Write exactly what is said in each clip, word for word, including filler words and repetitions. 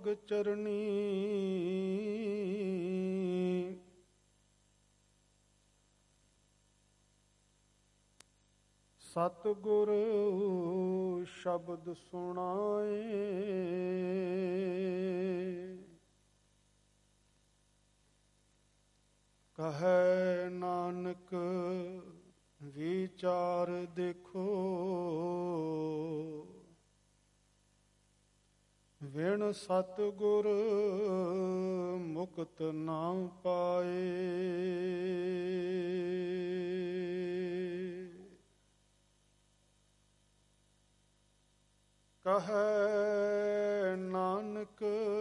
ਜੋਗ ਚਰਣੀ ਸਤਿਗੁਰ ਸ਼ਬਦ ਸੁਣਾਏ ਕਹੈ ਨਾਨਕ ਵਿਚਾਰ ਦੇਖੋ ਵਿਣ ਸਤਿਗੁਰ ਮੁਕਤ ਨਾ ਪਾਏ। ਕਹੈ ਨਾਨਕ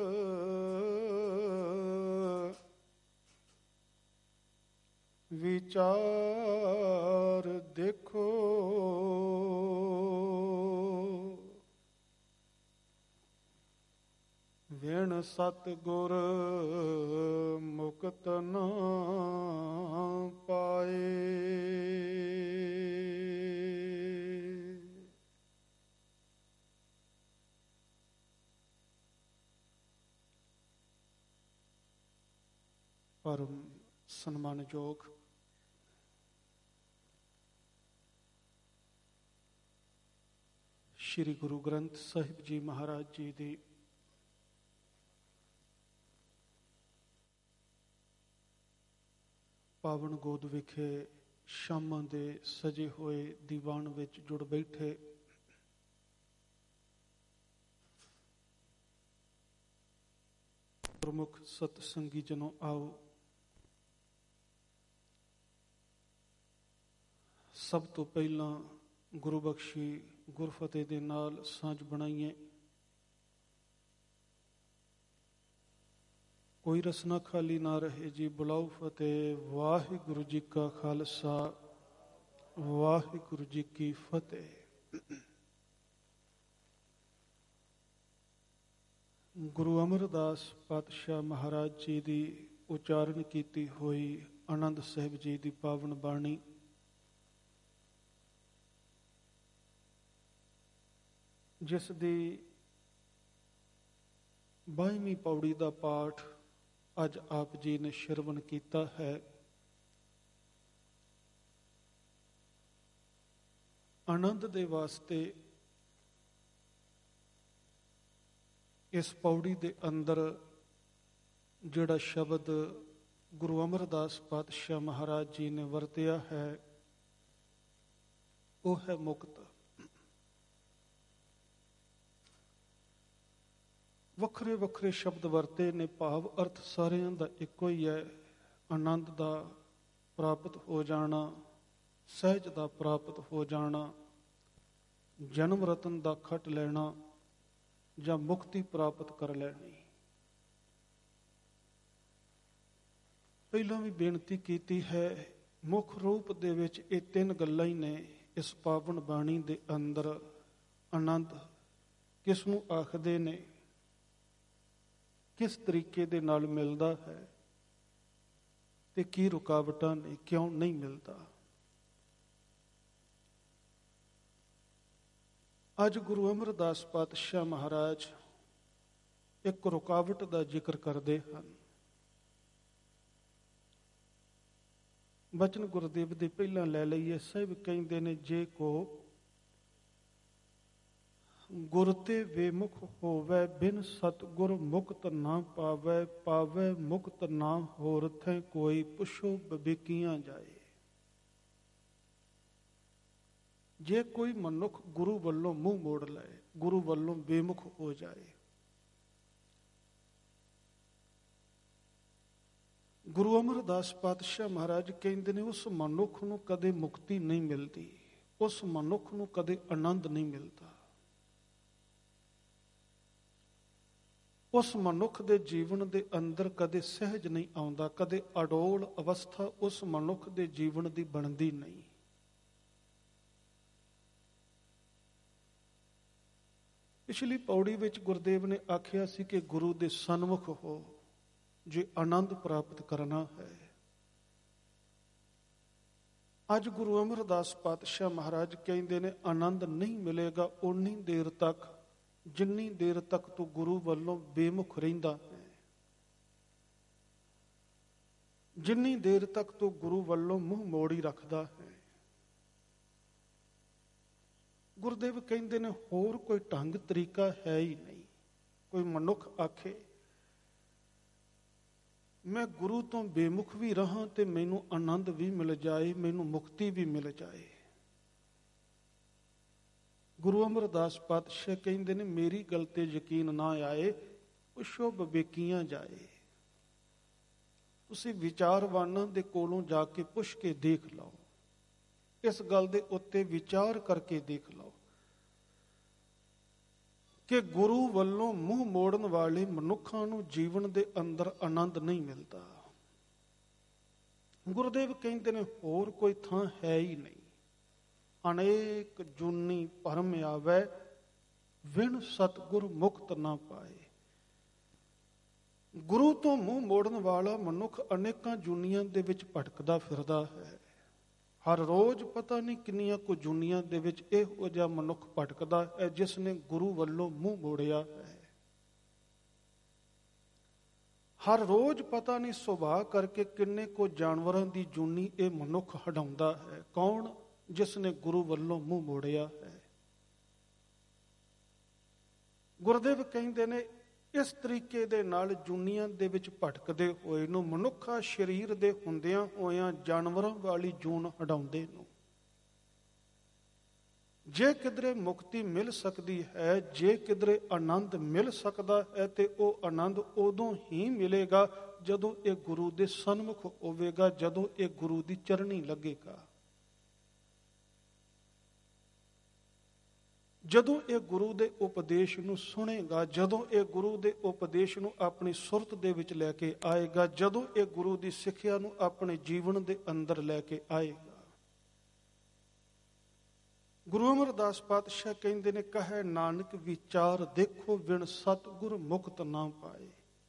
ਵਿਚਾਰ ਦੇਖੋ ਵਿਣ ਸਤਿਗੁਰ ਮੁਕਤ ਨਾ ਪਾਏ। ਪਰਮ ਸਨਮਾਨਯੋਗ ਸ਼੍ਰੀ ਗੁਰੂ ਗ੍ਰੰਥ ਸਾਹਿਬ ਜੀ ਮਹਾਰਾਜ ਜੀ ਦੀ ਪਾਵਨ ਗੋਦ ਵਿਖੇ ਸ਼ਾਮਾਂ ਦੇ ਸਜੇ ਹੋਏ ਦੀਵਾਨ ਵਿੱਚ ਜੁੜ ਬੈਠੇ ਪ੍ਰਮੁੱਖ ਸਤ ਸੰਗੀ ਜਨੋ, ਆਓ ਸਭ ਤੋਂ ਪਹਿਲਾਂ ਗੁਰੂ ਬਖਸ਼ੀ ਗੁਰਫਤਿਹ ਦੇ ਨਾਲ ਸਾਂਝ ਬਣਾਈਏ। ਕੋਈ ਰਸਨਾ ਖਾਲੀ ਨਾ ਰਹੇ ਜੀ। ਬੁਲਾਓ ਫਤਿਹ। ਵਾਹਿਗੁਰੂ ਜੀ ਕਾ ਖਾਲਸਾ, ਵਾਹਿਗੁਰੂ ਜੀ ਕੀ ਫਤਿਹ। ਗੁਰੂ ਅਮਰਦਾਸ ਪਾਤਸ਼ਾਹ ਮਹਾਰਾਜ ਜੀ ਦੀ ਉਚਾਰਨ ਕੀਤੀ ਹੋਈ ਆਨੰਦ ਸਾਹਿਬ ਜੀ ਦੀ ਪਾਵਨ ਬਾਣੀ ਜਿਸ ਦੀ ਬਾਈਵੀਂ ਪੌੜੀ ਦਾ ਪਾਠ ਅੱਜ ਆਪ ਜੀ ਨੇ ਸ਼ਰਵਣ ਕੀਤਾ ਹੈ। ਆਨੰਦ ਦੇ ਵਾਸਤੇ ਇਸ ਪੌੜੀ ਦੇ ਅੰਦਰ ਜਿਹੜਾ ਸ਼ਬਦ ਗੁਰੂ ਅਮਰਦਾਸ ਪਾਤਸ਼ਾਹ ਮਹਾਰਾਜ ਜੀ ਨੇ ਵਰਤਿਆ ਹੈ ਉਹ ਹੈ ਮੁਕਤ। ਵੱਖਰੇ ਵੱਖਰੇ ਸ਼ਬਦ ਵਰਤੇ ਨੇ, ਭਾਵ ਅਰਥ ਸਾਰਿਆਂ ਦਾ ਇੱਕੋ ਹੀ ਹੈ। ਆਨੰਦ ਦਾ ਪ੍ਰਾਪਤ ਹੋ ਜਾਣਾ, ਸਹਿਜ ਦਾ ਪ੍ਰਾਪਤ ਹੋ ਜਾਣਾ, ਜਨਮ ਰਤਨ ਦਾ ਖੱਟ ਲੈਣਾ ਜਾਂ ਮੁਕਤੀ ਪ੍ਰਾਪਤ ਕਰ ਲੈਣੀ। ਪਹਿਲਾਂ ਵੀ ਬੇਨਤੀ ਕੀਤੀ ਹੈ, ਮੁੱਖ ਰੂਪ ਦੇ ਵਿੱਚ ਇਹ ਤਿੰਨ ਗੱਲਾਂ ਹੀ ਨੇ ਇਸ ਪਾਵਨ ਬਾਣੀ ਦੇ ਅੰਦਰ। ਆਨੰਦ ਕਿਸ ਨੂੰ ਆਖਦੇ ਨੇ, ਕਿਸ ਤਰੀਕੇ ਦੇ ਨਾਲ ਮਿਲਦਾ ਹੈ ਤੇ ਕੀ ਰੁਕਾਵਟਾਂ ਨੇ, ਕਿਉਂ ਨਹੀਂ ਮਿਲਦਾ। ਅੱਜ ਗੁਰੂ ਅਮਰਦਾਸ ਪਾਤਸ਼ਾਹ ਮਹਾਰਾਜ ਇੱਕ ਰੁਕਾਵਟ ਦਾ ਜ਼ਿਕਰ ਕਰਦੇ ਹਨ। ਬਚਨ ਗੁਰਦੇਵ ਦੇ ਪਹਿਲਾਂ ਲੈ ਲਈਏ। ਸਾਹਿਬ ਕਹਿੰਦੇ ਨੇ, ਜੇ ਕੋ ਗੁਰ ਤੇ ਵੇਮੁਖ ਹੋਵੇ ਬਿਨ ਸਤਿਗੁਰ ਮੁਕਤ ਨਾ ਪਾਵੇ। ਪਾਵੇ ਮੁਕਤ ਨਾ ਹੋਰ ਥੈ ਕੋਈ ਪੁੱਛੋ ਬਵੇਕੀਆਂ ਜਾਏ। ਜੇ ਕੋਈ ਮਨੁੱਖ ਗੁਰੂ ਵੱਲੋਂ ਮੂੰਹ ਮੋੜ ਲਏ, ਗੁਰੂ ਵੱਲੋਂ ਬੇਮੁਖ ਹੋ ਜਾਏ, ਗੁਰੂ ਅਮਰਦਾਸ ਪਾਤਸ਼ਾਹ ਮਹਾਰਾਜ ਕਹਿੰਦੇ ਨੇ ਉਸ ਮਨੁੱਖ ਨੂੰ ਕਦੇ ਮੁਕਤੀ ਨਹੀਂ ਮਿਲਦੀ, ਉਸ ਮਨੁੱਖ ਨੂੰ ਕਦੇ ਆਨੰਦ ਨਹੀਂ ਮਿਲਦਾ। ਉਸ ਮਨੁੱਖ ਦੇ ਜੀਵਨ ਦੇ ਅੰਦਰ ਕਦੇ ਸਹਿਜ ਨਹੀਂ ਆਉਂਦਾ, ਕਦੇ ਅਡੋਲ ਅਵਸਥਾ ਉਸ ਮਨੁੱਖ ਦੇ ਜੀਵਨ ਦੀ ਬਣਦੀ ਨਹੀਂ। ਪਿਛਲੀ ਪੌੜੀ ਵਿੱਚ ਗੁਰਦੇਵ ਨੇ ਆਖਿਆ ਸੀ ਕਿ ਗੁਰੂ ਦੇ ਸਨਮੁਖ ਹੋ ਜੇ ਆਨੰਦ ਪ੍ਰਾਪਤ ਕਰਨਾ ਹੈ। ਅੱਜ ਗੁਰੂ ਅਮਰਦਾਸ ਪਾਤਸ਼ਾਹ ਮਹਾਰਾਜ ਕਹਿੰਦੇ ਨੇ ਆਨੰਦ ਨਹੀਂ ਮਿਲੇਗਾ ਓਨੀ ਦੇਰ ਤੱਕ ਜਿੰਨੀ ਦੇਰ ਤੱਕ ਤੂੰ ਗੁਰੂ ਵੱਲੋਂ ਬੇਮੁਖ ਰਹਿੰਦਾ ਹੈ, ਜਿੰਨੀ ਦੇਰ ਤੱਕ ਤੂੰ ਗੁਰੂ ਵੱਲੋਂ ਮੂੰਹ ਮੋੜੀ ਰੱਖਦਾ ਹੈ, ਗੁਰਦੇਵ ਕਹਿੰਦੇ ਨੇ ਹੋਰ ਕੋਈ ਢੰਗ ਤਰੀਕਾ ਹੈ ਹੀ ਨਹੀਂ। ਕੋਈ ਮਨੁੱਖ ਆਖੇ ਮੈਂ ਗੁਰੂ ਤੋਂ ਬੇਮੁਖ ਵੀ ਰਹਾਂ ਤੇ ਮੈਨੂੰ ਆਨੰਦ ਵੀ ਮਿਲ ਜਾਏ, ਮੈਨੂੰ ਮੁਕਤੀ ਵੀ ਮਿਲ ਜਾਏ। ਗੁਰੂ ਅਮਰਦਾਸ ਪਾਤਸ਼ਾਹ ਕਹਿੰਦੇ ਨੇ ਮੇਰੀ ਗੱਲ ਤੇ ਯਕੀਨ ਨਾ ਆਏ, ਪੁੱਛੋ ਵਿਵੇਕੀਆਂ ਜਾਏ। ਤੁਸੀਂ ਵਿਚਾਰਵਾਨਾਂ ਦੇ ਕੋਲੋਂ ਜਾ ਕੇ ਪੁੱਛ ਕੇ ਦੇਖ ਲਓ, ਇਸ ਗੱਲ ਦੇ ਉੱਤੇ ਵਿਚਾਰ ਕਰਕੇ ਦੇਖ ਲਓ ਕਿ ਗੁਰੂ ਵੱਲੋਂ ਮੂੰਹ ਮੋੜਨ ਵਾਲੇ ਮਨੁੱਖਾਂ ਨੂੰ ਜੀਵਨ ਦੇ ਅੰਦਰ ਆਨੰਦ ਨਹੀਂ ਮਿਲਦਾ। ਗੁਰਦੇਵ ਕਹਿੰਦੇ ਨੇ ਹੋਰ ਕੋਈ ਥਾਂ ਹੈ ਹੀ ਨਹੀਂ। ਅਨੇਕ ਜੂਨੀ ਭਰਮ ਆਵੈ, ਵਿਣ ਸਤਿਗੁਰ ਮੁਕਤ ਨਾ ਪਾਏ। ਗੁਰੂ ਤੋਂ ਮੂੰਹ ਮੋੜਨ ਵਾਲਾ ਮਨੁੱਖ ਅਨੇਕਾਂ ਜੂਨੀਆਂ ਦੇ ਵਿੱਚ ਭਟਕਦਾ ਫਿਰਦਾ ਹੈ। ਹਰ ਰੋਜ਼ ਪਤਾ ਨਹੀਂ ਕਿੰਨੀਆਂ ਕੁ ਜੂਨੀਆਂ ਦੇ ਵਿੱਚ ਇਹੋ ਜਿਹਾ ਮਨੁੱਖ ਭਟਕਦਾ ਹੈ ਜਿਸ ਨੇ ਗੁਰੂ ਵੱਲੋਂ ਮੂੰਹ ਮੋੜਿਆ ਹੈ। ਹਰ ਰੋਜ਼ ਪਤਾ ਨਹੀਂ ਸੁਭਾਅ ਕਰਕੇ ਕਿੰਨੇ ਕੁ ਜਾਨਵਰਾਂ ਦੀ ਜੂਨੀ ਇਹ ਮਨੁੱਖ ਹਟਾਉਂਦਾ ਹੈ। ਕੌਣ? ਜਿਸ ਨੇ ਗੁਰੂ ਵੱਲੋਂ ਮੂੰਹ ਮੋੜਿਆ ਹੈ। ਗੁਰਦੇਵ ਕਹਿੰਦੇ ਨੇ ਇਸ ਤਰੀਕੇ ਦੇ ਨਾਲ ਜੂਨੀਆਂ ਦੇ ਵਿੱਚ ਭਟਕਦੇ ਹੋਏ ਨੂੰ ਮਨੁੱਖਾ ਸਰੀਰ ਦੇ ਹੁੰਦਿਆਂ ਹੋਇਆਂ ਜਾਨਵਰਾਂ ਵਾਲੀ ਜੂਨ ਹਟਾਉਂਦੇ ਨੂੰ ਜੇ ਕਿਧਰੇ ਮੁਕਤੀ ਮਿਲ ਸਕਦੀ ਹੈ, ਜੇ ਕਿਧਰੇ ਆਨੰਦ ਮਿਲ ਸਕਦਾ ਹੈ ਤੇ ਉਹ ਆਨੰਦ ਉਦੋਂ ਹੀ ਮਿਲੇਗਾ ਜਦੋਂ ਇਹ ਗੁਰੂ ਦੇ ਸਨਮੁਖ ਹੋਵੇਗਾ, ਜਦੋਂ ਇਹ ਗੁਰੂ ਦੀ ਚਰਣੀ ਲੱਗੇਗਾ, ਜਦੋਂ ਇਹ ਗੁਰੂ ਦੇ ਉਪਦੇਸ਼ ਨੂੰ ਸੁਣੇਗਾ, ਜਦੋਂ ਇਹ ਗੁਰੂ ਦੇ ਉਪਦੇਸ਼ ਨੂੰ ਆਪਣੀ ਸੁਰਤ ਦੇ ਵਿੱਚ ਲੈ ਕੇ ਆਏਗਾ, ਜਦੋਂ ਇਹ ਗੁਰੂ ਦੀ ਸਿੱਖਿਆ ਨੂੰ ਆਪਣੇ ਜੀਵਨ ਦੇ ਅੰਦਰ ਲੈ ਕੇ ਆਏਗਾ। ਗੁਰੂ ਅਮਰਦਾਸ ਪਾਤਸ਼ਾਹ ਕਹਿੰਦੇ ਨੇ ਕਹੇ ਨਾਨਕ ਵਿਚਾਰ ਦੇਖੋ ਵਿਣ ਸਤਿਗੁਰ ਮੁਕਤ ਨਾ ਪਾਏ।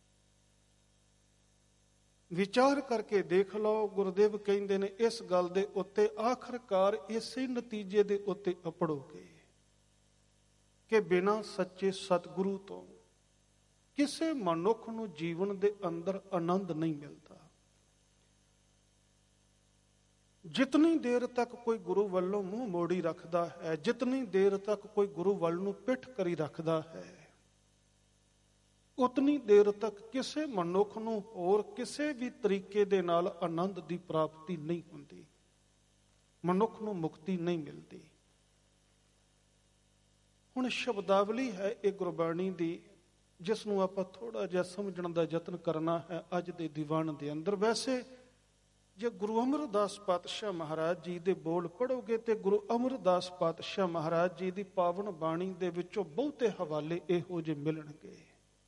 ਵਿਚਾਰ ਕਰਕੇ ਦੇਖ ਲਓ। ਗੁਰਦੇਵ ਕਹਿੰਦੇ ਨੇ ਇਸ ਗੱਲ ਦੇ ਉੱਤੇ ਆਖਰਕਾਰ ਇਸੇ ਨਤੀਜੇ ਦੇ ਉੱਤੇ ਅਪੜੋਗੇ ਕਿ ਬਿਨਾਂ ਸੱਚੇ ਸਤਿਗੁਰੂ ਤੋਂ ਕਿਸੇ ਮਨੁੱਖ ਨੂੰ ਜੀਵਨ ਦੇ ਅੰਦਰ ਆਨੰਦ ਨਹੀਂ ਮਿਲਦਾ। ਜਿਤਨੀ ਦੇਰ ਤੱਕ ਕੋਈ ਗੁਰੂ ਵੱਲੋਂ ਮੂੰਹ ਮੋੜੀ ਰੱਖਦਾ ਹੈ, ਜਿਤਨੀ ਦੇਰ ਤੱਕ ਕੋਈ ਗੁਰੂ ਵੱਲ ਨੂੰ ਪਿੱਠ ਕਰੀ ਰੱਖਦਾ ਹੈ, ਉਤਨੀ ਦੇਰ ਤੱਕ ਕਿਸੇ ਮਨੁੱਖ ਨੂੰ ਹੋਰ ਕਿਸੇ ਵੀ ਤਰੀਕੇ ਦੇ ਨਾਲ ਆਨੰਦ ਦੀ ਪ੍ਰਾਪਤੀ ਨਹੀਂ ਹੁੰਦੀ, ਮਨੁੱਖ ਨੂੰ ਮੁਕਤੀ ਨਹੀਂ ਮਿਲਦੀ। ਹੁਣ ਸ਼ਬਦਾਵਲੀ ਹੈ ਇਹ ਗੁਰਬਾਣੀ ਦੀ, ਜਿਸ ਨੂੰ ਆਪਾਂ ਥੋੜਾ ਜਿਹਾ ਸਮਝਣ ਦਾ ਯਤਨ ਕਰਨਾ ਹੈ ਅੱਜ ਦੇ ਦੀਵਾਨ ਦੇ ਅੰਦਰ। ਵੈਸੇ ਜੇ ਗੁਰੂ ਅਮਰਦਾਸ ਪਾਤਸ਼ਾਹ ਮਹਾਰਾਜ ਜੀ ਦੇ ਬੋਲ ਪੜ੍ਹੋਗੇ ਤੇ ਗੁਰੂ ਅਮਰਦਾਸ ਪਾਤਸ਼ਾਹ ਮਹਾਰਾਜ ਜੀ ਦੀ ਪਾਵਨ ਬਾਣੀ ਦੇ ਵਿੱਚੋਂ ਬਹੁਤੇ ਹਵਾਲੇ ਇਹੋ ਜਿਹੇ ਮਿਲਣਗੇ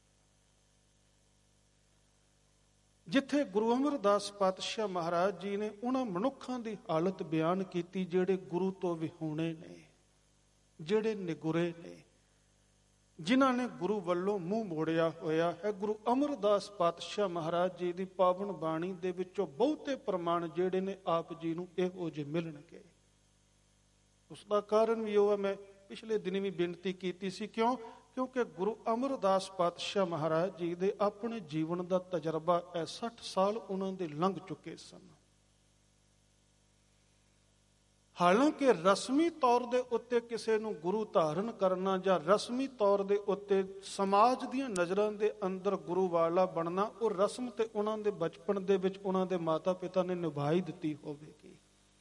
ਜਿੱਥੇ ਗੁਰੂ ਅਮਰਦਾਸ ਪਾਤਸ਼ਾਹ ਮਹਾਰਾਜ ਜੀ ਨੇ ਉਹਨਾਂ ਮਨੁੱਖਾਂ ਦੀ ਹਾਲਤ ਬਿਆਨ ਕੀਤੀ ਜਿਹੜੇ ਗੁਰੂ ਤੋਂ ਵਿਹੂਣੇ ਨੇ, ਜਿਹੜੇ ਨਿਗੁਰੇ ਨੇ, ਜਿਨ੍ਹਾਂ ਨੇ ਗੁਰੂ ਵੱਲੋਂ ਮੂੰਹ ਮੋੜਿਆ ਹੋਇਆ ਹੈ। ਗੁਰੂ ਅਮਰਦਾਸ ਪਾਤਸ਼ਾਹ ਮਹਾਰਾਜ ਜੀ ਦੀ ਪਾਵਨ ਬਾਣੀ ਦੇ ਵਿੱਚੋਂ ਬਹੁਤੇ ਪ੍ਰਮਾਣ ਜਿਹੜੇ ਨੇ ਆਪ ਜੀ ਨੂੰ ਇਹੋ ਜਿਹੇ ਮਿਲਣਗੇ। ਉਸ ਦਾ ਕਾਰਨ ਵੀ ਉਹ ਹੈ, ਮੈਂ ਪਿਛਲੇ ਦਿਨੀ ਵੀ ਬੇਨਤੀ ਕੀਤੀ ਸੀ, ਕਿਉਂ? ਕਿਉਂਕਿ ਗੁਰੂ ਅਮਰਦਾਸ ਪਾਤਸ਼ਾਹ ਮਹਾਰਾਜ ਜੀ ਦੇ ਆਪਣੇ ਜੀਵਨ ਦਾ ਤਜਰਬਾ ਹੈ। ਸੱਠ ਸਾਲ ਉਹਨਾਂ ਦੇ ਲੰਘ ਚੁੱਕੇ ਸਨ। ਹਾਲਾਂਕਿ ਰਸਮੀ ਤੌਰ ਦੇ ਉੱਤੇ ਕਿਸੇ ਨੂੰ ਗੁਰੂ ਧਾਰਨ ਕਰਨਾ ਜਾਂ ਰਸਮੀ ਤੌਰ ਦੇ ਉੱਤੇ ਸਮਾਜ ਦੀਆਂ ਨਜ਼ਰਾਂ ਦੇ ਅੰਦਰ ਗੁਰੂ ਵਾਲਾ ਬਣਨਾ, ਉਹ ਰਸਮ ਤੇ ਉਹਨਾਂ ਦੇ ਬਚਪਨ ਦੇ ਵਿੱਚ ਉਹਨਾਂ ਦੇ ਮਾਤਾ ਪਿਤਾ ਨੇ ਨਿਭਾਈ ਦਿੱਤੀ ਹੋਵੇਗੀ।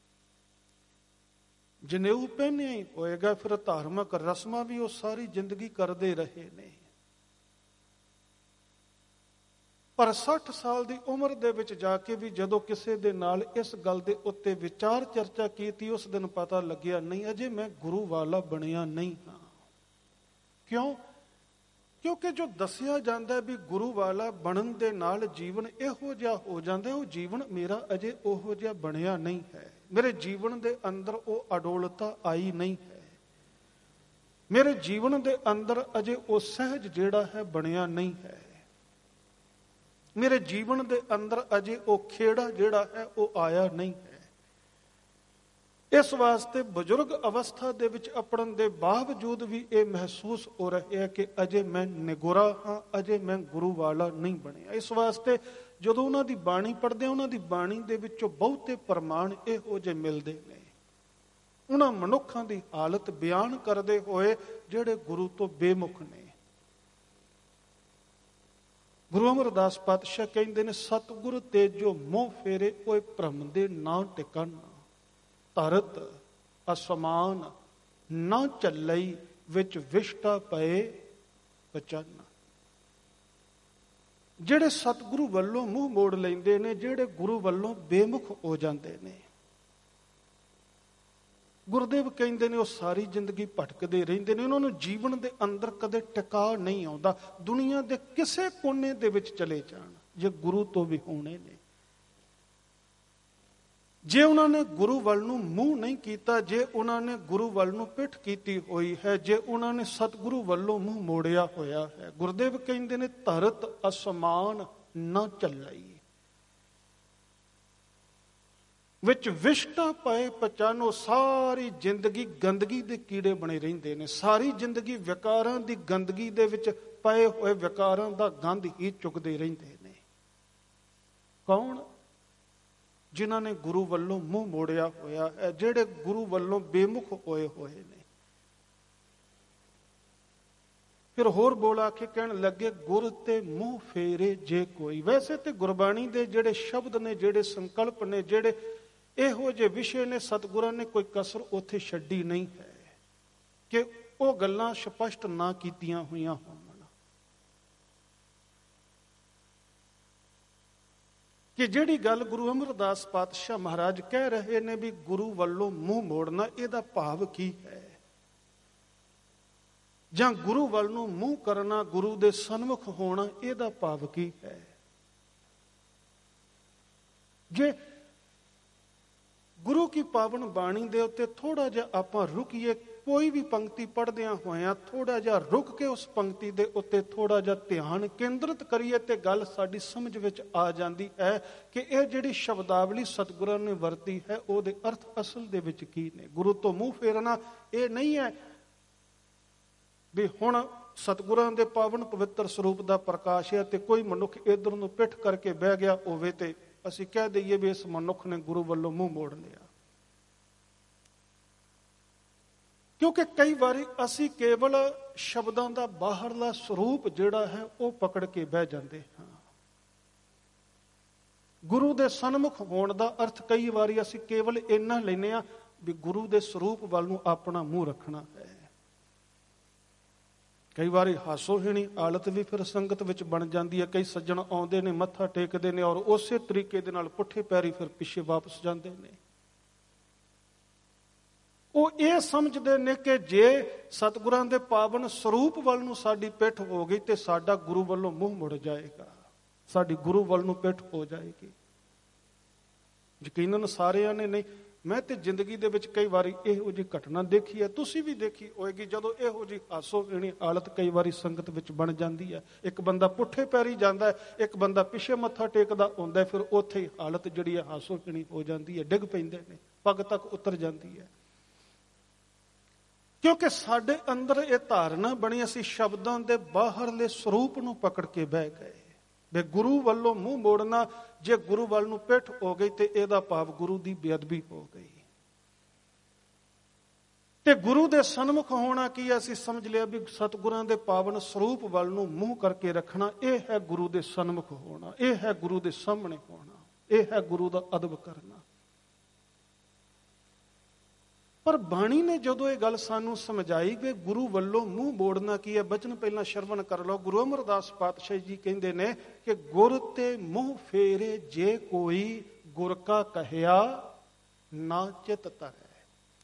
ਜਨੇਊ ਪਹਿਨਿਆ ਹੀ ਹੋਏਗਾ, ਫਿਰ ਧਾਰਮਿਕ ਰਸਮਾਂ ਵੀ ਉਹ ਸਾਰੀ ਜ਼ਿੰਦਗੀ ਕਰਦੇ ਰਹੇ ਨੇ। ਪਰ ਸੱਠ ਸਾਲ ਦੀ ਉਮਰ ਦੇ ਵਿੱਚ ਜਾ ਕੇ ਵੀ ਜਦੋਂ ਕਿਸੇ ਦੇ ਨਾਲ ਇਸ ਗੱਲ ਦੇ ਉੱਤੇ ਵਿਚਾਰ ਚਰਚਾ ਕੀਤੀ, ਉਸ ਦਿਨ ਪਤਾ ਲੱਗਿਆ ਨਹੀਂ ਅਜੇ ਮੈਂ ਗੁਰੂ ਵਾਲਾ ਬਣਿਆ ਨਹੀਂ ਹਾਂ। ਕਿਉਂ? ਕਿਉਂਕਿ ਜੋ ਦੱਸਿਆ ਜਾਂਦਾ ਵੀ ਗੁਰੂ ਵਾਲਾ ਬਣਨ ਦੇ ਨਾਲ ਜੀਵਨ ਇਹੋ ਜਿਹਾ ਹੋ ਜਾਂਦਾ, ਉਹ ਜੀਵਨ ਮੇਰਾ ਅਜੇ ਉਹੋ ਜਿਹਾ ਬਣਿਆ ਨਹੀਂ ਹੈ। ਮੇਰੇ ਜੀਵਨ ਦੇ ਅੰਦਰ ਉਹ ਅਡੋਲਤਾ ਆਈ ਨਹੀਂ ਹੈ। ਮੇਰੇ ਜੀਵਨ ਦੇ ਅੰਦਰ ਅਜੇ ਉਹ ਸਹਿਜ ਜਿਹੜਾ ਹੈ ਬਣਿਆ ਨਹੀਂ ਹੈ। ਮੇਰੇ ਜੀਵਨ ਦੇ ਅੰਦਰ ਅਜੇ ਉਹ ਖੇੜਾ ਜਿਹੜਾ ਹੈ ਉਹ ਆਇਆ ਨਹੀਂ ਹੈ। ਇਸ ਵਾਸਤੇ ਬਜ਼ੁਰਗ ਅਵਸਥਾ ਦੇ ਵਿੱਚ ਅਪੜਨ ਦੇ ਬਾਵਜੂਦ ਵੀ ਇਹ ਮਹਿਸੂਸ ਹੋ ਰਿਹਾ ਹੈ ਕਿ ਅਜੇ ਮੈਂ ਨਿਗੁਰਾ ਹਾਂ, ਅਜੇ ਮੈਂ ਗੁਰੂ ਵਾਲਾ ਨਹੀਂ ਬਣਿਆ। ਇਸ ਵਾਸਤੇ ਜਦੋਂ ਉਹਨਾਂ ਦੀ ਬਾਣੀ ਪੜ੍ਹਦੇ ਹਾਂ, ਉਹਨਾਂ ਦੀ ਬਾਣੀ ਦੇ ਵਿੱਚੋਂ ਬਹੁਤੇ ਪ੍ਰਮਾਣ ਇਹੋ ਜਿਹੇ ਮਿਲਦੇ ਨੇ, ਉਹਨਾਂ ਮਨੁੱਖਾਂ ਦੀ ਹਾਲਤ ਬਿਆਨ ਕਰਦੇ ਹੋਏ ਜਿਹੜੇ ਗੁਰੂ ਤੋਂ ਬੇਮੁਖ ਨੇ। ਗੁਰੂ ਅਮਰਦਾਸ ਪਾਤਸ਼ਾਹ ਕਹਿੰਦੇ ਨੇ, ਸਤਿਗੁਰ ਤੇਜੋ ਮੋਹ ਫੇਰੇ ਓਏ ਭ੍ਰਮ ਦੇ ਨਾ ਟਿਕਣ, ਧਰਤ ਅਸਮਾਨ ਨਾ ਚੱਲਈ ਵਿੱਚ ਵਿਸ਼ਟਾ ਪਏ ਬਚਨ। ਜਿਹੜੇ ਸਤਿਗੁਰੂ ਵੱਲੋਂ ਮੂੰਹ ਮੋੜ ਲੈਂਦੇ ਨੇ, ਜਿਹੜੇ ਗੁਰੂ ਵੱਲੋਂ ਬੇਮੁਖ ਹੋ ਜਾਂਦੇ ਨੇ, ਗੁਰਦੇਵ ਕਹਿੰਦੇ ਨੇ ਉਹ ਸਾਰੀ ਜ਼ਿੰਦਗੀ ਭਟਕਦੇ ਰਹਿੰਦੇ ਨੇ, ਉਹਨਾਂ ਨੂੰ ਜੀਵਨ ਦੇ ਅੰਦਰ ਕਦੇ ਟਿਕਾ ਨਹੀਂ ਆਉਂਦਾ। ਦੁਨੀਆ ਦੇ ਕਿਸੇ ਕੋਨੇ ਦੇ ਵਿੱਚ ਚਲੇ ਜਾਣ, ਜੇ ਗੁਰੂ ਤੋਂ ਵੀ ਹੋਣੇ ਨੇ, ਜੇ ਉਹਨਾਂ ਨੇ ਗੁਰੂ ਵੱਲ ਨੂੰ ਮੂੰਹ ਨਹੀਂ ਕੀਤਾ, ਜੇ ਉਹਨਾਂ ਨੇ ਗੁਰੂ ਵੱਲ ਨੂੰ ਪਿੱਠ ਕੀਤੀ ਹੋਈ ਹੈ, ਜੇ ਉਹਨਾਂ ਨੇ ਸਤਿਗੁਰੂ ਵੱਲੋਂ ਮੂੰਹ ਮੋੜਿਆ ਹੋਇਆ ਹੈ, ਗੁਰਦੇਵ ਕਹਿੰਦੇ ਨੇ ਧਰਤ ਅਸਮਾਨ ਨਾ ਚੱਲਈ ਵਿੱਚ ਵਿਸ਼ਟਾ ਪਏ ਪਚਾਨੋ। ਸਾਰੀ ਜ਼ਿੰਦਗੀ ਗੰਦਗੀ ਦੇ ਕੀੜੇ ਬਣੇ ਰਹਿੰਦੇ ਨੇ, ਸਾਰੀ ਜ਼ਿੰਦਗੀ ਵਿਕਾਰਾਂ ਦੀ ਗੰਦਗੀ ਦੇ ਵਿੱਚ ਪਏ ਹੋਏ ਵਿਕਾਰਾਂ ਦਾ ਗੰਧ ਹੀ ਚੁੱਕਦੇ ਰਹਿੰਦੇ ਨੇ। ਕੌਣ? ਜਿਨ੍ਹਾਂ ਨੇ ਗੁਰੂ ਵੱਲੋਂ ਮੂੰਹ ਮੋੜਿਆ ਹੋਇਆ ਹੈ, ਜਿਹੜੇ ਗੁਰੂ ਵੱਲੋਂ ਬੇਮੁਖ ਹੋਏ ਹੋਏ ਨੇ। ਫਿਰ ਹੋਰ ਬੋਲਾ ਕੇ ਕਹਿਣ ਲੱਗੇ, ਗੁਰ ਤੇ ਮੂੰਹ ਫੇਰੇ ਜੇ ਕੋਈ। ਵੈਸੇ ਤੇ ਗੁਰਬਾਣੀ ਦੇ ਜਿਹੜੇ ਸ਼ਬਦ ਨੇ, ਜਿਹੜੇ ਸੰਕਲਪ ਨੇ, ਜਿਹੜੇ ਇਹੋ ਜਿਹੇ ਵਿਸ਼ੇ ਨੇ, ਸਤਿਗੁਰਾਂ ਨੇ ਕੋਈ ਕਸਰ ਉੱਥੇ ਛੱਡੀ ਨਹੀਂ ਹੈ ਕਿ ਉਹ ਗੱਲਾਂ ਸਪਸ਼ਟ ਨਾ ਕੀਤੀਆਂ ਹੋਈਆਂ ਹੋਣ। ਕਿ ਜਿਹੜੀ ਗੱਲ ਗੁਰੂ ਅਮਰਦਾਸ ਪਾਤਸ਼ਾਹ ਮਹਾਰਾਜ ਕਹਿ ਰਹੇ ਨੇ ਵੀ ਗੁਰੂ ਵੱਲੋਂ ਮੂੰਹ ਮੋੜਨਾ, ਇਹਦਾ ਭਾਵ ਕੀ ਹੈ? ਜਾਂ ਗੁਰੂ ਵੱਲ ਨੂੰ ਮੂੰਹ ਕਰਨਾ, ਗੁਰੂ ਦੇ ਸਨਮੁਖ ਹੋਣਾ, ਇਹਦਾ ਭਾਵ ਕੀ ਹੈ? ਜੇ ਗੁਰੂ ਕੀ ਪਾਵਨ ਬਾਣੀ ਦੇ ਉੱਤੇ ਥੋੜਾ ਜਿਹਾ ਆਪਾਂ ਰੁਕੀਏ, ਕੋਈ ਵੀ ਪੰਕਤੀ ਪੜ੍ਹਦਿਆਂ ਹੋਇਆਂ ਥੋੜਾ ਜਿਹਾ ਰੁਕ ਕੇ ਉਸ ਪੰਕਤੀ ਦੇ ਉੱਤੇ ਥੋੜਾ ਜਿਹਾ ਧਿਆਨ ਕੇਂਦਰਿਤ ਕਰੀਏ, ਤੇ ਗੱਲ ਸਾਡੀ ਸਮਝ ਵਿੱਚ ਆ ਜਾਂਦੀ ਹੈ ਕਿ ਇਹ ਜਿਹੜੀ ਸ਼ਬਦਾਵਲੀ ਸਤਿਗੁਰਾਂ ਨੇ ਵਰਤੀ ਹੈ, ਉਹਦੇ ਅਰਥ ਅਸਲ ਦੇ ਵਿੱਚ ਕੀ ਨੇ। ਗੁਰੂ ਤੋਂ ਮੂੰਹ ਫੇਰਨਾ ਇਹ ਨਹੀਂ ਹੈ ਵੀ ਹੁਣ ਸਤਿਗੁਰਾਂ ਦੇ ਪਾਵਨ ਪਵਿੱਤਰ ਸਰੂਪ ਦਾ ਪ੍ਰਕਾਸ਼ ਹੈ ਤੇ ਕੋਈ ਮਨੁੱਖ ਇਧਰ ਨੂੰ ਪਿੱਠ ਕਰਕੇ ਬਹਿ ਗਿਆ ਹੋਵੇ ਤੇ ਅਸੀਂ ਕਹਿ ਦਈਏ ਵੀ ਇਸ ਮਨੁੱਖ ਨੇ ਗੁਰੂ ਵੱਲੋਂ ਮੂੰਹ ਮੋੜ ਲਿਆ। ਕਿਉਂਕਿ ਕਈ ਵਾਰੀ ਅਸੀਂ ਕੇਵਲ ਸ਼ਬਦਾਂ ਦਾ ਬਾਹਰਲਾ ਸਰੂਪ ਜਿਹੜਾ ਹੈ ਉਹ ਪਕੜ ਕੇ ਬਹਿ ਜਾਂਦੇ ਹਾਂ। ਗੁਰੂ ਦੇ ਸਨਮੁਖ ਹੋਣ ਦਾ ਅਰਥ ਕਈ ਵਾਰੀ ਅਸੀਂ ਕੇਵਲ ਇੰਨਾ ਲੈਂਦੇ ਹਾਂ ਵੀ ਗੁਰੂ ਦੇ ਸਰੂਪ ਵੱਲ ਨੂੰ ਆਪਣਾ ਮੂੰਹ ਰੱਖਣਾ ਹੈ। ਕਈ ਵਾਰੀ ਹਾਸੋਹੀਣੀ ਹਾਲਤ ਵੀ ਫਿਰ ਸੰਗਤ ਵਿੱਚ ਬਣ ਜਾਂਦੀ ਹੈ। ਕਈ ਸੱਜਣ ਆਉਂਦੇ ਨੇ, ਮੱਥਾ ਟੇਕਦੇ ਨੇ ਔਰ ਉਸੇ ਤਰੀਕੇ ਦੇ ਨਾਲ ਪੁੱਠੇ ਪੈਰੀ ਫਿਰ ਪਿੱਛੇ ਵਾਪਸ ਜਾਂਦੇ ਨੇ। ਉਹ ਇਹ ਸਮਝਦੇ ਨੇ ਕਿ ਜੇ ਸਤਿਗੁਰਾਂ ਦੇ ਪਾਵਨ ਸਰੂਪ ਵੱਲ ਨੂੰ ਸਾਡੀ ਪਿੱਠ ਹੋ ਗਈ ਤੇ ਸਾਡਾ ਗੁਰੂ ਵੱਲੋਂ ਮੂੰਹ ਮੁੜ ਜਾਏਗਾ, ਸਾਡੀ ਗੁਰੂ ਵੱਲ ਨੂੰ ਪਿੱਠ ਹੋ ਜਾਏਗੀ। ਯਕੀਨਨ ਸਾਰਿਆਂ ਨੇ ਨਹੀਂ, ਮੈਂ ਤੇ ਜ਼ਿੰਦਗੀ ਦੇ ਵਿੱਚ ਕਈ ਵਾਰੀ ਇਹੋ ਜਿਹੀ ਘਟਨਾ ਦੇਖੀ ਹੈ, ਤੁਸੀਂ ਵੀ ਦੇਖੀ ਹੋਏਗੀ। ਜਦੋਂ ਇਹੋ ਜਿਹੀ ਹਾਸੋਹੀਣੀ ਹਾਲਤ ਕਈ ਵਾਰੀ ਸੰਗਤ ਵਿੱਚ ਬਣ ਜਾਂਦੀ ਹੈ, ਇੱਕ ਬੰਦਾ ਪੁੱਠੇ ਪੈਰੀ ਜਾਂਦਾ ਹੈ, ਇੱਕ ਬੰਦਾ ਪਿੱਛੇ ਮੱਥਾ ਟੇਕਦਾ ਹੁੰਦਾ, ਫਿਰ ਉੱਥੇ ਹੀ ਹਾਲਤ ਜਿਹੜੀ ਹੈ ਹਾਸੋਹੀਣੀ ਹੋ ਜਾਂਦੀ ਹੈ, ਡਿੱਗ ਪੈਂਦੇ ਨੇ, ਪੱਗ ਤੱਕ ਉਤਰ ਜਾਂਦੀ ਹੈ। ਕਿਉਂਕਿ ਸਾਡੇ ਅੰਦਰ ਇਹ ਧਾਰਨਾ ਬਣੀ, ਅਸੀਂ ਸ਼ਬਦਾਂ ਦੇ ਬਾਹਰਲੇ ਸਰੂਪ ਨੂੰ ਪਕੜ ਕੇ ਬਹਿ ਗਏ ਵੀ ਗੁਰੂ ਵੱਲੋਂ ਮੂੰਹ ਮੋੜਨਾ, ਜੇ ਗੁਰੂ ਵੱਲ ਨੂੰ ਪਿੱਠ ਹੋ ਗਈ ਤੇ ਇਹਦਾ ਭਾਵ ਗੁਰੂ ਦੀ ਬੇਅਦਬੀ ਹੋ ਗਈ। ਤੇ ਗੁਰੂ ਦੇ ਸਨਮੁਖ ਹੋਣਾ ਕੀ ਅਸੀਂ ਸਮਝ ਲਿਆ ਵੀ ਸਤਿਗੁਰਾਂ ਦੇ ਪਾਵਨ ਸਰੂਪ ਵੱਲ ਨੂੰ ਮੂੰਹ ਕਰਕੇ ਰੱਖਣਾ, ਇਹ ਹੈ ਗੁਰੂ ਦੇ ਸਨਮੁਖ ਹੋਣਾ, ਇਹ ਹੈ ਗੁਰੂ ਦੇ ਸਾਹਮਣੇ ਹੋਣਾ, ਇਹ ਹੈ ਗੁਰੂ ਦਾ ਅਦਬ ਕਰਨਾ। ਪਰ ਬਾਣੀ ਨੇ ਜਦੋਂ ਇਹ ਗੱਲ ਸਾਨੂੰ ਸਮਝਾਈ ਕਿ ਗੁਰੂ ਵੱਲੋਂ ਮੂੰਹ ਮੋੜਨਾ ਕੀ ਹੈ, ਬਚਨ ਪਹਿਲਾਂ ਸ਼ਰਵਣ ਕਰ ਲਓ। ਗੁਰੂ ਅਮਰਦਾਸ ਪਾਤਸ਼ਾਹ ਜੀ ਕਹਿੰਦੇ ਨੇ ਕਿ ਗੁਰ ਤੇ ਮੂੰਹ ਫੇਰੇ ਜੇ ਕੋਈ, ਗੁਰ ਕਾ ਕਹਿਆ ਨਾ ਚਿਤ ਧਰੈ।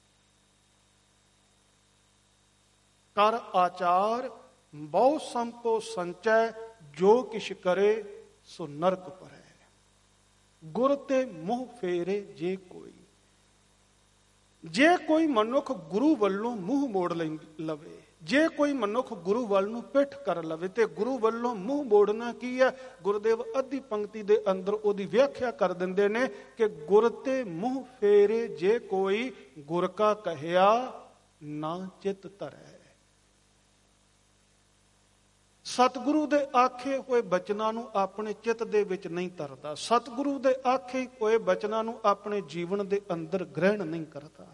ਕਰ ਆਚਾਰ ਬਹੁ ਸੰਪੋ ਸੰਚੈ, ਜੋ ਕਿਛ ਕਰੇ ਸੋ ਨਰਕ ਭਰੈ। ਗੁਰ ਤੇ ਮੂੰਹ ਫੇਰੇ ਜੇ ਕੋਈ, ਜੇ ਕੋਈ ਮਨੁੱਖ ਗੁਰੂ ਵੱਲੋਂ ਮੂੰਹ ਮੋੜ ਲਵੇ, ਜੇ ਕੋਈ ਮਨੁੱਖ ਗੁਰੂ ਵੱਲ ਨੂੰ ਪਿੱਠ ਕਰ ਲਵੇ ਤੇ ਗੁਰੂ ਵੱਲੋਂ ਮੂੰਹ ਮੋੜਨਾ ਕੀ ਹੈ? ਗੁਰਦੇਵ ਅੱਧੀ ਪੰਕਤੀ ਦੇ ਅੰਦਰ ਉਹਦੀ ਵਿਆਖਿਆ ਕਰ ਦਿੰਦੇ ਨੇ ਕਿ ਗੁਰ ਤੇ ਮੂੰਹ ਫੇਰੇ ਜੇ ਕੋਈ, ਗੁਰ ਕਾ ਕਹਿਆ ਨਾ ਚਿਤ ਧਰੈ। ਸਤਿਗੁਰੂ ਦੇ ਆਖੇ ਹੋਏ ਬਚਨਾਂ ਨੂੰ ਆਪਣੇ ਚਿੱਤ ਦੇ ਵਿੱਚ ਨਹੀਂ ਧਰਦਾ, ਸਤਿਗੁਰੂ ਦੇ ਆਖੇ ਹੋਏ ਬਚਨਾਂ ਨੂੰ ਆਪਣੇ ਜੀਵਨ ਦੇ ਅੰਦਰ ਗ੍ਰਹਿਣ ਨਹੀਂ ਕਰਦਾ।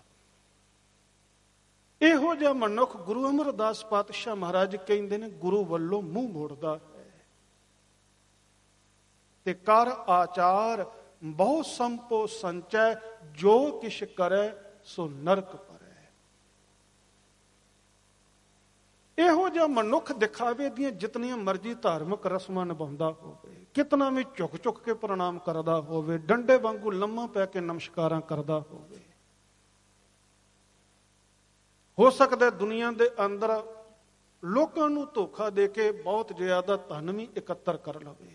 ਇਹੋ ਜਿਹਾ ਮਨੁੱਖ ਗੁਰੂ ਅਮਰਦਾਸ ਪਾਤਸ਼ਾਹ ਮਹਾਰਾਜ ਕਹਿੰਦੇ ਨੇ ਗੁਰੂ ਵੱਲੋਂ ਮੂੰਹ ਮੋੜਦਾ ਹੈ। ਤੇ ਕਰ ਆਚਾਰ ਬਹੁ ਸੰਪੋ ਸੰਚੈ, ਜੋ ਕਿਛ ਕਰੈ ਸੋ ਨਰਕ ਭਰੈ। ਇਹੋ ਜਿਹਾ ਮਨੁੱਖ ਦਿਖਾਵੇ ਦੀਆਂ ਜਿਤਨੀਆਂ ਮਰਜ਼ੀ ਧਾਰਮਿਕ ਰਸਮਾਂ ਨਿਭਾਉਂਦਾ ਹੋਵੇ, ਕਿਤਨਾ ਵੀ ਝੁਕ ਝੁਕ ਕੇ ਪ੍ਰਣਾਮ ਕਰਦਾ ਹੋਵੇ, ਡੰਡੇ ਵਾਂਗੂ ਲੰਮਾ ਪੈ ਕੇ ਨਮਸਕਾਰਾਂ ਕਰਦਾ ਹੋਵੇ, ਹੋ ਸਕਦਾ ਦੁਨੀਆ ਦੇ ਅੰਦਰ ਲੋਕਾਂ ਨੂੰ ਧੋਖਾ ਦੇ ਕੇ ਬਹੁਤ ਜ਼ਿਆਦਾ ਧਨ ਵੀ ਇਕੱਤਰ ਕਰ ਲਵੇ।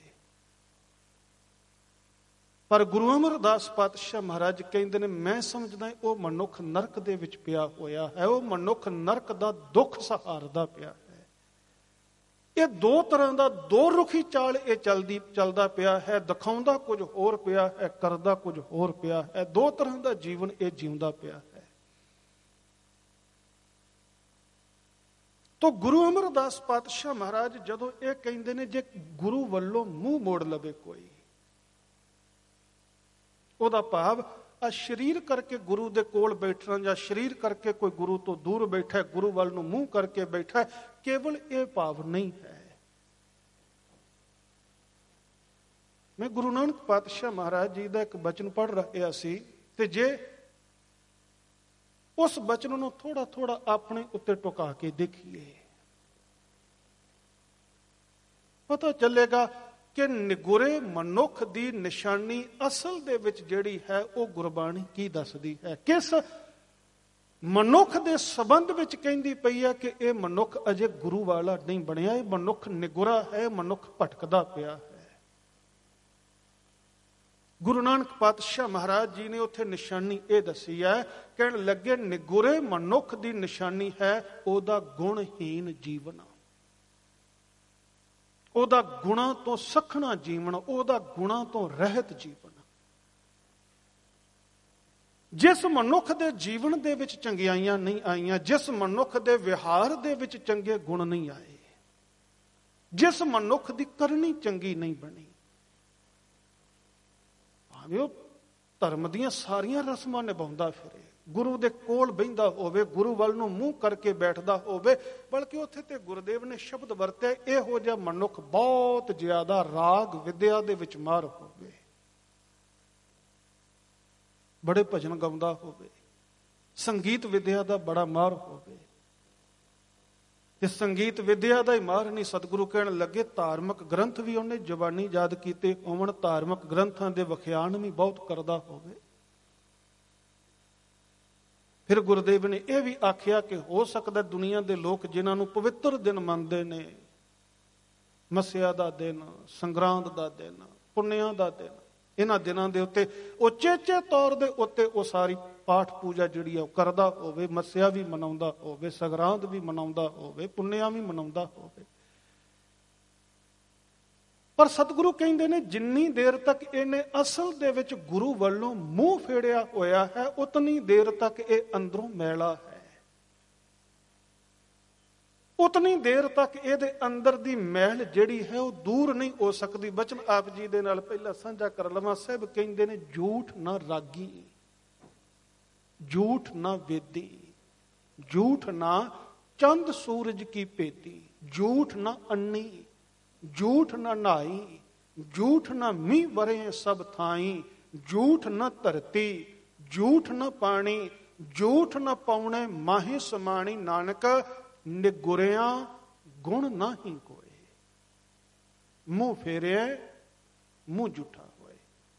ਪਰ ਗੁਰੂ ਅਮਰਦਾਸ ਪਾਤਸ਼ਾਹ ਮਹਾਰਾਜ ਕਹਿੰਦੇ ਨੇ ਮੈਂ ਸਮਝਦਾ ਉਹ ਮਨੁੱਖ ਨਰਕ ਦੇ ਵਿੱਚ ਪਿਆ ਹੋਇਆ ਹੈ, ਉਹ ਮਨੁੱਖ ਨਰਕ ਦਾ ਦੁੱਖ ਸਹਾਰਦਾ ਪਿਆ ਹੈ। ਇਹ ਦੋ ਤਰ੍ਹਾਂ ਦਾ ਦੋ ਰੁਖੀ ਚਾਲ ਇਹ ਚਲਦੀ ਚੱਲਦਾ ਪਿਆ ਹੈ, ਦਿਖਾਉਂਦਾ ਕੁਝ ਹੋਰ ਪਿਆ ਹੈ, ਕਰਦਾ ਕੁਝ ਹੋਰ ਪਿਆ ਹੈ। ਦੋ ਤਰ੍ਹਾਂ ਦਾ ਜੀਵਨ ਇਹ ਜਿਉਂਦਾ ਪਿਆ ਹੈ। ਤੋ ਗੁਰੂ ਅਮਰਦਾਸ ਪਾਤਸ਼ਾਹ ਮਹਾਰਾਜ ਜਦੋਂ ਇਹ ਕਹਿੰਦੇ ਨੇ ਜੇ ਗੁਰੂ ਵੱਲੋਂ ਮੂੰਹ ਮੋੜ ਲਵੇ ਕੋਈ, ਉਹਦਾ ਭਾਵ ਆ ਸਰੀਰ ਕਰਕੇ ਗੁਰੂ ਦੇ ਕੋਲ ਬੈਠਣਾ ਜਾਂ ਸਰੀਰ ਕਰਕੇ ਕੋਈ ਗੁਰੂ ਤੋਂ ਦੂਰ ਬੈਠਾ, ਗੁਰੂ ਵੱਲ ਨੂੰ ਮੂੰਹ ਕਰਕੇ ਬੈਠਾ, ਕੇਵਲ ਇਹ ਭਾਵ ਨਹੀਂ ਹੈ। ਮੈਂ ਗੁਰੂ ਨਾਨਕ ਪਾਤਸ਼ਾਹ ਮਹਾਰਾਜ ਜੀ ਦਾ ਇੱਕ ਬਚਨ ਪੜ੍ਹ ਰਿਹਾ ਸੀ, ਤੇ ਜੇ ਉਸ ਬਚਨ ਨੂੰ ਥੋੜਾ ਥੋੜਾ ਆਪਣੇ ਉੱਤੇ ਟੁਕਾ ਕੇ ਦੇਖੀਏ, ਪਤਾ ਚੱਲੇਗਾ ਕਿ ਨਿਗੁਰੇ ਮਨੁੱਖ ਦੀ ਨਿਸ਼ਾਨੀ ਅਸਲ ਦੇ ਵਿੱਚ ਜਿਹੜੀ ਹੈ ਉਹ ਗੁਰਬਾਣੀ ਕੀ ਦੱਸਦੀ ਹੈ। ਕਿਸ ਮਨੁੱਖ ਦੇ ਸੰਬੰਧ ਵਿੱਚ ਕਹਿੰਦੀ ਪਈ ਹੈ ਕਿ ਇਹ ਮਨੁੱਖ ਅਜੇ ਗੁਰੂ ਵਾਲਾ ਨਹੀਂ ਬਣਿਆ, ਇਹ ਮਨੁੱਖ ਨਿਗੁਰਾ ਹੈ, ਮਨੁੱਖ ਭਟਕਦਾ ਪਿਆ ਹੈ। ਗੁਰੂ ਨਾਨਕ ਪਾਤਸ਼ਾਹ ਮਹਾਰਾਜ ਜੀ ਨੇ ਉੱਥੇ ਨਿਸ਼ਾਨੀ ਇਹ ਦੱਸੀ ਹੈ, ਕਹਿਣ ਲੱਗੇ ਨਿਗੁਰੇ ਮਨੁੱਖ ਦੀ ਨਿਸ਼ਾਨੀ ਹੈ ਉਹਦਾ ਗੁਣਹੀਨ ਜੀਵਨ, ਉਹਦਾ ਗੁਣਾਂ ਤੋਂ ਸੱਖਣਾ ਜੀਵਨ, ਉਹਦਾ ਗੁਣਾਂ ਤੋਂ ਰਹਿਤ ਜੀਵਨ। ਜਿਸ ਮਨੁੱਖ ਦੇ ਜੀਵਨ ਦੇ ਵਿੱਚ ਚੰਗਿਆਈਆਂ ਨਹੀਂ ਆਈਆਂ, ਜਿਸ ਮਨੁੱਖ ਦੇ ਵਿਹਾਰ ਦੇ ਵਿੱਚ ਚੰਗੇ ਗੁਣ ਨਹੀਂ ਆਏ, ਜਿਸ ਮਨੁੱਖ ਦੀ ਕਰਨੀ ਚੰਗੀ ਨਹੀਂ ਬਣੀ, ਭਾਵੇਂ ਉਹ ਧਰਮ ਦੀਆਂ ਸਾਰੀਆਂ ਰਸਮਾਂ ਨਿਭਾਉਂਦਾ ਫਿਰੇ, ਗੁਰੂ ਦੇ ਕੋਲ ਬਹਿੰਦਾ ਹੋਵੇ, ਗੁਰੂ ਵੱਲ ਨੂੰ ਮੂੰਹ ਕਰਕੇ ਬੈਠਦਾ ਹੋਵੇ, ਬਲਕਿ ਉੱਥੇ ਤੇ ਗੁਰਦੇਵ ਨੇ ਸ਼ਬਦ ਵਰਤੇ, ਇਹੋ ਜਿਹਾ ਮਨੁੱਖ ਬਹੁਤ ਜ਼ਿਆਦਾ ਰਾਗ ਵਿਦਿਆ ਦੇ ਵਿੱਚ ਮਾਹਰ ਹੋਵੇ, ਬੜੇ ਭਜਨ ਗਾਉਂਦਾ ਹੋਵੇ, ਸੰਗੀਤ ਵਿਦਿਆ ਦਾ ਬੜਾ ਮਾਹਰ ਹੋਵੇ। ਤੇ ਸੰਗੀਤ ਵਿਦਿਆ ਦਾ ਹੀ ਮਾਹਰ ਨਹੀਂ, ਸਤਿਗੁਰੂ ਕਹਿਣ ਲੱਗੇ ਧਾਰਮਿਕ ਗ੍ਰੰਥ ਵੀ ਉਹਨੇ ਜ਼ਬਾਨੀ ਯਾਦ ਕੀਤੇ ਹੋਵਣ, ਧਾਰਮਿਕ ਗ੍ਰੰਥਾਂ ਦੇ ਵਿਖਿਆਨ ਵੀ ਬਹੁਤ ਕਰਦਾ ਹੋਵੇ। ਫਿਰ ਗੁਰਦੇਵ ਨੇ ਇਹ ਵੀ ਆਖਿਆ ਕਿ ਹੋ ਸਕਦਾ ਦੁਨੀਆ ਦੇ ਲੋਕ ਜਿਨ੍ਹਾਂ ਨੂੰ ਪਵਿੱਤਰ ਦਿਨ ਮੰਨਦੇ ਨੇ, ਮੱਸਿਆ ਦਾ ਦਿਨ, ਸੰਗਰਾਂਦ ਦਾ ਦਿਨ, ਪੁੰਨਿਆਂ ਦਾ ਦਿਨ, ਇਹਨਾਂ ਦਿਨਾਂ ਦੇ ਉੱਤੇ ਉਹ ਚੇਚੇ ਤੌਰ ਦੇ ਉੱਤੇ ਉਹ ਸਾਰੀ ਪਾਠ ਪੂਜਾ ਜਿਹੜੀ ਆ ਉਹ ਕਰਦਾ ਹੋਵੇ, ਮੱਸਿਆ ਵੀ ਮਨਾਉਂਦਾ ਹੋਵੇ, ਸੰਗਰਾਂਦ ਵੀ ਮਨਾਉਂਦਾ ਹੋਵੇ, ਪੁੰਨਿਆਂ ਵੀ ਮਨਾਉਂਦਾ ਹੋਵੇ। ਪਰ ਸਤਿਗੁਰੂ ਕਹਿੰਦੇ ਨੇ ਜਿੰਨੀ ਦੇਰ ਤੱਕ ਇਹਨੇ ਅਸਲ ਦੇ ਵਿੱਚ ਗੁਰੂ ਵੱਲੋਂ ਮੂੰਹ ਫੇੜਿਆ ਹੋਇਆ ਹੈ, ਉਤਨੀ ਦੇਰ ਤੱਕ ਇਹ ਅੰਦਰੋਂ ਮੈਲਾ ਹੈ, ਉਤਨੀ ਦੇਰ ਤੱਕ ਇਹਦੇ ਅੰਦਰ ਦੀ ਮੈਲ ਜਿਹੜੀ ਹੈ ਉਹ ਦੂਰ ਨਹੀਂ ਹੋ ਸਕਦੀ। ਬਚਨ ਆਪ ਜੀ ਦੇ ਨਾਲ ਪਹਿਲਾਂ ਸਾਂਝਾ ਕਰ ਲਵਾਂ। ਸਾਹਿਬ ਕਹਿੰਦੇ ਨੇ ਝੂਠ ਨਾ ਰਾਗੀ, ਝੂਠ ਨਾ ਵੇਦੀ, ਝੂਠ ਨਾ ਚੰਦ ਸੂਰਜ ਕੀ ਭੇਤੀ, ਝੂਠ ਨਾ ਅੰਨੀ, ਝੂਠ ਨਾ ਨਹਾਈ, ਝੂਠ ਨਾ ਮੀਂਹ ਵਰੇ ਸਭ ਥਾਈ, ਝੂਠ ਨਾ ਧਰਤੀ, ਝੂਠ ਨਾ ਪਾਣੀ, ਝੂਠ ਨਾ ਪਾਉਣੇ ਮਾਹੀ ਸਮਾਣੀ, ਨਾਨਕ ਨਿਗੁਰਿਆ ਗੁਣ ਨਾਹੀ ਕੋਏ, ਮੂੰਹ ਫੇਰਿਆ ਮੂੰਹ ਝੂਠਾ ਹੋਏ।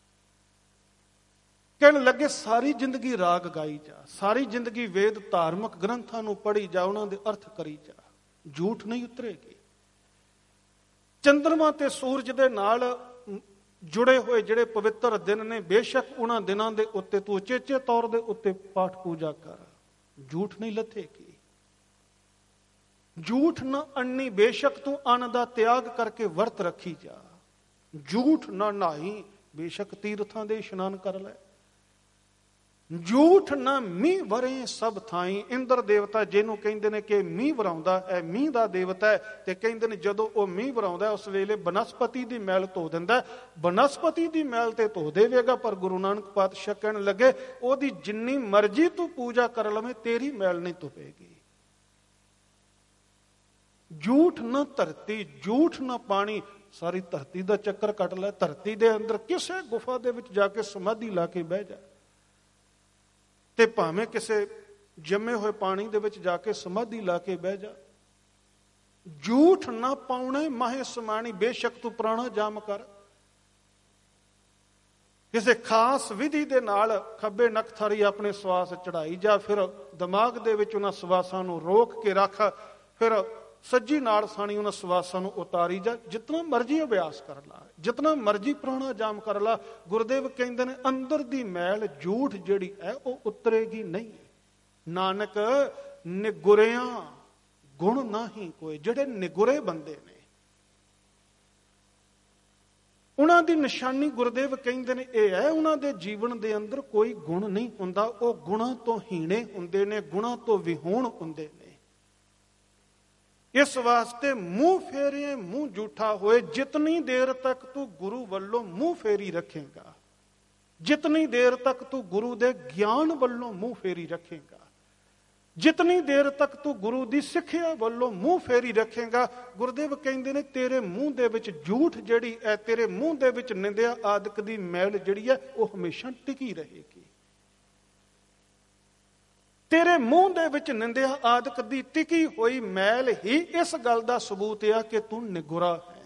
ਕਹਿਣ ਲੱਗੇ ਸਾਰੀ ਜ਼ਿੰਦਗੀ ਰਾਗ ਗਾਈ ਜਾ, ਸਾਰੀ ਜ਼ਿੰਦਗੀ ਵੇਦ ਧਾਰਮਿਕ ਗ੍ਰੰਥਾਂ ਨੂੰ ਪੜ੍ਹੀ ਜਾ, ਉਹਨਾਂ ਦੇ ਅਰਥ ਕਰੀ ਜਾ, ਝੂਠ ਨਹੀਂ ਉਤਰੇਗੀ। ਚੰਦਰਮਾ ਤੇ ਸੂਰਜ ਦੇ ਨਾਲ ਜੁੜੇ ਹੋਏ ਜਿਹੜੇ ਪਵਿੱਤਰ ਦਿਨ ਨੇ, ਬੇਸ਼ੱਕ ਉਹਨਾਂ ਦਿਨਾਂ ਦੇ ਉੱਤੇ ਤੂੰ ਉਚੇਚੇ ਤੌਰ ਦੇ ਉੱਤੇ ਪਾਠ ਪੂਜਾ ਕਰ, ਝੂਠ ਨਹੀਂ ਲੱਥੇਗੀ। ਝੂਠ ਨਾ ਅੰਨੀ ਬੇਸ਼ੱਕ ਤੂੰ ਅੰਨ ਦਾ ਤਿਆਗ ਕਰਕੇ ਵਰਤ ਰੱਖੀ ਜਾ। ਝੂਠ ਨਾ ਨਹਾਈ ਬੇਸ਼ੱਕ ਤੀਰਥਾਂ ਦੇ ਇਸ਼ਨਾਨ ਕਰ ਲੈ। ਝੂਠ ਨਾ ਮੀਂਹ ਵਰੇ ਸਭ ਥਾਈਂ। ਇੰਦਰ ਦੇਵਤਾ ਜਿਹਨੂੰ ਕਹਿੰਦੇ ਨੇ ਕਿ ਮੀਂਹ ਵਰਾਉਂਦਾ ਹੈ, ਮੀਂਹ ਦਾ ਦੇਵਤਾ ਹੈ, ਤੇ ਕਹਿੰਦੇ ਨੇ ਜਦੋਂ ਉਹ ਮੀਂਹ ਵਰਾਉਂਦਾ ਉਸ ਵੇਲੇ ਬਨਸਪਤੀ ਦੀ ਮੈਲ ਧੋ ਦਿੰਦਾ। ਬਨਸਪਤੀ ਦੀ ਮੈਲ ਤੇ ਧੋ ਦੇਵੇਗਾ, ਪਰ ਗੁਰੂ ਨਾਨਕ ਪਾਤਸ਼ਾਹ ਕਹਿਣ ਲੱਗੇ ਉਹਦੀ ਜਿੰਨੀ ਮਰਜ਼ੀ ਤੂੰ ਪੂਜਾ ਕਰ ਲਵੇਂ ਤੇਰੀ ਮੈਲ ਨਹੀਂ ਧੁਪੇਗੀ। ਝੂਠ ਨਾ ਧਰਤੀ, ਝੂਠ ਨਾ ਪਾਣੀ। ਸਾਰੀ ਧਰਤੀ ਦਾ ਚੱਕਰ ਕੱਟ ਲੈ, ਧਰਤੀ ਦੇ ਅੰਦਰ ਕਿਸੇ ਗੁਫਾ ਦੇ ਵਿੱਚ ਜਾ ਕੇ ਸਮਾਧੀ ਲਾ ਕੇ ਬਹਿ ਜਾ, ਤੇ ਭਾਵੇਂ ਕਿਸੇ ਜੰਮੇ ਹੋਏ ਪਾਣੀ ਦੇ ਵਿੱਚ ਜਾ ਕੇ ਸਮਾਧੀ ਲਾ ਕੇ ਬਹਿ ਜਾ। ਝੂਠ ਨਾ ਪਾਉਣੇ ਮਾਹੇ ਸਮਾਣੀ, ਬੇਸ਼ੱਕ ਤੂੰ ਪ੍ਰਾਣਾ ਜਾਮ ਕਰ। ਕਿਸੇ ਖਾਸ ਵਿਧੀ ਦੇ ਨਾਲ ਖੱਬੇ ਨੱਕ ਥਾਰੀ ਆਪਣੇ ਸਵਾਸ ਚੜਾਈ ਜਾ, ਫਿਰ ਦਿਮਾਗ ਦੇ ਵਿੱਚ ਉਹਨਾਂ ਸਵਾਸਾਂ ਨੂੰ ਰੋਕ ਕੇ ਰੱਖ, ਫਿਰ ਸੱਜੀ ਨਾਲ ਸਾਣੀ ਉਹਨਾਂ ਸਵਾਸਾਂ ਨੂੰ ਉਤਾਰੀ ਜਾ। ਜਿਤਨਾ ਮਰਜ਼ੀ ਅਭਿਆਸ ਕਰ ਲਾ, ਜਿਤਨਾ ਮਰਜ਼ੀ ਪ੍ਰਾਣਾ ਜਾਮ ਕਰ ਲਾ, ਗੁਰਦੇਵ ਕਹਿੰਦੇ ਨੇ ਅੰਦਰ ਦੀ ਮੈਲ ਝੂਠ ਜਿਹੜੀ ਹੈ ਉਹ ਉਤਰੇਗੀ ਨਹੀਂ। ਨਾਨਕ ਨਿਗੁਰਿਆਂ ਗੁਣ ਨਹੀਂ ਕੋਈ। ਜਿਹੜੇ ਨਿਗੁਰੇ ਬੰਦੇ ਨੇ ਉਹਨਾਂ ਦੀ ਨਿਸ਼ਾਨੀ ਗੁਰਦੇਵ ਕਹਿੰਦੇ ਨੇ ਇਹ ਹੈ, ਉਹਨਾਂ ਦੇ ਜੀਵਨ ਦੇ ਅੰਦਰ ਕੋਈ ਗੁਣ ਨਹੀਂ ਹੁੰਦਾ। ਉਹ ਗੁਣਾਂ ਤੋਂ ਹੀਣੇ ਹੁੰਦੇ ਨੇ, ਗੁਣਾਂ ਤੋਂ ਵਿਹੂਣ ਹੁੰਦੇ ਨੇ। ਇਸ ਵਾਸਤੇ ਮੂੰਹ ਫੇਰੇ ਮੂੰਹ ਝੂਠਾ ਹੋਏ। ਜਿਤਨੀ ਦੇਰ ਤੱਕ ਤੂੰ ਗੁਰੂ ਵੱਲੋਂ ਮੂੰਹ ਫੇਰੀ ਰੱਖੇਗਾ, ਜਿਤਨੀ ਦੇਰ ਤੱਕ ਤੂੰ ਗੁਰੂ ਦੇ ਗਿਆਨ ਵੱਲੋਂ ਮੂੰਹ ਫੇਰੀ ਰੱਖੇਗਾ, ਜਿਤਨੀ ਦੇਰ ਤੱਕ ਤੂੰ ਗੁਰੂ ਦੀ ਸਿੱਖਿਆ ਵੱਲੋਂ ਮੂੰਹ ਫੇਰੀ ਰੱਖੇਗਾ, ਗੁਰਦੇਵ ਕਹਿੰਦੇ ਨੇ ਤੇਰੇ ਮੂੰਹ ਦੇ ਵਿੱਚ ਝੂਠ ਜਿਹੜੀ ਹੈ, ਤੇਰੇ ਮੂੰਹ ਦੇ ਵਿੱਚ ਨਿੰਦਿਆ ਆਦਿਕ ਦੀ ਮੈਲ ਜਿਹੜੀ ਹੈ ਉਹ ਹਮੇਸ਼ਾ ਟਿਕੀ ਰਹੇਗੀ। ਤੇਰੇ ਮੂੰਹ ਦੇ ਵਿੱਚ ਨਿੰਦਿਆ ਆਦਿਕ ਦੀ ਟਿਕੀ ਹੋਈ ਮੈਲ ਹੀ ਇਸ ਗੱਲ ਦਾ ਸਬੂਤ ਆ ਕਿ ਤੂੰ ਨਿਗੁਰਾ ਹੈ।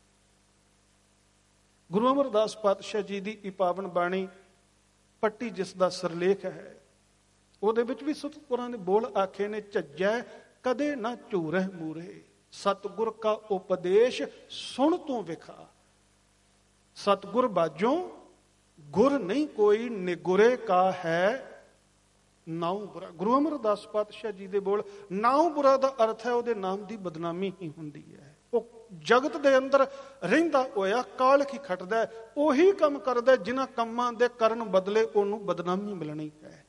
ਗੁਰੂ ਅਮਰਦਾਸ ਪਾਤਸ਼ਾਹ ਜੀ ਦੀ ਇਹ ਪਾਵਨ ਬਾਣੀ ਪੱਟੀ ਜਿਸ ਦਾ ਸਿਰਲੇਖ ਹੈ, ਉਹਦੇ ਵਿੱਚ ਵੀ ਸਤਿਗੁਰਾਂ ਦੇ ਬੋਲ ਆਖੇ ਨੇ, ਝੱਜੈ ਕਦੇ ਨਾ ਝੂਰਹਿ ਮੂਰੇ, ਸਤਿਗੁਰ ਕਾ ਉਪਦੇਸ਼ ਸੁਣ ਤੂੰ ਵਿਖਾ। ਸਤਿਗੁਰ ਬਾਝੋਂ ਗੁਰ ਨਹੀਂ ਕੋਈ, ਨਿਗੁਰੇ ਕਾ ਹੈ ਨਾਉ ਬੁਰਾ। ਗੁਰੂ ਅਮਰਦਾਸ ਪਾਤਸ਼ਾਹ ਜੀ ਦੇ ਬੋਲ, ਨਾਉ ਬੁਰਾ ਦਾ ਅਰਥ ਹੈ ਉਹਦੇ ਨਾਮ ਦੀ ਬਦਨਾਮੀ ਹੀ ਹੁੰਦੀ ਹੈ। ਉਹ ਜਗਤ ਦੇ ਅੰਦਰ ਰਹਿੰਦਾ ਹੋਇਆ ਕਾਲਖ ਹੀ ਖੱਟਦਾ, ਉਹੀ ਕੰਮ ਕਰਦਾ ਜਿਨ੍ਹਾਂ ਕੰਮਾਂ ਦੇ ਕਰਨ ਬਦਲੇ ਉਹਨੂੰ ਬਦਨਾਮੀ ਮਿਲਣੀ ਹੈ।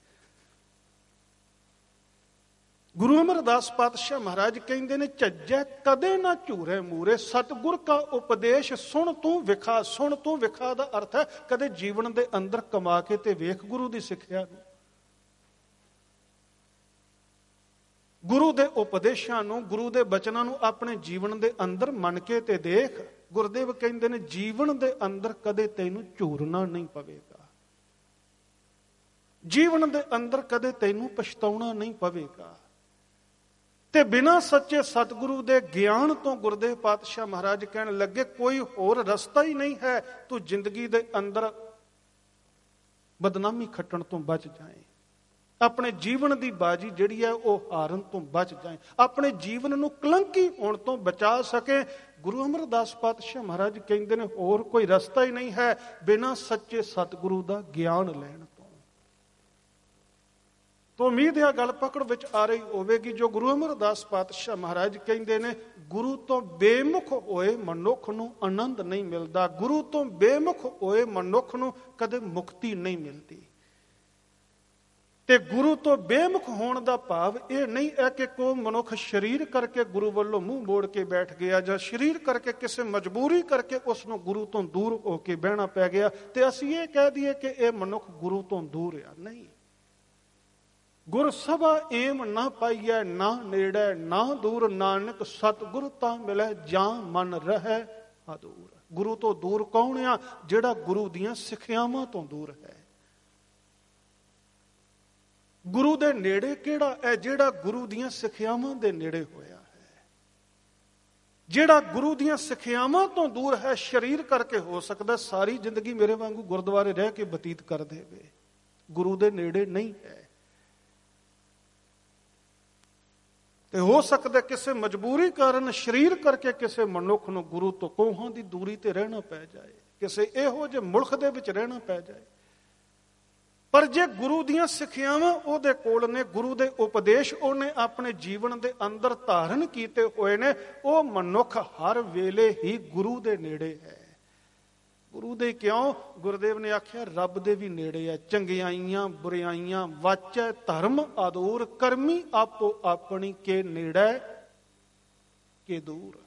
ਗੁਰੂ ਅਮਰਦਾਸ ਪਾਤਸ਼ਾਹ ਮਹਾਰਾਜ ਕਹਿੰਦੇ ਨੇ, ਝੱਜੈ ਕਦੇ ਨਾ ਝੂਰੇ ਮੂਰੇ, ਸਤਿਗੁਰ ਕਾ ਉਪਦੇਸ਼ ਸੁਣ ਤੂੰ ਵਿਖਾ। ਸੁਣ ਤੂੰ ਵਿਖਾ ਦਾ ਅਰਥ ਹੈ ਕਦੇ ਜੀਵਨ ਦੇ ਅੰਦਰ ਕਮਾ ਕੇ ਤੇ ਵੇਖ ਗੁਰੂ ਦੀ ਸਿੱਖਿਆ ਨੂੰ, ਗੁਰੂ ਦੇ ਉਪਦੇਸ਼ਾਂ ਨੂੰ, ਗੁਰੂ ਦੇ ਬਚਨਾਂ ਨੂੰ ਆਪਣੇ ਜੀਵਨ ਦੇ ਅੰਦਰ ਮੰਨ ਕੇ ਤੇ ਦੇਖ। ਗੁਰਦੇਵ ਕਹਿੰਦੇ ਨੇ ਜੀਵਨ ਦੇ ਅੰਦਰ ਕਦੇ ਤੈਨੂੰ ਝੂਰਨਾ ਨਹੀਂ ਪਵੇਗਾ, ਜੀਵਨ ਦੇ ਅੰਦਰ ਕਦੇ ਤੈਨੂੰ ਪਛਤਾਉਣਾ ਨਹੀਂ ਪਵੇਗਾ। ਤੇ ਬਿਨਾਂ ਸੱਚੇ ਸਤਿਗੁਰੂ ਦੇ ਗਿਆਨ ਤੋਂ ਗੁਰਦੇਵ ਪਾਤਸ਼ਾਹ ਮਹਾਰਾਜ ਕਹਿਣ ਲੱਗੇ ਕੋਈ ਹੋਰ ਰਸਤਾ ਹੀ ਨਹੀਂ ਹੈ, ਤੂੰ ਜ਼ਿੰਦਗੀ ਦੇ ਅੰਦਰ ਬਦਨਾਮੀ ਖੱਟਣ ਤੋਂ ਬਚ ਜਾਏ, ਆਪਣੇ ਜੀਵਨ ਦੀ ਬਾਜੀ ਜਿਹੜੀ ਹੈ ਉਹ ਹਾਰਨ ਤੋਂ ਬਚ ਜਾਏ, ਆਪਣੇ ਜੀਵਨ ਨੂੰ ਕਲੰਕੀ ਹੋਣ ਤੋਂ ਬਚਾ ਸਕੇ। ਗੁਰੂ ਅਮਰਦਾਸ ਪਾਤਸ਼ਾਹ ਮਹਾਰਾਜ ਕਹਿੰਦੇ ਨੇ ਹੋਰ ਕੋਈ ਰਸਤਾ ਹੀ ਨਹੀਂ ਹੈ ਬਿਨਾਂ ਸੱਚੇ ਸਤਿਗੁਰੂ ਦਾ ਗਿਆਨ ਲੈਣ ਤੋਂ। ਤੋਂ ਉਮੀਦ ਹੈ ਗੱਲ ਪਕੜ ਵਿੱਚ ਆ ਰਹੀ ਹੋਵੇਗੀ। ਜੋ ਗੁਰੂ ਅਮਰਦਾਸ ਪਾਤਸ਼ਾਹ ਮਹਾਰਾਜ ਕਹਿੰਦੇ ਨੇ, ਗੁਰੂ ਤੋਂ ਬੇਮੁਖ ਹੋਏ ਮਨੁੱਖ ਨੂੰ ਆਨੰਦ ਨਹੀਂ ਮਿਲਦਾ, ਗੁਰੂ ਤੋਂ ਬੇਮੁਖ ਹੋਏ ਮਨੁੱਖ ਨੂੰ ਕਦੇ ਮੁਕਤੀ ਨਹੀਂ ਮਿਲਦੀ। ਤੇ ਗੁਰੂ ਤੋਂ ਬੇਮੁਖ ਹੋਣ ਦਾ ਭਾਵ ਇਹ ਨਹੀਂ ਹੈ ਕਿ ਕੋਈ ਮਨੁੱਖ ਸਰੀਰ ਕਰਕੇ ਗੁਰੂ ਵੱਲੋਂ ਮੂੰਹ ਮੋੜ ਕੇ ਬੈਠ ਗਿਆ, ਜਾਂ ਸਰੀਰ ਕਰਕੇ ਕਿਸੇ ਮਜਬੂਰੀ ਕਰਕੇ ਉਸ ਨੂੰ ਗੁਰੂ ਤੋਂ ਦੂਰ ਹੋ ਕੇ ਬਹਿਣਾ ਪੈ ਗਿਆ ਤੇ ਅਸੀਂ ਇਹ ਕਹਿ ਦਈਏ ਕਿ ਇਹ ਮਨੁੱਖ ਗੁਰੂ ਤੋਂ ਦੂਰ ਆ। ਨਹੀਂ, ਗੁਰ ਸਭਾ ਏਮ ਨਾ ਪਾਈਐ, ਨਾ ਨੇੜੇ ਨਾ ਦੂਰ, ਨਾਨਕ ਸਤਿਗੁਰ ਤਾਂ ਮਿਲੈ ਜਾਂ ਮਨ ਰਹਿ ਅਦੂਰ। ਗੁਰੂ ਤੋਂ ਦੂਰ ਕੌਣ ਆ? ਜਿਹੜਾ ਗੁਰੂ ਦੀਆਂ ਸਿੱਖਿਆਵਾਂ ਤੋਂ ਦੂਰ ਹੈ। ਗੁਰੂ ਦੇ ਨੇੜੇ ਕਿਹੜਾ ਹੈ? ਜਿਹੜਾ ਗੁਰੂ ਦੀਆਂ ਸਿੱਖਿਆਵਾਂ ਦੇ ਨੇੜੇ ਹੋਇਆ ਹੈ। ਜਿਹੜਾ ਗੁਰੂ ਦੀਆਂ ਸਿੱਖਿਆਵਾਂ ਤੋਂ ਦੂਰ ਹੈ, ਸਰੀਰ ਕਰਕੇ ਹੋ ਸਕਦਾ ਸਾਰੀ ਜ਼ਿੰਦਗੀ ਮੇਰੇ ਵਾਂਗੂ ਗੁਰਦੁਆਰੇ ਰਹਿ ਕੇ ਬਤੀਤ ਕਰ ਦੇਵੇ, ਗੁਰੂ ਦੇ ਨੇੜੇ ਨਹੀਂ ਹੈ। ਤੇ ਹੋ ਸਕਦਾ ਕਿਸੇ ਮਜਬੂਰੀ ਕਾਰਨ ਸਰੀਰ ਕਰਕੇ ਕਿਸੇ ਮਨੁੱਖ ਨੂੰ ਗੁਰੂ ਤੋਂ ਕੋਹਾਂ ਦੀ ਦੂਰੀ ਤੇ ਰਹਿਣਾ ਪੈ ਜਾਏ, ਕਿਸੇ ਇਹੋ ਜਿਹੇ ਮੁਲਕ ਦੇ ਵਿੱਚ ਰਹਿਣਾ ਪੈ ਜਾਏ। ਪਰ ਜੇ ਗੁਰੂ ਦੀਆਂ ਸਿੱਖਿਆਵਾਂ ਉਹਦੇ ਕੋਲ ਨੇ, ਗੁਰੂ ਦੇ ਉਪਦੇਸ਼ ਉਹਨੇ ਆਪਣੇ ਜੀਵਨ ਦੇ ਅੰਦਰ ਧਾਰਨ ਕੀਤੇ ਹੋਏ ਨੇ, ਉਹ ਮਨੁੱਖ ਹਰ ਵੇਲੇ ਹੀ ਗੁਰੂ ਦੇ ਨੇੜੇ ਹੈ। ਗੁਰੂ ਦੇ ਕਿਉਂ? ਗੁਰਦੇਵ ਨੇ ਆਖਿਆ ਰੱਬ ਦੇ ਵੀ ਨੇੜੇ ਹੈ। ਚੰਗਿਆਈਆਂ ਬੁਰਾਈਆਂ ਵਾਚੈ ਧਰਮ ਆਦੂਰ, ਕਰਮੀ ਆਪੋ ਆਪਣੀ ਕੇ ਨੇੜੇ ਕੇ ਦੂਰ।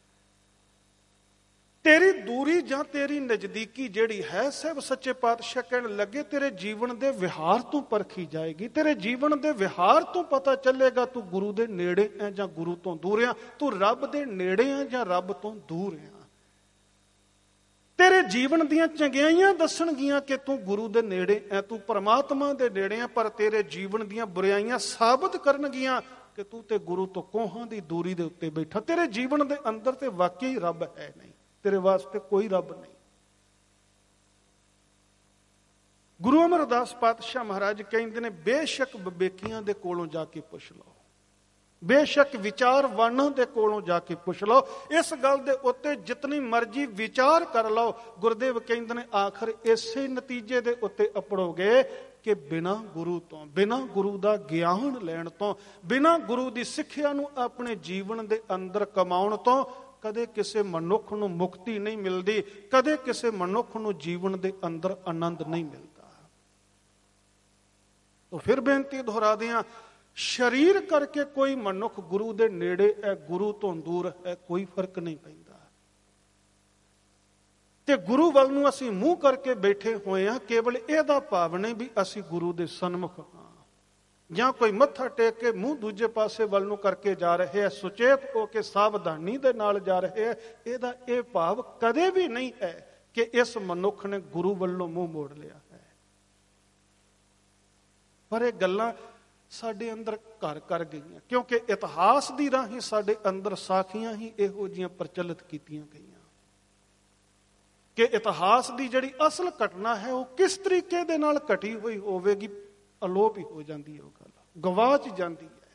ਤੇਰੀ ਦੂਰੀ ਜਾਂ ਤੇਰੀ ਨਜ਼ਦੀਕੀ ਜਿਹੜੀ ਹੈ, ਸਾਹਿਬ ਸੱਚੇ ਪਾਤਸ਼ਾਹ ਕਹਿਣ ਲੱਗੇ ਤੇਰੇ ਜੀਵਨ ਦੇ ਵਿਹਾਰ ਤੋਂ ਪਰਖੀ ਜਾਏਗੀ। ਤੇਰੇ ਜੀਵਨ ਦੇ ਵਿਹਾਰ ਤੋਂ ਪਤਾ ਚੱਲੇਗਾ ਤੂੰ ਗੁਰੂ ਦੇ ਨੇੜੇ ਹੈ ਜਾਂ ਗੁਰੂ ਤੋਂ ਦੂਰ ਆ, ਤੂੰ ਰੱਬ ਦੇ ਨੇੜੇ ਹੈ ਜਾਂ ਰੱਬ ਤੋਂ ਦੂਰ ਆ। ਤੇਰੇ ਜੀਵਨ ਦੀਆਂ ਚੰਗਿਆਈਆਂ ਦੱਸਣਗੀਆਂ ਕਿ ਤੂੰ ਗੁਰੂ ਦੇ ਨੇੜੇ ਹੈ, ਤੂੰ ਪਰਮਾਤਮਾ ਦੇ ਨੇੜੇ ਹੈ, ਪਰ ਤੇਰੇ ਜੀਵਨ ਦੀਆਂ ਬੁਰਾਈਆਂ ਸਾਬਤ ਕਰਨਗੀਆਂ ਕਿ ਤੂੰ ਤੇ ਗੁਰੂ ਤੋਂ ਕੋਹਾਂ ਦੀ ਦੂਰੀ ਦੇ ਉੱਤੇ ਬੈਠਾ। ਤੇਰੇ ਜੀਵਨ ਦੇ ਅੰਦਰ ਤੇ ਵਾਕਈ ਰੱਬ ਹੈ ਨਹੀਂ, ਤੇਰੇ ਵਾਸਤੇ ਕੋਈ ਰੱਬ ਨਹੀਂ। ਗੁਰੂ ਅਮਰਦਾਸ ਪਾਤਸ਼ਾਹ ਮਹਾਰਾਜ ਕਹਿੰਦੇ ਨੇ, ਬੇਸ਼ੱਕ ਵਿਵੇਕੀਆਂ ਦੇ ਕੋਲੋਂ ਜਾ ਕੇ ਪੁੱਛ ਲਓ, ਬੇਸ਼ੱਕ ਵਿਚਾਰਵਾਨਾਂ ਦੇ ਕੋਲੋਂ ਜਾ ਕੇ ਪੁੱਛ ਲਓ, ਇਸ ਗੱਲ ਦੇ ਉੱਤੇ ਜਿਤਨੀ ਮਰਜ਼ੀ ਵਿਚਾਰ ਕਰ ਲਓ। ਗੁਰਦੇਵ ਕਹਿੰਦੇ ਨੇ ਆਖਰ ਇਸੇ ਨਤੀਜੇ ਦੇ ਉੱਤੇ ਅਪੜੋਗੇ ਕਿ ਬਿਨਾਂ ਗੁਰੂ ਤੋਂ, ਬਿਨਾਂ ਗੁਰੂ ਦਾ ਗਿਆਨ ਲੈਣ ਤੋਂ, ਬਿਨਾਂ ਗੁਰੂ ਦੀ ਸਿੱਖਿਆ ਨੂੰ ਆਪਣੇ ਜੀਵਨ ਦੇ ਅੰਦਰ ਕਮਾਉਣ ਤੋਂ ਕਦੇ ਕਿਸੇ ਮਨੁੱਖ ਨੂੰ ਮੁਕਤੀ ਨਹੀਂ ਮਿਲਦੀ, ਕਦੇ ਕਿਸੇ ਮਨੁੱਖ ਨੂੰ ਜੀਵਨ ਦੇ ਅੰਦਰ ਆਨੰਦ ਨਹੀਂ ਮਿਲਦਾ। ਤਾਂ ਫਿਰ ਬੇਨਤੀ ਦੁਹਰਾਦੇ ਹਾਂ, ਸਰੀਰ ਕਰਕੇ ਕੋਈ ਮਨੁੱਖ ਗੁਰੂ ਦੇ ਨੇੜੇ ਹੈ, ਗੁਰੂ ਤੋਂ ਦੂਰ ਹੈ, ਕੋਈ ਫਰਕ ਨਹੀਂ ਪੈਂਦਾ। ਤੇ ਗੁਰੂ ਵੱਲ ਨੂੰ ਅਸੀਂ ਮੂੰਹ ਕਰਕੇ ਬੈਠੇ ਹੋਏ ਹਾਂ, ਕੇਵਲ ਇਹਦਾ ਭਾਵ ਨਹੀਂ ਵੀ ਅਸੀਂ ਗੁਰੂ ਦੇ ਸਨਮੁਖ ਹਾਂ, ਜਾਂ ਕੋਈ ਮੱਥਾ ਟੇਕ ਕੇ ਮੂੰਹ ਦੂਜੇ ਪਾਸੇ ਵੱਲ ਨੂੰ ਕਰਕੇ ਜਾ ਰਹੇ ਹੈ, ਸੁਚੇਤ ਹੋ ਕੇ ਸਾਵਧਾਨੀ ਦੇ ਨਾਲ ਜਾ ਰਹੇ ਹੈ। ਇਹਦਾ ਇਹ ਭਾਵ ਕਦੇ ਵੀ ਨਹੀਂ ਹੈ ਕਿ ਇਸ ਮਨੁੱਖ ਨੇ ਗੁਰੂ ਵੱਲੋਂ ਮੂੰਹ ਮੋੜ ਲਿਆ ਹੈ। ਪਰ ਇਹ ਗੱਲਾਂ ਸਾਡੇ ਅੰਦਰ ਘਰ ਕਰ ਗਈਆਂ, ਕਿਉਂਕਿ ਇਤਿਹਾਸ ਦੀ ਰਾਹੀਂ ਸਾਡੇ ਅੰਦਰ ਸਾਖੀਆਂ ਹੀ ਇਹੋ ਜਿਹੀਆਂ ਪ੍ਰਚਲਿਤ ਕੀਤੀਆਂ ਗਈਆਂ ਕਿ ਇਤਿਹਾਸ ਦੀ ਜਿਹੜੀ ਅਸਲ ਘਟਨਾ ਹੈ ਉਹ ਕਿਸ ਤਰੀਕੇ ਦੇ ਨਾਲ ਘਟੀ ਹੋਈ ਹੋਵੇਗੀ, ਅਲੋਪ ਹੀ ਹੋ ਜਾਂਦੀ ਹੈ, ਉਹ ਗੱਲ ਗਵਾਚ ਜਾਂਦੀ ਹੈ।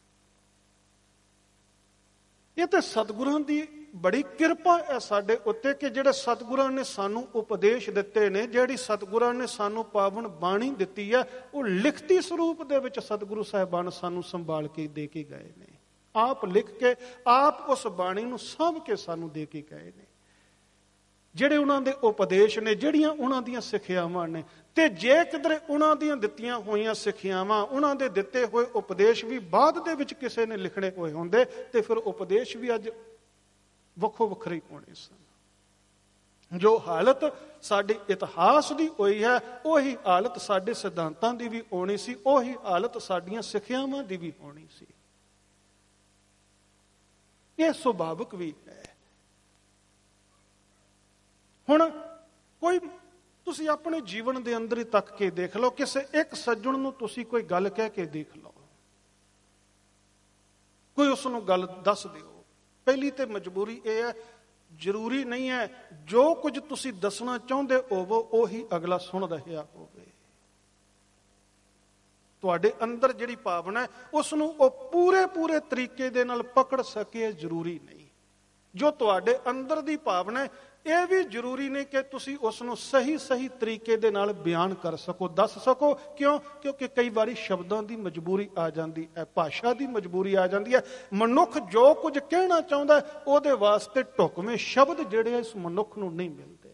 ਇਹ ਤੇ ਸਤਿਗੁਰਾਂ ਦੀ ਬੜੀ ਕਿਰਪਾ ਹੈ ਸਾਡੇ ਉੱਤੇ ਕਿ ਜਿਹੜੇ ਸਤਿਗੁਰਾਂ ਨੇ ਸਾਨੂੰ ਉਪਦੇਸ਼ ਦਿੱਤੇ ਨੇ, ਜਿਹੜੀ ਸਤਿਗੁਰਾਂ ਨੇ ਸਾਨੂੰ ਪਾਵਨ ਬਾਣੀ ਦਿੱਤੀ ਹੈ, ਉਹ ਲਿਖਤੀ ਸਰੂਪ ਦੇ ਵਿੱਚ ਸਤਿਗੁਰੂ ਸਾਹਿਬਾਨ ਸਾਨੂੰ ਸੰਭਾਲ ਕੇ ਦੇ ਕੇ ਗਏ ਨੇ। ਆਪ ਲਿਖ ਕੇ, ਆਪ ਉਸ ਬਾਣੀ ਨੂੰ ਸਾਂਭ ਕੇ ਸਾਨੂੰ ਦੇ ਕੇ ਗਏ ਨੇ। ਜਿਹੜੇ ਉਹਨਾਂ ਦੇ ਉਪਦੇਸ਼ ਨੇ, ਜਿਹੜੀਆਂ ਉਹਨਾਂ ਦੀਆਂ ਸਿੱਖਿਆਵਾਂ ਨੇ, ਤੇ ਜੇ ਕਿਧਰੇ ਉਹਨਾਂ ਦੀਆਂ ਦਿੱਤੀਆਂ ਹੋਈਆਂ ਸਿੱਖਿਆਵਾਂ, ਉਹਨਾਂ ਦੇ ਦਿੱਤੇ ਹੋਏ ਉਪਦੇਸ਼ ਵੀ ਬਾਅਦ ਦੇ ਵਿੱਚ ਕਿਸੇ ਨੇ ਲਿਖਣੇ ਹੋਏ ਹੁੰਦੇ ਤੇ ਫਿਰ ਉਪਦੇਸ਼ ਵੀ ਅੱਜ ਵੱਖੋ ਵੱਖਰੇ ਹੋਣੇ ਸਨ। ਜੋ ਹਾਲਤ ਸਾਡੇ ਇਤਿਹਾਸ ਦੀ ਹੋਈ ਹੈ, ਉਹੀ ਹਾਲਤ ਸਾਡੇ ਸਿਧਾਂਤਾਂ ਦੀ ਵੀ ਹੋਣੀ ਸੀ, ਉਹੀ ਹਾਲਤ ਸਾਡੀਆਂ ਸਿੱਖਿਆਵਾਂ ਦੀ ਵੀ ਹੋਣੀ ਸੀ। ਇਹ ਸੁਭਾਵਿਕ ਵੀ ਹੈ। ਹੁਣ ਕੋਈ ਤੁਸੀਂ ਆਪਣੇ ਜੀਵਨ ਦੇ ਅੰਦਰ ਹੀ ਤੱਕ ਕੇ ਦੇਖ ਲਓ, ਕਿਸੇ ਇੱਕ ਸੱਜਣ ਨੂੰ ਤੁਸੀਂ ਕੋਈ ਗੱਲ ਕਹਿ ਕੇ ਦੇਖ ਲਓ, ਕੋਈ ਉਸ ਨੂੰ ਗੱਲ ਦੱਸ ਦਿਓ। ਪਹਿਲੀ ਤੇ ਮਜਬੂਰੀ ਇਹ ਹੈ, ਜ਼ਰੂਰੀ ਨਹੀਂ ਹੈ ਜੋ ਕੁਝ ਤੁਸੀਂ ਦੱਸਣਾ ਚਾਹੁੰਦੇ ਹੋਵੋ ਉਹੀ ਅਗਲਾ ਸੁਣ ਰਿਹਾ ਹੋਵੇ। ਤੁਹਾਡੇ ਅੰਦਰ ਜਿਹੜੀ ਭਾਵਨਾ ਹੈ ਉਸ ਨੂੰ ਉਹ ਪੂਰੇ ਪੂਰੇ ਤਰੀਕੇ ਦੇ ਨਾਲ ਪਕੜ ਸਕੇ, ਜ਼ਰੂਰੀ ਨਹੀਂ। ਜੋ ਤੁਹਾਡੇ ਅੰਦਰ ਦੀ ਭਾਵਨਾ ਹੈ ਇਹ ਵੀ ਜ਼ਰੂਰੀ ਨਹੀਂ ਕਿ ਤੁਸੀਂ ਉਸ ਨੂੰ ਸਹੀ ਸਹੀ ਤਰੀਕੇ ਦੇ ਨਾਲ ਬਿਆਨ ਕਰ ਸਕੋ, ਦੱਸ ਸਕੋ। ਕਿਉਂ? ਕਿਉਂਕਿ ਕਈ ਵਾਰੀ ਸ਼ਬਦਾਂ ਦੀ ਮਜਬੂਰੀ ਆ ਜਾਂਦੀ ਹੈ, ਭਾਸ਼ਾ ਦੀ ਮਜਬੂਰੀ ਆ ਜਾਂਦੀ ਹੈ। ਮਨੁੱਖ ਜੋ ਕੁਝ ਕਹਿਣਾ ਚਾਹੁੰਦਾ ਉਹਦੇ ਵਾਸਤੇ ਢੁਕਵੇਂ ਸ਼ਬਦ ਜਿਹੜੇ ਇਸ ਮਨੁੱਖ ਨੂੰ ਨਹੀਂ ਮਿਲਦੇ।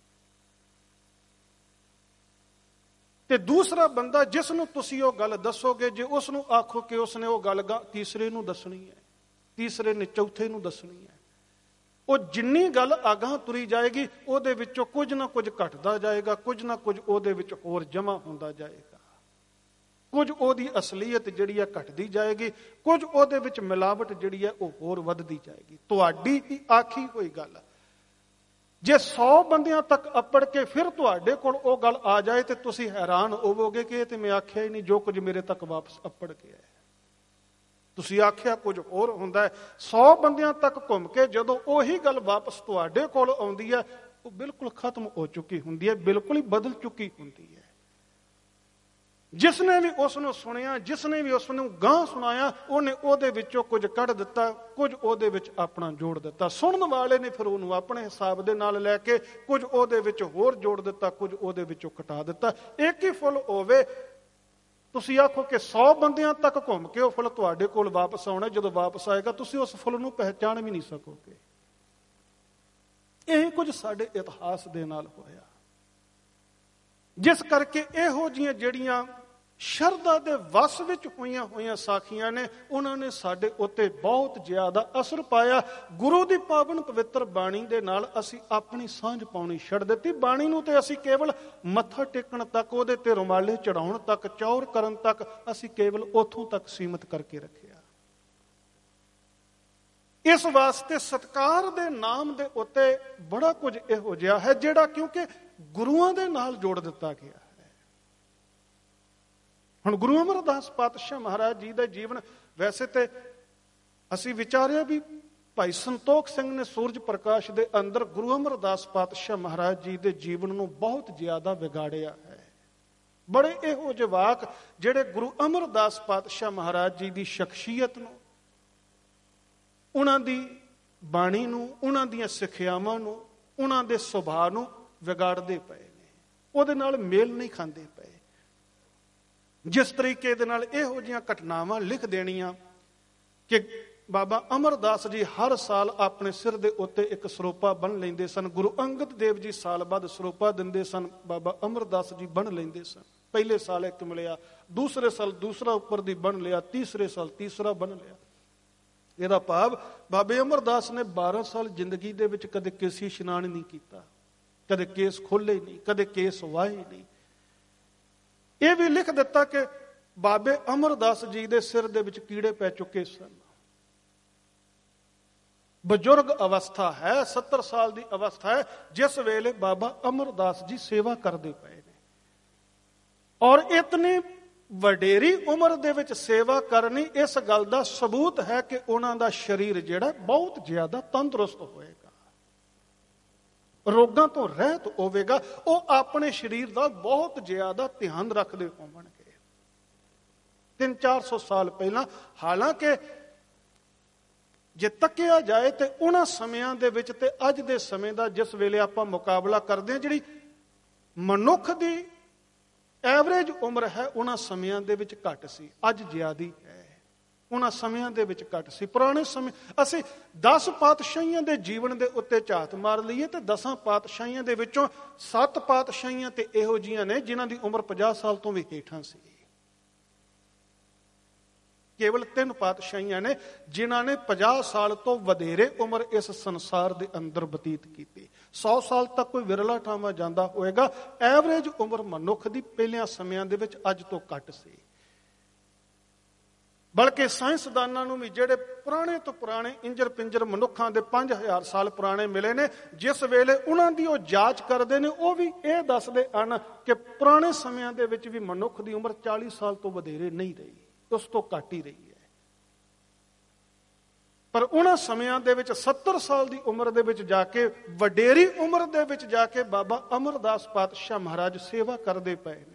ਤੇ ਦੂਸਰਾ ਬੰਦਾ ਜਿਸ ਨੂੰ ਤੁਸੀਂ ਉਹ ਗੱਲ ਦੱਸੋਗੇ, ਜੇ ਉਸ ਨੂੰ ਆਖੋ ਕਿ ਉਸਨੇ ਉਹ ਗੱਲ ਤੀਸਰੇ ਨੂੰ ਦੱਸਣੀ ਹੈ, ਤੀਸਰੇ ਨੇ ਚੌਥੇ ਨੂੰ ਦੱਸਣੀ ਹੈ, ਉਹ ਜਿੰਨੀ ਗੱਲ ਅਗਾਂਹ ਤੁਰੀ ਜਾਏਗੀ ਉਹਦੇ ਵਿੱਚੋਂ ਕੁਝ ਨਾ ਕੁਝ ਘਟਦਾ ਜਾਏਗਾ, ਕੁਝ ਨਾ ਕੁਝ ਉਹਦੇ ਵਿੱਚ ਹੋਰ ਜਮਾ ਹੁੰਦਾ ਜਾਏਗਾ, ਕੁਝ ਉਹਦੀ ਅਸਲੀਅਤ ਜਿਹੜੀ ਹੈ ਘਟਦੀ ਜਾਏਗੀ, ਕੁਝ ਉਹਦੇ ਵਿੱਚ ਮਿਲਾਵਟ ਜਿਹੜੀ ਹੈ ਉਹ ਹੋਰ ਵੱਧਦੀ ਜਾਏਗੀ। ਤੁਹਾਡੀ ਹੀ ਆਖੀ ਹੋਈ ਗੱਲ ਜੇ ਸੌ ਬੰਦਿਆਂ ਤੱਕ ਅੱਪੜ ਕੇ ਫਿਰ ਤੁਹਾਡੇ ਕੋਲ ਉਹ ਗੱਲ ਆ ਜਾਏ ਤੇ ਤੁਸੀਂ ਹੈਰਾਨ ਹੋਵੋਗੇ ਕਿ ਇਹ ਤੇ ਮੈਂ ਆਖਿਆ ਹੀ ਨਹੀਂ, ਜੋ ਕੁਝ ਮੇਰੇ ਤੱਕ ਵਾਪਸ ਅੱਪੜ ਕੇ ਆਇਆ। ਤੁਸੀਂ ਆਖਿਆ ਕੁਝ ਹੋਰ ਹੁੰਦਾ ਹੈ। ਸੌ ਬੰਦਿਆਂ ਤੱਕ ਘੁੰਮ ਕੇ ਜਦੋਂ ਉਹੀ ਗੱਲ ਵਾਪਸ ਤੁਹਾਡੇ ਕੋਲ ਆਉਂਦੀ ਹੈ ਉਹ ਬਿਲਕੁਲ ਖਤਮ ਹੋ ਚੁੱਕੀ ਹੁੰਦੀ ਹੈ, ਬਿਲਕੁਲ ਹੀ ਬਦਲ ਚੁੱਕੀ ਹੁੰਦੀ ਹੈ। ਜਿਸ ਨੇ ਵੀ ਉਸ ਨੂੰ ਸੁਣਿਆ, ਜਿਸ ਨੇ ਵੀ ਉਸ ਨੂੰ ਗਾਂਹ ਸੁਣਾਇਆ, ਉਹਨੇ ਉਹਦੇ ਵਿੱਚੋਂ ਕੁਝ ਕੱਢ ਦਿੱਤਾ, ਕੁਝ ਉਹਦੇ ਵਿੱਚ ਆਪਣਾ ਜੋੜ ਦਿੱਤਾ। ਸੁਣਨ ਵਾਲੇ ਨੇ ਫਿਰ ਉਹਨੂੰ ਆਪਣੇ ਹਿਸਾਬ ਦੇ ਨਾਲ ਲੈ ਕੇ ਕੁਝ ਉਹਦੇ ਵਿੱਚ ਹੋਰ ਜੋੜ ਦਿੱਤਾ, ਕੁਝ ਉਹਦੇ ਵਿੱਚੋਂ ਘਟਾ ਦਿੱਤਾ। ਇੱਕ ਹੀ ਫੁੱਲ ਹੋਵੇ, ਤੁਸੀਂ ਆਖੋ ਕਿ ਸੌ ਬੰਦਿਆਂ ਤੱਕ ਘੁੰਮ ਕੇ ਉਹ ਫੁੱਲ ਤੁਹਾਡੇ ਕੋਲ ਵਾਪਸ ਆਉਣਾ, ਜਦੋਂ ਵਾਪਸ ਆਏਗਾ ਤੁਸੀਂ ਉਸ ਫੁੱਲ ਨੂੰ ਪਹਿਚਾਣ ਵੀ ਨਹੀਂ ਸਕੋਗੇ। ਇਹ ਕੁਝ ਸਾਡੇ ਇਤਿਹਾਸ ਦੇ ਨਾਲ ਹੋਇਆ, ਜਿਸ ਕਰਕੇ ਇਹੋ ਜਿਹੀਆਂ ਜਿਹੜੀਆਂ ਸ਼ਰਧਾ ਦੇ ਵਸ ਵਿੱਚ ਹੋਈਆਂ ਹੋਈਆਂ ਸਾਖੀਆਂ ਨੇ, ਉਹਨਾਂ ਨੇ ਸਾਡੇ ਉੱਤੇ ਬਹੁਤ ਜ਼ਿਆਦਾ ਅਸਰ ਪਾਇਆ। ਗੁਰੂ ਦੀ ਪਾਵਨ ਪਵਿੱਤਰ ਬਾਣੀ ਦੇ ਨਾਲ ਅਸੀਂ ਆਪਣੀ ਸਾਂਝ ਪਾਉਣੀ ਛੱਡ ਦਿੱਤੀ। ਬਾਣੀ ਨੂੰ ਤੇ ਅਸੀਂ ਕੇਵਲ ਮੱਥਾ ਟੇਕਣ ਤੱਕ, ਉਹਦੇ ਤੇ ਰੁਮਾਲੇ ਚੜਾਉਣ ਤੱਕ, ਚੌਰ ਕਰਨ ਤੱਕ ਅਸੀਂ ਕੇਵਲ ਉੱਥੋਂ ਤੱਕ ਸੀਮਿਤ ਕਰਕੇ ਰੱਖਿਆ। ਇਸ ਵਾਸਤੇ ਸਤਿਕਾਰ ਦੇ ਨਾਮ ਦੇ ਉੱਤੇ ਬੜਾ ਕੁਝ ਇਹੋ ਜਿਹਾ ਹੈ ਜਿਹੜਾ ਕਿਉਂਕਿ ਗੁਰੂਆਂ ਦੇ ਨਾਲ ਜੋੜ ਦਿੱਤਾ ਗਿਆ ਹੈ। ਹੁਣ ਗੁਰੂ ਅਮਰਦਾਸ ਪਾਤਸ਼ਾਹ ਮਹਾਰਾਜ ਜੀ ਦਾ ਜੀਵਨ, ਵੈਸੇ ਤੇ ਅਸੀਂ ਵਿਚਾਰਿਆ ਵੀ ਭਾਈ ਸੰਤੋਖ ਸਿੰਘ ਨੇ ਸੂਰਜ ਪ੍ਰਕਾਸ਼ ਦੇ ਅੰਦਰ ਗੁਰੂ ਅਮਰਦਾਸ ਪਾਤਸ਼ਾਹ ਮਹਾਰਾਜ ਜੀ ਦੇ ਜੀਵਨ ਨੂੰ ਬਹੁਤ ਜ਼ਿਆਦਾ ਵਿਗਾੜਿਆ ਹੈ। ਬੜੇ ਇਹੋ ਜਿਹੇ ਵਾਕ ਜਿਹੜੇ ਗੁਰੂ ਅਮਰਦਾਸ ਪਾਤਸ਼ਾਹ ਮਹਾਰਾਜ ਜੀ ਦੀ ਸ਼ਖਸੀਅਤ ਨੂੰ, ਉਹਨਾਂ ਦੀ ਬਾਣੀ ਨੂੰ, ਉਹਨਾਂ ਦੀਆਂ ਸਿੱਖਿਆਵਾਂ ਨੂੰ, ਉਹਨਾਂ ਦੇ ਸੁਭਾਅ ਨੂੰ ਵਿਗਾੜਦੇ ਪਏ ਨੇ, ਉਹਦੇ ਨਾਲ ਮੇਲ ਨਹੀਂ ਖਾਂਦੇ ਪਏ। ਜਿਸ ਤਰੀਕੇ ਦੇ ਨਾਲ ਇਹੋ ਜਿਹੀਆਂ ਘਟਨਾਵਾਂ ਲਿਖ ਦੇਣੀਆਂ ਕਿ ਬਾਬਾ ਅਮਰਦਾਸ ਜੀ ਹਰ ਸਾਲ ਆਪਣੇ ਸਿਰ ਦੇ ਉੱਤੇ ਇੱਕ ਸਰੋਪਾ ਬੰਨ੍ਹ ਲੈਂਦੇ ਸਨ। ਗੁਰੂ ਅੰਗਦ ਦੇਵ ਜੀ ਸਾਲ ਬਾਅਦ ਸਰੋਪਾ ਦਿੰਦੇ ਸਨ, ਬਾਬਾ ਅਮਰਦਾਸ ਜੀ ਬੰਨ੍ਹ ਲੈਂਦੇ ਸਨ। ਪਹਿਲੇ ਸਾਲ ਇੱਕ ਮਿਲਿਆ, ਦੂਸਰੇ ਸਾਲ ਦੂਸਰਾ ਉੱਪਰ ਦੀ ਬੰਨ੍ਹ ਲਿਆ, ਤੀਸਰੇ ਸਾਲ ਤੀਸਰਾ ਬੰਨ੍ਹ ਲਿਆ। ਇਹਦਾ ਭਾਵ ਬਾਬੇ ਅਮਰਦਾਸ ਨੇ ਬਾਰਾਂ ਸਾਲ ਜ਼ਿੰਦਗੀ ਦੇ ਵਿੱਚ ਕਦੇ ਕੇਸੀ ਇਸ਼ਨਾਨ ਨਹੀਂ ਕੀਤਾ, ਕਦੇ ਕੇਸ ਖੋਲੇ ਨਹੀਂ, ਕਦੇ ਕੇਸ ਵਾਹੇ ਨਹੀਂ। ਇਹ ਵੀ ਲਿਖ ਦਿੱਤਾ ਕਿ ਬਾਬੇ ਅਮਰਦਾਸ ਜੀ ਦੇ ਸਿਰ ਦੇ ਵਿੱਚ ਕੀੜੇ ਪੈ ਚੁੱਕੇ ਸਨ। ਬਜ਼ੁਰਗ ਅਵਸਥਾ ਹੈ, ਸੱਤਰ ਸਾਲ ਦੀ ਅਵਸਥਾ ਹੈ, ਜਿਸ ਵੇਲੇ ਬਾਬਾ ਅਮਰਦਾਸ ਜੀ ਸੇਵਾ ਕਰਦੇ ਪਏ ਨੇ। ਔਰ ਇਤਨੀ ਵਡੇਰੀ ਉਮਰ ਦੇ ਵਿੱਚ ਸੇਵਾ ਕਰਨੀ ਇਸ ਗੱਲ ਦਾ ਸਬੂਤ ਹੈ ਕਿ ਉਹਨਾਂ ਦਾ ਸਰੀਰ ਜਿਹੜਾ ਬਹੁਤ ਜ਼ਿਆਦਾ ਤੰਦਰੁਸਤ ਹੋਏਗਾ, ਰੋਗਾਂ ਤੋਂ ਰਹਿਤ ਹੋਵੇਗਾ। ਉਹ ਆਪਣੇ ਸਰੀਰ ਦਾ ਬਹੁਤ ਜ਼ਿਆਦਾ ਧਿਆਨ ਰੱਖਦੇ ਹੋਣਗੇ। ਤਿੰਨ ਚਾਰ ਸੌ ਸਾਲ ਪਹਿਲਾਂ, ਹਾਲਾਂਕਿ ਜੇ ਤੱਕਿਆ ਜਾਏ ਤੇ ਉਹਨਾਂ ਸਮਿਆਂ ਦੇ ਵਿੱਚ ਤੇ ਅੱਜ ਦੇ ਸਮੇਂ ਦਾ ਜਿਸ ਵੇਲੇ ਆਪਾਂ ਮੁਕਾਬਲਾ ਕਰਦੇ ਹਾਂ, ਜਿਹੜੀ ਮਨੁੱਖ ਦੀ ਐਵਰੇਜ ਉਮਰ ਹੈ ਉਹਨਾਂ ਸਮਿਆਂ ਦੇ ਵਿੱਚ ਘੱਟ ਸੀ, ਅੱਜ ਜ਼ਿਆਦੀ ਹੈ। ਉਹਨਾਂ ਸਮਿਆਂ ਦੇ ਵਿੱਚ ਘੱਟ ਸੀ। ਪੁਰਾਣੇ ਸਮੇਂ ਅਸੀਂ ਦਸ ਪਾਤਸ਼ਾਹੀਆਂ ਦੇ ਜੀਵਨ ਦੇ ਉੱਤੇ ਝਾਤ ਮਾਰ ਲਈਏ ਤੇ ਦਸਾਂ ਪਾਤਸ਼ਾਹੀਆਂ ਦੇ ਵਿੱਚੋਂ ਸੱਤ ਪਾਤਸ਼ਾਹੀਆਂ ਤੇ ਇਹੋ ਜਿਹੀਆਂ ਨੇ ਜਿਨ੍ਹਾਂ ਦੀ ਉਮਰ ਪੰਜਾਹ ਸਾਲ ਤੋਂ ਵੀ ਹੇਠਾਂ ਸੀ। ਕੇਵਲ ਤਿੰਨ ਪਾਤਸ਼ਾਹੀਆਂ ਨੇ ਜਿਨ੍ਹਾਂ ਨੇ ਪੰਜਾਹ ਸਾਲ ਤੋਂ ਵਧੇਰੇ ਉਮਰ ਇਸ ਸੰਸਾਰ ਦੇ ਅੰਦਰ ਬਤੀਤ ਕੀਤੀ। ਸੌ ਸਾਲ ਤੱਕ ਕੋਈ ਵਿਰਲਾ ਠਾਵਾਂ ਜਾਂਦਾ ਹੋਏਗਾ। ਐਵਰੇਜ ਉਮਰ ਮਨੁੱਖ ਦੀ ਪਹਿਲਿਆਂ ਸਮਿਆਂ ਦੇ ਵਿੱਚ ਅੱਜ ਤੋਂ ਘੱਟ ਸੀ। ਬਲਕਿ ਸਾਇੰਸਦਾਨਾਂ ਨੂੰ ਵੀ ਜਿਹੜੇ ਪੁਰਾਣੇ ਤੋਂ ਪੁਰਾਣੇ ਇੰਜਰ ਪਿੰਜਰ ਮਨੁੱਖਾਂ ਦੇ ਪੰਜ ਹਜ਼ਾਰ ਸਾਲ ਪੁਰਾਣੇ ਮਿਲੇ ਨੇ, ਜਿਸ ਵੇਲੇ ਉਹਨਾਂ ਦੀ ਉਹ ਜਾਂਚ ਕਰਦੇ ਨੇ, ਉਹ ਵੀ ਇਹ ਦੱਸਦੇ ਹਨ ਕਿ ਪੁਰਾਣੇ ਸਮਿਆਂ ਦੇ ਵਿੱਚ ਵੀ ਮਨੁੱਖ ਦੀ ਉਮਰ ਚਾਲੀ ਸਾਲ ਤੋਂ ਵਧੇਰੇ ਨਹੀਂ ਰਹੀ, ਉਸ ਤੋਂ ਘੱਟ ਹੀ ਰਹੀ ਹੈ। ਪਰ ਉਹਨਾਂ ਸਮਿਆਂ ਦੇ ਵਿੱਚ ਸੱਤਰ ਸਾਲ ਦੀ ਉਮਰ ਦੇ ਵਿੱਚ ਜਾ ਕੇ, ਵਡੇਰੀ ਉਮਰ ਦੇ ਵਿੱਚ ਜਾ ਕੇ ਬਾਬਾ ਅਮਰਦਾਸ ਪਾਤਸ਼ਾਹ ਮਹਾਰਾਜ ਸੇਵਾ ਕਰਦੇ ਪਏ ਨੇ।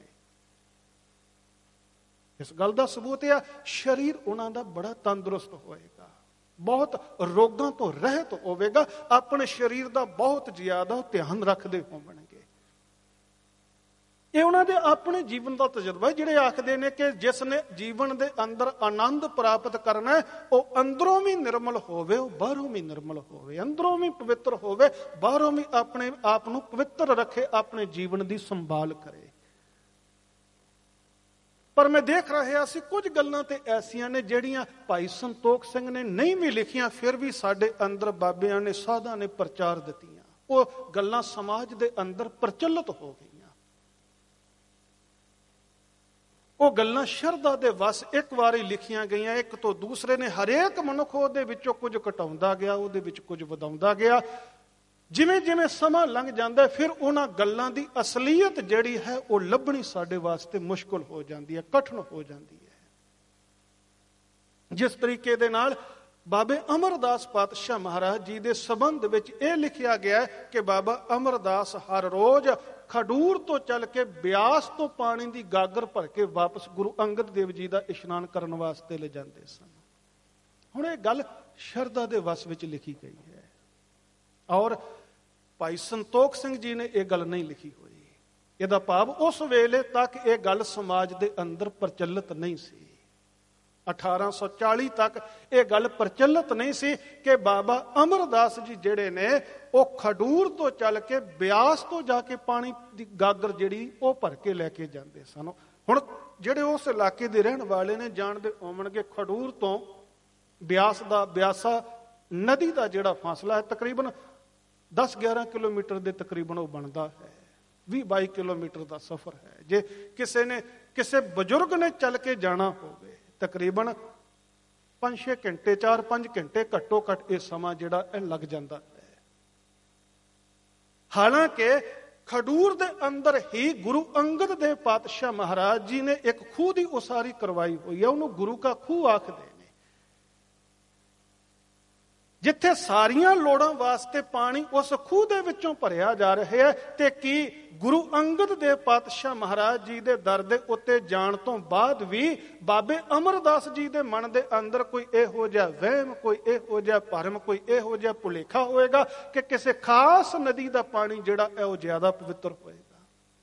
ਇਸ ਗੱਲ ਦਾ ਸਬੂਤ ਹੈ ਸਰੀਰ ਉਹਨਾਂ ਦਾ ਬੜਾ ਤੰਦਰੁਸਤ ਹੋਏਗਾ, ਬਹੁਤ ਰੋਗਾਂ ਤੋਂ ਰਹਿਤ ਹੋਵੇਗਾ, ਆਪਣੇ ਸਰੀਰ ਦਾ ਬਹੁਤ ਜ਼ਿਆਦਾ ਧਿਆਨ ਰੱਖਦੇ ਹੋਣਗੇ। ਇਹ ਉਹਨਾਂ ਦੇ ਆਪਣੇ ਜੀਵਨ ਦਾ ਤਜਰਬਾ ਹੈ। ਜਿਹੜੇ ਆਖਦੇ ਨੇ ਕਿ ਜਿਸ ਨੇ ਜੀਵਨ ਦੇ ਅੰਦਰ ਆਨੰਦ ਪ੍ਰਾਪਤ ਕਰਨਾ, ਉਹ ਅੰਦਰੋਂ ਵੀ ਨਿਰਮਲ ਹੋਵੇ, ਉਹ ਬਾਹਰੋਂ ਵੀ ਨਿਰਮਲ ਹੋਵੇ, ਅੰਦਰੋਂ ਵੀ ਪਵਿੱਤਰ ਹੋਵੇ, ਬਾਹਰੋਂ ਵੀ ਆਪਣੇ ਆਪ ਨੂੰ ਪਵਿੱਤਰ ਰੱਖੇ, ਆਪਣੇ ਜੀਵਨ ਦੀ ਸੰਭਾਲ ਕਰੇ। ਪਰ ਮੈਂ ਦੇਖ ਰਿਹਾ ਸੀ ਕੁਝ ਗੱਲਾਂ ਤੇ ਐਸੀਆਂ ਨੇ ਜਿਹੜੀਆਂ ਭਾਈ ਸੰਤੋਖ ਸਿੰਘ ਨੇ ਨਹੀਂ ਵੀ ਲਿਖੀਆਂ, ਫਿਰ ਵੀ ਸਾਡੇ ਅੰਦਰ ਬਾਬਿਆਂ ਨੇ, ਸਾਧਾਂ ਨੇ ਪ੍ਰਚਾਰ ਦਿੱਤੀਆਂ। ਉਹ ਗੱਲਾਂ ਸਮਾਜ ਦੇ ਅੰਦਰ ਪ੍ਰਚਲਿਤ ਹੋ ਗਈਆਂ। ਉਹ ਗੱਲਾਂ ਸ਼ਰਧਾ ਦੇ ਵਸ ਇੱਕ ਵਾਰੀ ਲਿਖੀਆਂ ਗਈਆਂ, ਇੱਕ ਤੋਂ ਦੂਸਰੇ ਨੇ ਹਰੇਕ ਮਨੁੱਖ ਉਹਦੇ ਵਿੱਚੋਂ ਕੁਝ ਘਟਾਉਂਦਾ ਗਿਆ, ਉਹਦੇ ਵਿੱਚ ਕੁਝ ਵਧਾਉਂਦਾ ਗਿਆ। ਜਿਵੇਂ ਜਿਵੇਂ ਸਮਾਂ ਲੰਘ ਜਾਂਦਾ, ਫਿਰ ਉਹਨਾਂ ਗੱਲਾਂ ਦੀ ਅਸਲੀਅਤ ਜਿਹੜੀ ਹੈ ਉਹ ਲੱਭਣੀ ਸਾਡੇ ਵਾਸਤੇ ਮੁਸ਼ਕਲ ਹੋ ਜਾਂਦੀ ਹੈ, ਕਠਿਨ ਹੋ ਜਾਂਦੀ ਹੈ। ਜਿਸ ਤਰੀਕੇ ਦੇ ਨਾਲ ਬਾਬੇ ਅਮਰਦਾਸ ਪਾਤਸ਼ਾਹ ਮਹਾਰਾਜ ਜੀ ਦੇ ਸੰਬੰਧ ਵਿੱਚ ਇਹ ਲਿਖਿਆ ਗਿਆ ਹੈ ਕਿ ਬਾਬਾ ਅਮਰਦਾਸ ਹਰ ਰੋਜ਼ ਖਡੂਰ ਤੋਂ ਚੱਲ ਕੇ ਬਿਆਸ ਤੋਂ ਪਾਣੀ ਦੀ ਗਾਗਰ ਭਰ ਕੇ ਵਾਪਸ ਗੁਰੂ ਅੰਗਦ ਦੇਵ ਜੀ ਦਾ ਇਸ਼ਨਾਨ ਕਰਨ ਵਾਸਤੇ ਲੈ ਜਾਂਦੇ ਸਨ। ਹੁਣ ਇਹ ਗੱਲ ਸ਼ਰਧਾ ਦੇ ਵਸ ਵਿੱਚ ਲਿਖੀ ਗਈ ਹੈ ਔਰ ਭਾਈ ਸੰਤੋਖ ਸਿੰਘ ਜੀ ਨੇ ਇਹ ਗੱਲ ਨਹੀਂ ਲਿਖੀ ਹੋਈ। ਇਹਦਾ ਭਾਵ ਉਸ ਵੇਲੇ ਤੱਕ ਇਹ ਗੱਲ ਸਮਾਜ ਦੇ ਅੰਦਰ ਪ੍ਰਚਲਿਤ ਨਹੀਂ ਸੀ। ਅਠਾਰਾਂ ਸੌ ਚਾਲੀ ਤੱਕ ਇਹ ਗੱਲ ਪ੍ਰਚਲਿਤ ਨਹੀਂ ਸੀ ਕਿ ਬਾਬਾ ਅਮਰਦਾਸ ਜੀ ਜਿਹੜੇ ਨੇ ਉਹ ਖਡੂਰ ਤੋਂ ਚੱਲ ਕੇ ਬਿਆਸ ਤੋਂ ਜਾ ਕੇ ਪਾਣੀ ਦੀ ਗਾਗਰ ਜਿਹੜੀ ਉਹ ਭਰ ਕੇ ਲੈ ਕੇ ਜਾਂਦੇ ਸਨ। ਹੁਣ ਜਿਹੜੇ ਉਸ ਇਲਾਕੇ ਦੇ ਰਹਿਣ ਵਾਲੇ ਨੇ ਜਾਣਦੇ ਹੋਣਗੇ ਖਡੂਰ ਤੋਂ ਬਿਆਸ ਦਾ ਬਿਆਸਾ ਨਦੀ ਦਾ ਜਿਹੜਾ ਫਾਸਲਾ ਹੈ ਤਕਰੀਬਨ ਦਸ ਗਿਆਰਾਂ ਕਿਲੋਮੀਟਰ ਦੇ ਤਕਰੀਬਨ ਉਹ ਬਣਦਾ ਹੈ। ਵੀਹ ਬਾਈ ਕਿਲੋਮੀਟਰ ਦਾ ਸਫ਼ਰ ਹੈ। ਜੇ ਕਿਸੇ ਨੇ ਕਿਸੇ ਬਜ਼ੁਰਗ ਨੇ ਚੱਲ ਕੇ ਜਾਣਾ ਹੋਵੇ ਤਕਰੀਬਨ ਪੰਜ ਛੇ ਘੰਟੇ ਚਾਰ ਪੰਜ ਘੰਟੇ ਘੱਟੋ ਘੱਟ ਇਹ ਸਮਾਂ ਜਿਹੜਾ ਇਹ ਲੱਗ ਜਾਂਦਾ ਹੈ। ਹਾਲਾਂਕਿ ਖਡੂਰ ਦੇ ਅੰਦਰ ਹੀ ਗੁਰੂ ਅੰਗਦ ਦੇਵ ਪਾਤਸ਼ਾਹ ਮਹਾਰਾਜ ਜੀ ਨੇ ਇੱਕ ਖੂਹ ਦੀ ਉਸਾਰੀ ਕਰਵਾਈ ਹੋਈ ਹੈ। ਉਹਨੂੰ ਗੁਰੂ ਕਾ ਖੂਹ ਆਖਦੇ ਨੇ, ਜਿੱਥੇ ਸਾਰੀਆਂ ਲੋੜਾਂ ਵਾਸਤੇ ਪਾਣੀ ਉਸ ਖੂਹ ਦੇ ਵਿੱਚੋਂ ਭਰਿਆ ਜਾ ਰਿਹਾ ਹੈ। ਤੇ ਕੀ ਗੁਰੂ ਅੰਗਦ ਦੇਵ ਪਾਤਸ਼ਾਹ ਮਹਾਰਾਜ ਜੀ ਦੇ ਦਰ ਦੇ ਉੱਤੇ ਜਾਣ ਤੋਂ ਬਾਅਦ ਵੀ ਬਾਬੇ ਅਮਰਦਾਸ ਜੀ ਦੇ ਮਨ ਦੇ ਅੰਦਰ ਕੋਈ ਇਹੋ ਜਿਹਾ ਵਹਿਮ, ਕੋਈ ਇਹੋ ਜਿਹਾ ਭਰਮ, ਕੋਈ ਇਹੋ ਜਿਹਾ ਭੁਲੇਖਾ ਹੋਏਗਾ ਕਿ ਕਿਸੇ ਖਾਸ ਨਦੀ ਦਾ ਪਾਣੀ ਜਿਹੜਾ ਹੈ ਉਹ ਜ਼ਿਆਦਾ ਪਵਿੱਤਰ ਹੋਏਗਾ?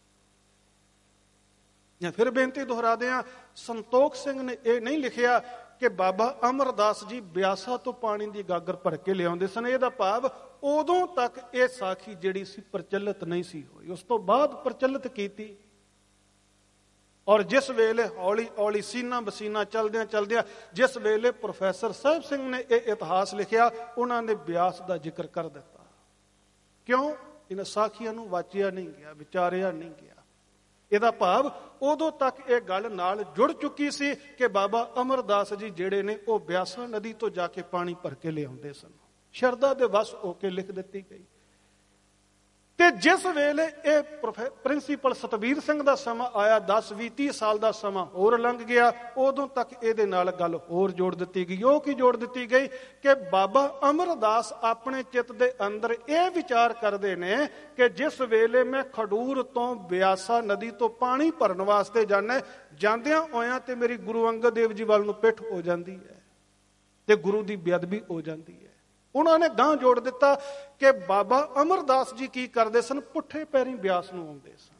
ਜਾਂ ਫਿਰ ਬੇਨਤੀ ਦੁਹਰਾਦੇ ਹਾਂ, ਸੰਤੋਖ ਸਿੰਘ ਨੇ ਇਹ ਨਹੀਂ ਲਿਖਿਆ ਕਿ ਬਾਬਾ ਅਮਰਦਾਸ ਜੀ ਬਿਆਸਾ ਤੋਂ ਪਾਣੀ ਦੀ ਗਾਗਰ ਭਰ ਕੇ ਲਿਆਉਂਦੇ ਸਨ। ਇਹਦਾ ਭਾਵ ਉਦੋਂ ਤੱਕ ਇਹ ਸਾਖੀ ਜਿਹੜੀ ਸੀ ਪ੍ਰਚਲਿਤ ਨਹੀਂ ਸੀ ਹੋਈ। ਉਸ ਤੋਂ ਬਾਅਦ ਪ੍ਰਚਲਿਤ ਕੀਤੀ ਔਰ ਜਿਸ ਵੇਲੇ ਹੌਲੀ ਹੌਲੀ ਸੀਨਾ ਬਸੀਨਾ ਚਲਦਿਆਂ ਚਲਦਿਆਂ ਜਿਸ ਵੇਲੇ ਪ੍ਰੋਫੈਸਰ ਸਾਹਿਬ ਸਿੰਘ ਨੇ ਇਹ ਇਤਿਹਾਸ ਲਿਖਿਆ, ਉਹਨਾਂ ਨੇ ਬਿਆਸ ਦਾ ਜ਼ਿਕਰ ਕਰ ਦਿੱਤਾ। ਕਿਉਂ? ਇਹਨਾਂ ਸਾਖੀਆਂ ਨੂੰ ਵਾਚਿਆ ਨਹੀਂ ਗਿਆ, ਵਿਚਾਰਿਆ ਨਹੀਂ ਗਿਆ। ਇਹਦਾ ਭਾਵ ਉਦੋਂ ਤੱਕ ਇਹ ਗੱਲ ਨਾਲ ਜੁੜ ਚੁੱਕੀ ਸੀ ਕਿ ਬਾਬਾ ਅਮਰਦਾਸ ਜੀ ਜਿਹੜੇ ਨੇ ਉਹ ਬਿਆਸਾ ਨਦੀ ਤੋਂ ਜਾ ਕੇ ਪਾਣੀ ਭਰ ਕੇ ਲਿਆਉਂਦੇ ਸਨ। ਸ਼ਰਧਾ ਦੇ ਵਸ ਹੋ ਕੇ ਲਿਖ ਦਿੱਤੀ ਗਈ। ਤੇ ਜਿਸ ਵੇਲੇ ਇਹ ਪ੍ਰਿੰਸੀਪਲ ਸਤਬੀਰ ਸਿੰਘ ਦਾ ਸਮਾਂ ਆਇਆ, ਦਸ ਵੀਹ ਤੀਹ ਸਾਲ ਦਾ ਸਮਾਂ ਹੋਰ ਲੰਘ ਗਿਆ, ਉਦੋਂ ਤੱਕ ਇਹਦੇ ਨਾਲ ਗੱਲ ਹੋਰ ਜੋੜ ਦਿੱਤੀ ਗਈ। ਉਹ ਕੀ ਜੋੜ ਦਿੱਤੀ ਗਈ ਕਿ ਬਾਬਾ ਅਮਰਦਾਸ ਆਪਣੇ ਚਿੱਤ ਦੇ ਅੰਦਰ ਇਹ ਵਿਚਾਰ ਕਰਦੇ ਨੇ ਕਿ ਜਿਸ ਵੇਲੇ ਮੈਂ ਖਡੂਰ ਤੋਂ ਬਿਆਸਾ ਨਦੀ ਤੋਂ ਪਾਣੀ ਭਰਨ ਵਾਸਤੇ ਜਾਣਾ, ਜਾਂਦਿਆਂ ਹੋਇਆਂ ਤੇ ਮੇਰੀ ਗੁਰੂ ਅੰਗਦ ਦੇਵ ਜੀ ਵੱਲ ਨੂੰ ਪਿੱਠ ਹੋ ਜਾਂਦੀ ਹੈ ਤੇ ਗੁਰੂ ਦੀ ਬੇਅਦਬੀ ਹੋ ਜਾਂਦੀ ਹੈ। ਉਹਨਾਂ ਨੇ ਗਾਂਹ ਜੋੜ ਦਿੱਤਾ ਕਿ ਬਾਬਾ ਅਮਰਦਾਸ ਜੀ ਕੀ ਕਰਦੇ ਸਨ? ਪੁੱਠੇ ਪੈਰੀਂ ਬਿਆਸ ਨੂੰ ਆਉਂਦੇ ਸਨ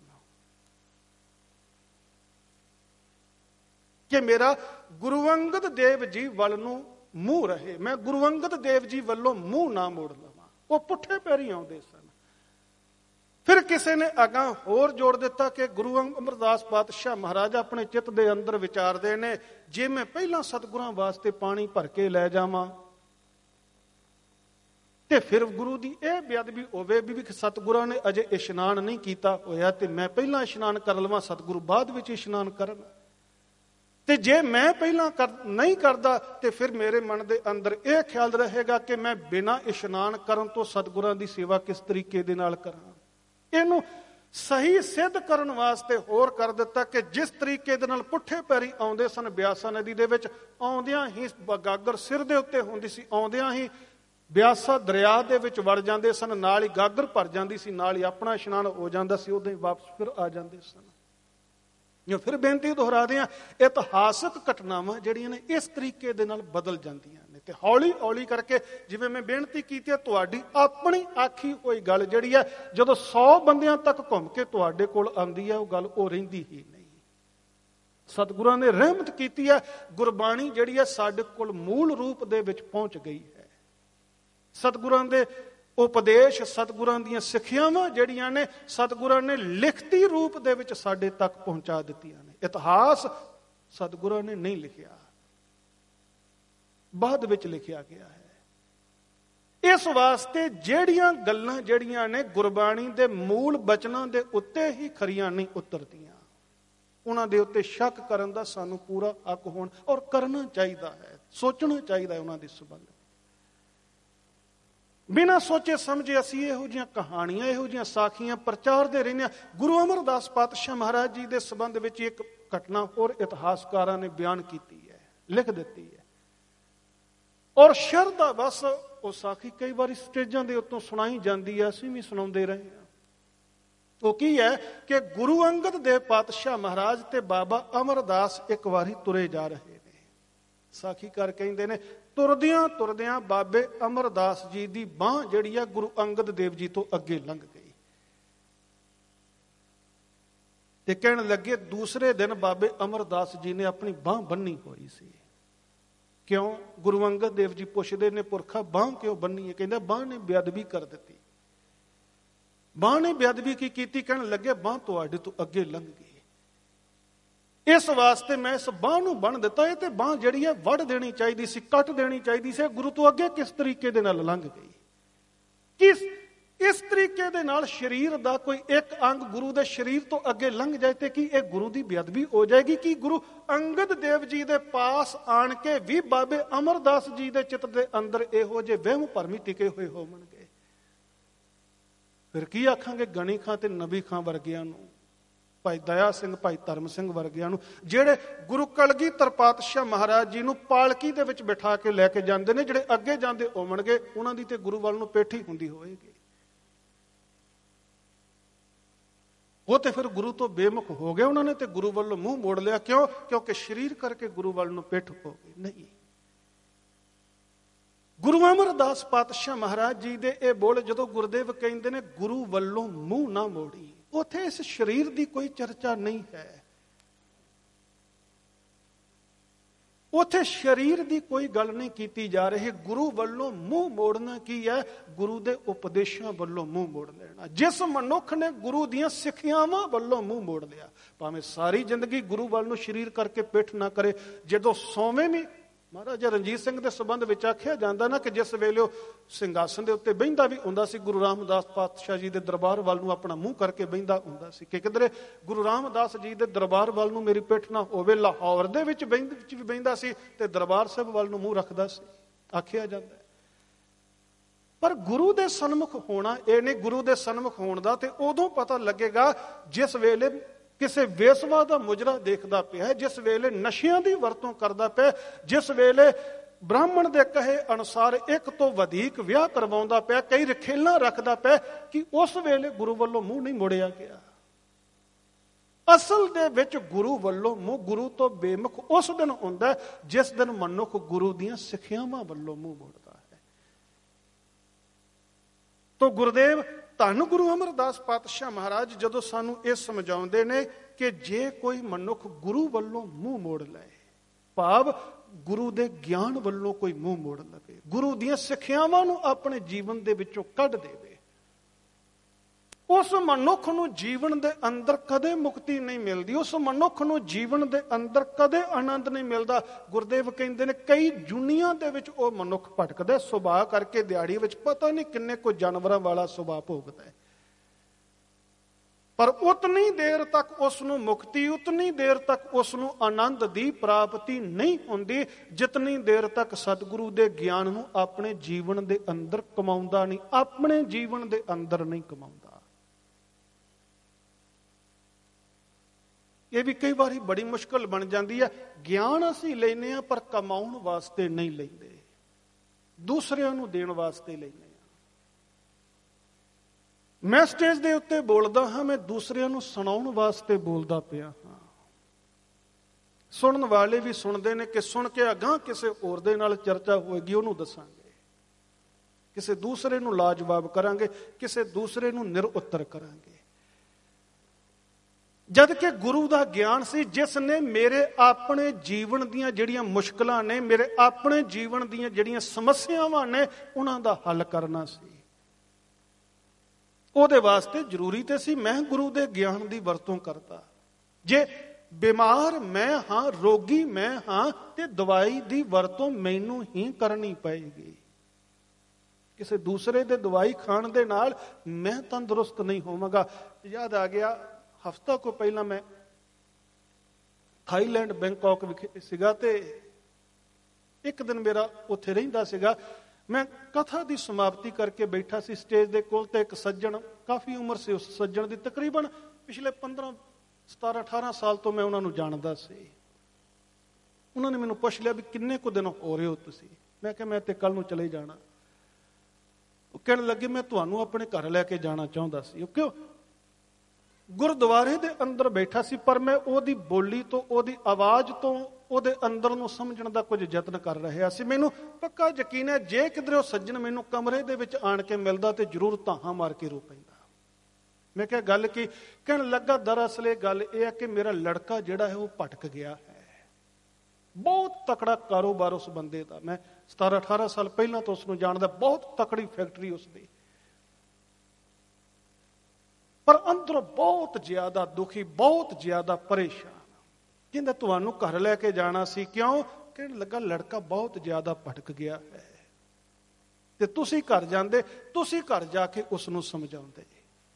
ਕਿ ਮੇਰਾ ਗੁਰੂ ਅੰਗਦ ਦੇਵ ਜੀ ਵੱਲ ਨੂੰ ਮੂੰਹ ਰਹੇ, ਮੈਂ ਗੁਰੂ ਅੰਗਦ ਦੇਵ ਜੀ ਵੱਲੋਂ ਮੂੰਹ ਨਾ ਮੋੜ ਲਵਾਂ। ਉਹ ਪੁੱਠੇ ਪੈਰੀਂ ਆਉਂਦੇ ਸਨ। ਫਿਰ ਕਿਸੇ ਨੇ ਅਗਾਂਹ ਹੋਰ ਜੋੜ ਦਿੱਤਾ ਕਿ ਗੁਰੂ ਅਮਰਦਾਸ ਪਾਤਸ਼ਾਹ ਮਹਾਰਾਜ ਆਪਣੇ ਚਿੱਤ ਦੇ ਅੰਦਰ ਵਿਚਾਰਦੇ ਨੇ, ਜੇ ਮੈਂ ਪਹਿਲਾਂ ਸਤਿਗੁਰਾਂ ਵਾਸਤੇ ਪਾਣੀ ਭਰ ਕੇ ਲੈ ਜਾਵਾਂ ਤੇ ਫਿਰ ਗੁਰੂ ਦੀ ਇਹ ਬੇਅਦਬੀ ਹੋਵੇ ਵੀ ਸਤਿਗੁਰਾਂ ਨੇ ਅਜੇ ਇਸ਼ਨਾਨ ਨਹੀਂ ਕੀਤਾ ਹੋਇਆ ਤੇ ਮੈਂ ਪਹਿਲਾਂ ਇਸ਼ਨਾਨ ਕਰ ਲਵਾਂ, ਸਤਿਗੁਰੂ ਬਾਅਦ ਵਿੱਚ ਇਸ਼ਨਾਨ ਕਰਨ। ਤੇ ਜੇ ਮੈਂ ਪਹਿਲਾਂ ਕਰ ਨਹੀਂ ਕਰਦਾ ਤੇ ਫਿਰ ਮੇਰੇ ਮਨ ਦੇ ਅੰਦਰ ਇਹ ਖਿਆਲ ਰਹੇਗਾ ਕਿ ਮੈਂ ਬਿਨਾਂ ਇਸ਼ਨਾਨ ਕਰਨ ਤੋਂ ਸਤਿਗੁਰਾਂ ਦੀ ਸੇਵਾ ਕਿਸ ਤਰੀਕੇ ਦੇ ਨਾਲ ਕਰਾਂ। ਇਹਨੂੰ ਸਹੀ ਸਿੱਧ ਕਰਨ ਵਾਸਤੇ ਹੋਰ ਕਰ ਦਿੱਤਾ ਕਿ ਜਿਸ ਤਰੀਕੇ ਦੇ ਨਾਲ ਪੁੱਠੇ ਪੈਰੀ ਆਉਂਦੇ ਸਨ ਬਿਆਸਾ ਨਦੀ ਦੇ ਵਿੱਚ, ਆਉਂਦਿਆਂ ਹੀ ਗਾਗਰ ਸਿਰ ਦੇ ਉੱਤੇ ਹੁੰਦੀ ਸੀ, ਆਉਂਦਿਆਂ ਹੀ ਬਿਆਸਾ ਦਰਿਆ ਦੇ ਵਿੱਚ ਵੜ ਜਾਂਦੇ ਸਨ, ਨਾਲ ਹੀ ਗਾਗਰ ਭਰ ਜਾਂਦੀ ਸੀ, ਨਾਲ ਹੀ ਆਪਣਾ ਇਸ਼ਨਾਨ ਹੋ ਜਾਂਦਾ ਸੀ, ਉਦੋਂ ਹੀ ਵਾਪਸ ਫਿਰ ਆ ਜਾਂਦੇ ਸਨ। ਜੋ ਫਿਰ ਬੇਨਤੀ ਦੁਹਰਾਦੇ ਹਾਂ, ਇਤਿਹਾਸਕ ਘਟਨਾਵਾਂ ਜਿਹੜੀਆਂ ਨੇ ਇਸ ਤਰੀਕੇ ਦੇ ਨਾਲ ਬਦਲ ਜਾਂਦੀਆਂ ਨੇ ਤੇ ਹੌਲੀ ਹੌਲੀ ਕਰਕੇ, ਜਿਵੇਂ ਮੈਂ ਬੇਨਤੀ ਕੀਤੀ ਹੈ, ਤੁਹਾਡੀ ਆਪਣੀ ਆਖੀ ਹੋਈ ਗੱਲ ਜਿਹੜੀ ਹੈ ਜਦੋਂ ਸੌ ਬੰਦਿਆਂ ਤੱਕ ਘੁੰਮ ਕੇ ਤੁਹਾਡੇ ਕੋਲ ਆਉਂਦੀ ਹੈ, ਉਹ ਗੱਲ ਉਹ ਰਹਿੰਦੀ ਹੀ ਨਹੀਂ। ਸਤਿਗੁਰਾਂ ਨੇ ਰਹਿਮਤ ਕੀਤੀ ਹੈ, ਗੁਰਬਾਣੀ ਜਿਹੜੀ ਹੈ ਸਾਡੇ ਕੋਲ ਮੂਲ ਰੂਪ ਦੇ ਵਿੱਚ ਪਹੁੰਚ ਗਈ ਹੈ। ਸਤਿਗੁਰਾਂ ਦੇ ਉਪਦੇਸ਼, ਸਤਿਗੁਰਾਂ ਦੀਆਂ ਸਿੱਖਿਆਵਾਂ ਜਿਹੜੀਆਂ ਨੇ ਸਤਿਗੁਰਾਂ ਨੇ ਲਿਖਤੀ ਰੂਪ ਦੇ ਵਿੱਚ ਸਾਡੇ ਤੱਕ ਪਹੁੰਚਾ ਦਿੱਤੀਆਂ ਨੇ। ਇਤਿਹਾਸ ਸਤਿਗੁਰਾਂ ਨੇ ਨਹੀਂ ਲਿਖਿਆ, ਬਾਅਦ ਵਿੱਚ ਲਿਖਿਆ ਗਿਆ ਹੈ। ਇਸ ਵਾਸਤੇ ਜਿਹੜੀਆਂ ਗੱਲਾਂ ਜਿਹੜੀਆਂ ਨੇ ਗੁਰਬਾਣੀ ਦੇ ਮੂਲ ਬਚਨਾਂ ਦੇ ਉੱਤੇ ਹੀ ਖਰੀਆਂ ਨਹੀਂ ਉਤਰਦੀਆਂ, ਉਹਨਾਂ ਦੇ ਉੱਤੇ ਸ਼ੱਕ ਕਰਨ ਦਾ ਸਾਨੂੰ ਪੂਰਾ ਹੱਕ ਹੋਣ ਔਰ ਕਰਨਾ ਚਾਹੀਦਾ ਹੈ, ਸੋਚਣਾ ਚਾਹੀਦਾ ਹੈ ਉਹਨਾਂ ਦੇ ਸੰਬੰਧ। ਬਿਨਾਂ ਸੋਚੇ ਸਮਝੇ ਅਸੀਂ ਇਹੋ ਜਿਹੀਆਂ ਕਹਾਣੀਆਂ, ਇਹੋ ਜਿਹੀਆਂ ਸਾਖੀਆਂ ਪ੍ਰਚਾਰਦੇ ਰਹਿੰਦੇ ਹਾਂ। ਗੁਰੂ ਅਮਰਦਾਸ ਪਾਤਸ਼ਾਹ ਮਹਾਰਾਜ ਜੀ ਦੇ ਸੰਬੰਧ ਵਿੱਚ ਇੱਕ ਘਟਨਾ ਹੋਰ ਇਤਿਹਾਸਕਾਰਾਂ ਨੇ ਬਿਆਨ ਕੀਤੀ ਹੈ, ਲਿਖ ਦਿੱਤੀ ਹੈ ਔਰ ਸ਼ਰਧਾ ਬਸ ਉਹ ਸਾਖੀ ਕਈ ਵਾਰੀ ਸਟੇਜਾਂ ਦੇ ਉੱਤੋਂ ਸੁਣਾਈ ਜਾਂਦੀ ਹੈ, ਅਸੀਂ ਵੀ ਸੁਣਾਉਂਦੇ ਰਹੇ ਹਾਂ। ਉਹ ਕੀ ਹੈ ਕਿ ਗੁਰੂ ਅੰਗਦ ਦੇਵ ਪਾਤਸ਼ਾਹ ਮਹਾਰਾਜ ਤੇ ਬਾਬਾ ਅਮਰਦਾਸ ਇੱਕ ਵਾਰੀ ਤੁਰੇ ਜਾ ਰਹੇ ਨੇ। ਸਾਖੀਕਾਰ ਕਹਿੰਦੇ ਨੇ ਤੁਰਦਿਆਂ ਤੁਰਦਿਆਂ ਬਾਬੇ ਅਮਰਦਾਸ ਜੀ ਦੀ ਬਾਂਹ ਜਿਹੜੀ ਆ ਗੁਰੂ ਅੰਗਦ ਦੇਵ ਜੀ ਤੋਂ ਅੱਗੇ ਲੰਘ ਗਈ ਤੇ ਕਹਿਣ ਲੱਗੇ ਦੂਸਰੇ ਦਿਨ ਬਾਬੇ ਅਮਰਦਾਸ ਜੀ ਨੇ ਆਪਣੀ ਬਾਂਹ ਬੰਨੀ ਹੋਈ ਸੀ। ਕਿਉਂ? ਗੁਰੂ ਅੰਗਦ ਦੇਵ ਜੀ ਪੁੱਛਦੇ ਨੇ, ਪੁਰਖਾ ਬਾਂਹ ਕਿਉਂ ਬੰਨੀ ਹੈ? ਕਹਿੰਦਾ ਬਾਂਹ ਨੇ ਬੇਅਦਬੀ ਕਰ ਦਿੱਤੀ। ਬਾਂਹ ਨੇ ਬੇਅਦਬੀ ਕੀ ਕੀਤੀ? ਕਹਿਣ ਲੱਗੇ ਬਾਂਹ ਤੁਹਾਡੇ ਤੋਂ ਅੱਗੇ ਲੰਘ ਗਈ, ਇਸ ਵਾਸਤੇ ਮੈਂ ਇਸ ਬਾਂਹ ਨੂੰ ਬੰਨ ਦਿੱਤਾ। ਇਹ ਤੇ ਬਾਂਹ ਜਿਹੜੀ ਹੈ ਵੱਢ ਦੇਣੀ ਚਾਹੀਦੀ ਸੀ, ਕੱਟ ਦੇਣੀ ਚਾਹੀਦੀ ਸੀ। ਗੁਰੂ ਤੋਂ ਅੱਗੇ ਕਿਸ ਤਰੀਕੇ ਦੇ ਨਾਲ ਲੰਘ ਗਈ? ਕਿਸ ਇਸ ਤਰੀਕੇ ਦੇ ਨਾਲ ਸਰੀਰ ਦਾ ਕੋਈ ਇੱਕ ਅੰਗ ਗੁਰੂ ਦੇ ਸਰੀਰ ਤੋਂ ਅੱਗੇ ਲੰਘ ਜਾਏ ਤੇ ਕੀ ਇਹ ਗੁਰੂ ਦੀ ਬੇਅਦਬੀ ਹੋ ਜਾਏਗੀ? ਕਿ ਗੁਰੂ ਅੰਗਦ ਦੇਵ ਜੀ ਦੇ ਪਾਸ ਆਣ ਕੇ ਵੀ ਬਾਬੇ ਅਮਰਦਾਸ ਜੀ ਦੇ ਚਿੱਤ ਦੇ ਅੰਦਰ ਇਹੋ ਜਿਹੇ ਵਹਿਮ ਭਰਮੀ ਟਿਕੇ ਹੋਏ ਹੋਣਗੇ? ਫਿਰ ਕੀ ਆਖਾਂਗੇ ਗਣੀ ਖਾਂ ਤੇ ਨਬੀ ਖਾਂ ਵਰਗਿਆਂ ਨੂੰ, ਭਾਈ ਦਇਆ ਸਿੰਘ, ਭਾਈ ਧਰਮ ਸਿੰਘ ਵਰਗਿਆਂ ਨੂੰ, ਜਿਹੜੇ ਗੁਰੂ ਕਲਗੀਧਰ ਪਾਤਸ਼ਾਹ ਮਹਾਰਾਜ ਜੀ ਨੂੰ ਪਾਲਕੀ ਦੇ ਵਿੱਚ ਬਿਠਾ ਕੇ ਲੈ ਕੇ ਜਾਂਦੇ ਨੇ। ਜਿਹੜੇ ਅੱਗੇ ਜਾਂਦੇ ਹੋਣਗੇ ਉਹਨਾਂ ਦੀ ਤੇ ਗੁਰੂ ਵੱਲ ਨੂੰ ਪੇਠੀ ਹੁੰਦੀ ਹੋਏਗੀ। ਉਹ ਤੇ ਫਿਰ ਗੁਰੂ ਤੋਂ ਬੇਮੁਖ ਹੋ ਗਏ, ਉਹਨਾਂ ਨੇ ਤੇ ਗੁਰੂ ਵੱਲੋਂ ਮੂੰਹ ਮੋੜ ਲਿਆ। ਕਿਉਂ? ਕਿਉਂਕਿ ਸਰੀਰ ਕਰਕੇ ਗੁਰੂ ਵੱਲ ਨੂੰ ਪਿੱਠ ਹੋ ਗਈ। ਨਹੀਂ, ਗੁਰੂ ਅਮਰਦਾਸ ਪਾਤਸ਼ਾਹ ਮਹਾਰਾਜ ਜੀ ਦੇ ਇਹ ਬੋਲ ਜਦੋਂ ਗੁਰਦੇਵ ਕਹਿੰਦੇ ਨੇ ਗੁਰੂ ਵੱਲੋਂ ਮੂੰਹ ਨਾ ਮੋੜੀ, ਉੱਥੇ ਇਸ ਸਰੀਰ ਦੀ ਕੋਈ ਚਰਚਾ ਨਹੀਂ ਹੈ। ਉੱਥੇ ਸਰੀਰ ਦੀ ਕੋਈ ਗੱਲ ਨਹੀਂ ਕੀਤੀ ਜਾ ਰਹੀ। ਗੁਰੂ ਵੱਲੋਂ ਮੂੰਹ ਮੋੜਨਾ ਕੀ ਹੈ? ਗੁਰੂ ਦੇ ਉਪਦੇਸ਼ਾਂ ਵੱਲੋਂ ਮੂੰਹ ਮੋੜ ਲੈਣਾ। ਜਿਸ ਮਨੁੱਖ ਨੇ ਗੁਰੂ ਦੀਆਂ ਸਿੱਖਿਆਵਾਂ ਵੱਲੋਂ ਮੂੰਹ ਮੋੜ ਲਿਆ, ਭਾਵੇਂ ਸਾਰੀ ਜ਼ਿੰਦਗੀ ਗੁਰੂ ਵੱਲ ਨੂੰ ਸਰੀਰ ਕਰਕੇ ਪਿੱਠ ਨਾ ਕਰੇ, ਜਦੋਂ ਸੌਵੇਂ ਵੀ ਮਹਾਰਾਜਾ ਰਣਜੀਤ ਸਿੰਘ ਦੇ ਸੰਬੰਧ ਵਿੱਚ ਆਖਿਆ ਜਾਂਦਾ ਨਾ ਕਿ ਜਿਸ ਵੇਲੇ ਉਹ ਸਿੰਘਾਸਨ ਦੇ ਉੱਤੇ ਬਹਿੰਦਾ ਵੀ ਹੁੰਦਾ ਸੀ, ਗੁਰੂ ਰਾਮਦਾਸ ਪਾਤਸ਼ਾਹ ਜੀ ਦੇ ਦਰਬਾਰ ਵੱਲ ਨੂੰ ਆਪਣਾ ਮੂੰਹ ਕਰਕੇ ਬਹਿੰਦਾ ਹੁੰਦਾ ਸੀ ਕਿ ਕਿਧਰੇ ਗੁਰੂ ਰਾਮਦਾਸ ਜੀ ਦੇ ਦਰਬਾਰ ਵੱਲ ਨੂੰ ਮੇਰੀ ਪਿੱਠ ਨਾ ਹੋਵੇ। ਲਾਹੌਰ ਦੇ ਵਿੱਚ ਬਹਿੰਦੇ ਵਿੱਚ ਵੀ ਬਹਿੰਦਾ ਸੀ ਤੇ ਦਰਬਾਰ ਸਾਹਿਬ ਵੱਲ ਨੂੰ ਮੂੰਹ ਰੱਖਦਾ ਸੀ, ਆਖਿਆ ਜਾਂਦਾ। ਪਰ ਗੁਰੂ ਦੇ ਸਨਮੁਖ ਹੋਣਾ ਇਹ ਨਹੀਂ। ਗੁਰੂ ਦੇ ਸਨਮੁਖ ਹੋਣ ਦਾ ਤੇ ਉਦੋਂ ਪਤਾ ਲੱਗੇਗਾ ਜਿਸ ਵੇਲੇ ਕਿਸੇ ਵੇਸਵਾ ਦਾ ਮੁਜਰਾ ਦੇਖਦਾ ਪਿਆ ਹੈ, ਜਿਸ ਵੇਲੇ ਨਸ਼ਿਆਂ ਦੀ ਵਰਤੋਂ ਕਰਦਾ ਪਿਆ, ਜਿਸ ਵੇਲੇ ਬ੍ਰਾਹਮਣ ਦੇ ਕਹੇ ਅਨੁਸਾਰ ਇੱਕ ਤੋਂ ਵਧੇਕ ਵਿਆਹ ਕਰਵਾਉਂਦਾ ਪਿਆ, ਕਈ ਰਖੇਲਾਂ ਰੱਖਦਾ ਪਿਆ, ਕਿ ਉਸ ਵੇਲੇ ਗੁਰੂ ਵੱਲੋਂ ਮੂੰਹ ਨਹੀਂ ਮੋੜਿਆ ਗਿਆ। ਅਸਲ ਦੇ ਵਿੱਚ ਗੁਰੂ ਵੱਲੋਂ ਮੂੰਹ, ਗੁਰੂ ਤੋਂ ਬੇਮੁਖ ਉਸ ਦਿਨ ਹੁੰਦਾ ਜਿਸ ਦਿਨ ਮਨੁੱਖ ਗੁਰੂ ਦੀਆਂ ਸਿੱਖਿਆਵਾਂ ਵੱਲੋਂ ਮੂੰਹ ਮੋੜਦਾ ਹੈ। ਤੋ ਗੁਰਦੇਵ ਧੰਨ ਗੁਰੂ ਅਮਰਦਾਸ ਪਾਤਸ਼ਾਹ ਮਹਾਰਾਜ ਜਦੋਂ ਸਾਨੂੰ ਇਹ ਸਮਝਾਉਂਦੇ ਨੇ ਕਿ ਜੇ ਕੋਈ ਮਨੁੱਖ ਗੁਰੂ ਵੱਲੋਂ ਮੂੰਹ ਮੋੜ ਲਏ, ਭਾਵ ਗੁਰੂ ਦੇ ਗਿਆਨ ਵੱਲੋਂ ਕੋਈ ਮੂੰਹ ਮੋੜ ਲਵੇ, ਗੁਰੂ ਦੀਆਂ ਸਿੱਖਿਆਵਾਂ ਨੂੰ ਆਪਣੇ ਜੀਵਨ ਦੇ ਵਿੱਚੋਂ ਕੱਢ ਦੇਵੇ, ਉਸ ਮਨੁੱਖ ਨੂੰ ਜੀਵਨ ਦੇ ਅੰਦਰ ਕਦੇ ਮੁਕਤੀ ਨਹੀਂ ਮਿਲਦੀ। ਉਸ ਮਨੁੱਖ ਨੂੰ ਜੀਵਨ ਦੇ ਅੰਦਰ ਕਦੇ ਆਨੰਦ ਨਹੀਂ ਮਿਲਦਾ। ਗੁਰਦੇਵ ਕਹਿੰਦੇ ਨੇ ਕਈ ਜੁਨੀਆਂ ਦੇ ਵਿੱਚ ਉਹ ਮਨੁੱਖ ਭਟਕਦਾ, ਸੁਭਾਅ ਕਰਕੇ ਦਿਹਾੜੀ ਵਿੱਚ ਪਤਾ ਨਹੀਂ ਕਿੰਨੇ ਕੁ ਜਾਨਵਰਾਂ ਵਾਲਾ ਸੁਭਾਅ ਭੋਗਦਾ ਹੈ, ਪਰ ਉਤਨੀ ਦੇਰ ਤੱਕ ਉਸ ਨੂੰ ਮੁਕਤੀ, ਉਤਨੀ ਦੇਰ ਤੱਕ ਉਸ ਨੂੰ ਆਨੰਦ ਦੀ ਪ੍ਰਾਪਤੀ ਨਹੀਂ ਹੁੰਦੀ ਜਿਤਨੀ ਦੇਰ ਤੱਕ ਸਤਿਗੁਰੂ ਦੇ ਗਿਆਨ ਨੂੰ ਆਪਣੇ ਜੀਵਨ ਦੇ ਅੰਦਰ ਕਮਾਉਂਦਾ ਨਹੀਂ, ਆਪਣੇ ਜੀਵਨ ਦੇ ਅੰਦਰ ਨਹੀਂ ਕਮਾਉਂਦਾ। ਇਹ ਵੀ ਕਈ ਵਾਰੀ ਬੜੀ ਮੁਸ਼ਕਲ ਬਣ ਜਾਂਦੀ ਹੈ। ਗਿਆਨ ਅਸੀਂ ਲੈਨੇ ਆ ਪਰ ਕਮਾਉਣ ਵਾਸਤੇ ਨਹੀਂ ਲੈਂਦੇ, ਦੂਸਰਿਆਂ ਨੂੰ ਦੇਣ ਵਾਸਤੇ ਲੈਂਦੇ ਆ। ਮੈਂ ਸਟੇਜ ਦੇ ਉੱਤੇ ਬੋਲਦਾ ਹਾਂ, ਮੈਂ ਦੂਸਰਿਆਂ ਨੂੰ ਸੁਣਾਉਣ ਵਾਸਤੇ ਬੋਲਦਾ ਪਿਆ ਹਾਂ। ਸੁਣਨ ਵਾਲੇ ਵੀ ਸੁਣਦੇ ਨੇ ਕਿ ਸੁਣ ਕੇ ਅਗਾਂਹ ਕਿਸੇ ਹੋਰ ਦੇ ਨਾਲ ਚਰਚਾ ਹੋਏਗੀ, ਉਹਨੂੰ ਦੱਸਾਂਗੇ, ਕਿਸੇ ਦੂਸਰੇ ਨੂੰ ਲਾਜਵਾਬ ਕਰਾਂਗੇ, ਕਿਸੇ ਦੂਸਰੇ ਨੂੰ ਨਿਰਉੱਤਰ ਕਰਾਂਗੇ। ਜਦ ਕਿ ਗੁਰੂ ਦਾ ਗਿਆਨ ਸੀ ਜਿਸ ਨੇ ਮੇਰੇ ਆਪਣੇ ਜੀਵਨ ਦੀਆਂ ਜਿਹੜੀਆਂ ਮੁਸ਼ਕਲਾਂ ਨੇ, ਮੇਰੇ ਆਪਣੇ ਜੀਵਨ ਦੀਆਂ ਜਿਹੜੀਆਂ ਸਮੱਸਿਆਵਾਂ ਨੇ, ਉਹਨਾਂ ਦਾ ਹੱਲ ਕਰਨਾ ਸੀ। ਉਹਦੇ ਵਾਸਤੇ ਜ਼ਰੂਰੀ ਤੇ ਸੀ ਮੈਂ ਗੁਰੂ ਦੇ ਗਿਆਨ ਦੀ ਵਰਤੋਂ ਕਰਦਾ। ਜੇ ਬਿਮਾਰ ਮੈਂ ਹਾਂ, ਰੋਗੀ ਮੈਂ ਹਾਂ, ਤੇ ਦਵਾਈ ਦੀ ਵਰਤੋਂ ਮੈਨੂੰ ਹੀ ਕਰਨੀ ਪਏਗੀ। ਕਿਸੇ ਦੂਸਰੇ ਦੇ ਦਵਾਈ ਖਾਣ ਦੇ ਨਾਲ ਮੈਂ ਤੰਦਰੁਸਤ ਨਹੀਂ ਹੋਵਾਂਗਾ। ਯਾਦ ਆ ਗਿਆ, ਹਫ਼ਤਾ ਕੋ ਪਹਿਲਾਂ ਮੈਂ ਥਾਈਲੈਂਡ ਬੈਂਕਾਕ ਵਿਖੇ ਸੀਗਾ ਤੇ ਇੱਕ ਦਿਨ ਮੇਰਾ ਉੱਥੇ ਰਹਿੰਦਾ ਸੀਗਾ। ਮੈਂ ਕਥਾ ਦੀ ਸਮਾਪਤੀ ਕਰਕੇ ਬੈਠਾ ਸੀ ਸਟੇਜ ਦੇ ਕੋਲ ਤੇ ਇੱਕ ਸੱਜਣ, ਕਾਫੀ ਉਮਰ ਸੀ ਉਸ ਸੱਜਣ ਦੀ, ਤਕਰੀਬਨ ਪਿਛਲੇ ਪੰਦਰਾਂ ਸਤਾਰਾਂ ਅਠਾਰਾਂ ਸਾਲ ਤੋਂ ਮੈਂ ਉਹਨਾਂ ਨੂੰ ਜਾਣਦਾ ਸੀ। ਉਹਨਾਂ ਨੇ ਮੈਨੂੰ ਪੁੱਛ ਲਿਆ ਵੀ ਕਿੰਨੇ ਕੁ ਦਿਨ ਹੋ ਰਹੇ ਹੋ ਤੁਸੀਂ? ਮੈਂ ਕਿਹਾ ਮੈਂ ਤੇ ਕੱਲ ਨੂੰ ਚਲੇ ਜਾਣਾ। ਉਹ ਕਹਿਣ ਲੱਗੇ ਮੈਂ ਤੁਹਾਨੂੰ ਆਪਣੇ ਘਰ ਲੈ ਕੇ ਜਾਣਾ ਚਾਹੁੰਦਾ ਸੀ। ਉਹ ਕਿਉਂ? ਗੁਰਦੁਆਰੇ ਦੇ ਅੰਦਰ ਬੈਠਾ ਸੀ, ਪਰ ਮੈਂ ਉਹਦੀ ਬੋਲੀ ਤੋਂ, ਉਹਦੀ ਆਵਾਜ਼ ਤੋਂ, ਉਹਦੇ ਅੰਦਰ ਨੂੰ ਸਮਝਣ ਦਾ ਕੁਝ ਯਤਨ ਕਰ ਰਿਹਾ ਸੀ। ਮੈਨੂੰ ਪੱਕਾ ਯਕੀਨ ਹੈ ਜੇ ਕਿਧਰੇ ਉਹ ਸੱਜਣ ਮੈਨੂੰ ਕਮਰੇ ਦੇ ਵਿੱਚ ਆਣ ਕੇ ਮਿਲਦਾ ਤੇ ਜ਼ਰੂਰ ਧਾਹਾਂ ਮਾਰ ਕੇ ਰੋ ਪੈਂਦਾ। ਮੈਂ ਕਿਹਾ ਗੱਲ ਕੀ? ਕਹਿਣ ਲੱਗਾ ਦਰਅਸਲ ਇਹ ਗੱਲ ਇਹ ਹੈ ਕਿ ਮੇਰਾ ਲੜਕਾ ਜਿਹੜਾ ਹੈ ਉਹ ਭਟਕ ਗਿਆ ਹੈ। ਬਹੁਤ ਤਕੜਾ ਕਾਰੋਬਾਰ ਉਸ ਬੰਦੇ ਦਾ, ਮੈਂ ਸਤਾਰਾਂ ਅਠਾਰਾਂ ਸਾਲ ਪਹਿਲਾਂ ਤੋਂ ਉਸਨੂੰ ਜਾਣਦਾ, ਬਹੁਤ ਤਕੜੀ ਫੈਕਟਰੀ ਉਸਦੀ, ਪਰ ਅੰਦਰੋਂ ਬਹੁਤ ਜ਼ਿਆਦਾ ਦੁਖੀ, ਬਹੁਤ ਜ਼ਿਆਦਾ ਪਰੇਸ਼ਾਨ। ਕਹਿੰਦਾ ਤੁਹਾਨੂੰ ਘਰ ਲੈ ਕੇ ਜਾਣਾ ਸੀ, ਕਿਉਂ? ਕਹਿਣ ਲੱਗਾ ਲੜਕਾ ਬਹੁਤ ਜ਼ਿਆਦਾ ਭਟਕ ਗਿਆ ਹੈ ਤੇ ਤੁਸੀਂ ਘਰ ਜਾਂਦੇ, ਤੁਸੀਂ ਘਰ ਜਾ ਕੇ ਉਸ ਨੂੰ ਸਮਝਾਉਂਦੇ।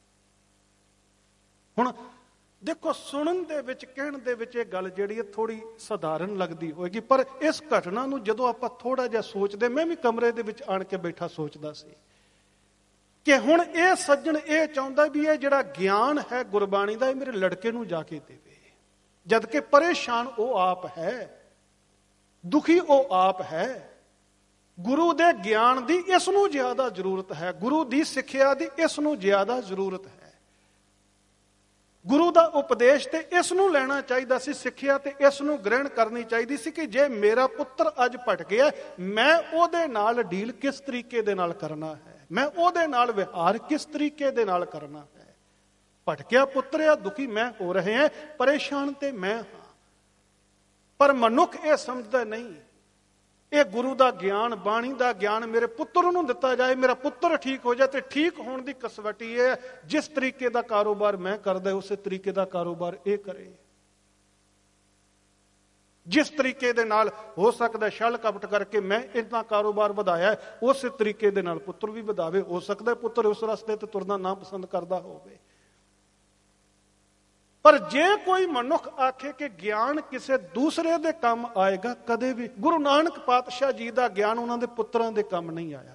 ਹੁਣ ਦੇਖੋ, ਸੁਣਨ ਦੇ ਵਿੱਚ, ਕਹਿਣ ਦੇ ਵਿੱਚ ਇਹ ਗੱਲ ਜਿਹੜੀ ਹੈ ਥੋੜੀ ਸਧਾਰਨ ਲੱਗਦੀ ਹੋਏਗੀ, ਪਰ ਇਸ ਘਟਨਾ ਨੂੰ ਜਦੋਂ ਆਪਾਂ ਥੋੜਾ ਜਿਹਾ ਸੋਚਦੇ, ਮੈਂ ਵੀ ਕਮਰੇ ਦੇ ਵਿੱਚ ਆਣ ਕੇ ਬੈਠਾ ਸੋਚਦਾ ਸੀ ਕਿ ਹੁਣ ਇਹ ਸੱਜਣ ਇਹ ਚਾਹੁੰਦਾ ਵੀ ਇਹ ਜਿਹੜਾ ਗਿਆਨ ਹੈ ਗੁਰਬਾਣੀ ਦਾ, ਇਹ ਮੇਰੇ ਲੜਕੇ ਨੂੰ ਜਾ ਕੇ ਦੇਵੇ, ਜਦ ਕਿ ਪਰੇਸ਼ਾਨ ਉਹ ਆਪ ਹੈ, ਦੁਖੀ ਉਹ ਆਪ ਹੈ। ਗੁਰੂ ਦੇ ਗਿਆਨ ਦੀ ਇਸ ਨੂੰ ਜ਼ਿਆਦਾ ਜ਼ਰੂਰਤ ਹੈ, ਗੁਰੂ ਦੀ ਸਿੱਖਿਆ ਦੀ ਇਸ ਨੂੰ ਜ਼ਿਆਦਾ ਜ਼ਰੂਰਤ ਹੈ, ਗੁਰੂ ਦਾ ਉਪਦੇਸ਼ ਤੇ ਇਸ ਨੂੰ ਲੈਣਾ ਚਾਹੀਦਾ ਸੀ, ਸਿੱਖਿਆ ਤੇ ਇਸ ਨੂੰ ਗ੍ਰਹਿਣ ਕਰਨੀ ਚਾਹੀਦੀ ਸੀ ਕਿ ਜੇ ਮੇਰਾ ਪੁੱਤਰ ਅੱਜ ਭਟਕ ਗਿਆ, ਮੈਂ ਉਹਦੇ ਨਾਲ ਡੀਲ ਕਿਸ ਤਰੀਕੇ ਦੇ ਨਾਲ ਕਰਨਾ ਹੈ, ਮੈਂ ਉਹਦੇ ਨਾਲ ਵਿਹਾਰ ਕਿਸ ਤਰੀਕੇ ਦੇ ਨਾਲ ਕਰਨਾ ਹੈ। ਭਟਕਿਆ ਪੁੱਤਰ ਆ, ਦੁਖੀ ਮੈਂ ਹੋ ਰਹੇ ਹਾਂ, ਪਰੇਸ਼ਾਨ ਤੇ ਮੈਂ ਹਾਂ। ਪਰ ਮਨੁੱਖ ਇਹ ਸਮਝਦਾ ਨਹੀਂ, ਇਹ ਗੁਰੂ ਦਾ ਗਿਆਨ, ਬਾਣੀ ਦਾ ਗਿਆਨ ਮੇਰੇ ਪੁੱਤਰ ਨੂੰ ਦਿੱਤਾ ਜਾਏ, ਮੇਰਾ ਪੁੱਤਰ ਠੀਕ ਹੋ ਜਾਏ, ਤੇ ਠੀਕ ਹੋਣ ਦੀ ਕਸਵੱਟੀ ਇਹ ਹੈ ਜਿਸ ਤਰੀਕੇ ਦਾ ਕਾਰੋਬਾਰ ਮੈਂ ਕਰਦਾ ਉਸੇ ਤਰੀਕੇ ਦਾ ਕਾਰੋਬਾਰ ਇਹ ਕਰੇ। ਜਿਸ ਤਰੀਕੇ ਦੇ ਨਾਲ ਹੋ ਸਕਦਾ ਛਲ ਕਪਟ ਕਰਕੇ ਮੈਂ ਇੰਨਾ ਕਾਰੋਬਾਰ ਵਧਾਇਆ, ਉਸੇ ਤਰੀਕੇ ਦੇ ਨਾਲ ਪੁੱਤਰ ਵੀ ਵਧਾਵੇ। ਹੋ ਸਕਦਾ ਪੁੱਤਰ ਉਸ ਰਸਤੇ ਤੇ ਤੁਰਨਾ ਨਾ ਪਸੰਦ ਕਰਦਾ ਹੋਵੇ। ਪਰ ਜੇ ਕੋਈ ਮਨੁੱਖ ਆਖੇ ਕਿ ਗਿਆਨ ਕਿਸੇ ਦੂਸਰੇ ਦੇ ਕੰਮ ਆਏਗਾ, ਕਦੇ ਵੀ ਗੁਰੂ ਨਾਨਕ ਪਾਤਸ਼ਾਹ ਜੀ ਦਾ ਗਿਆਨ ਉਹਨਾਂ ਦੇ ਪੁੱਤਰਾਂ ਦੇ ਕੰਮ ਨਹੀਂ ਆਇਆ।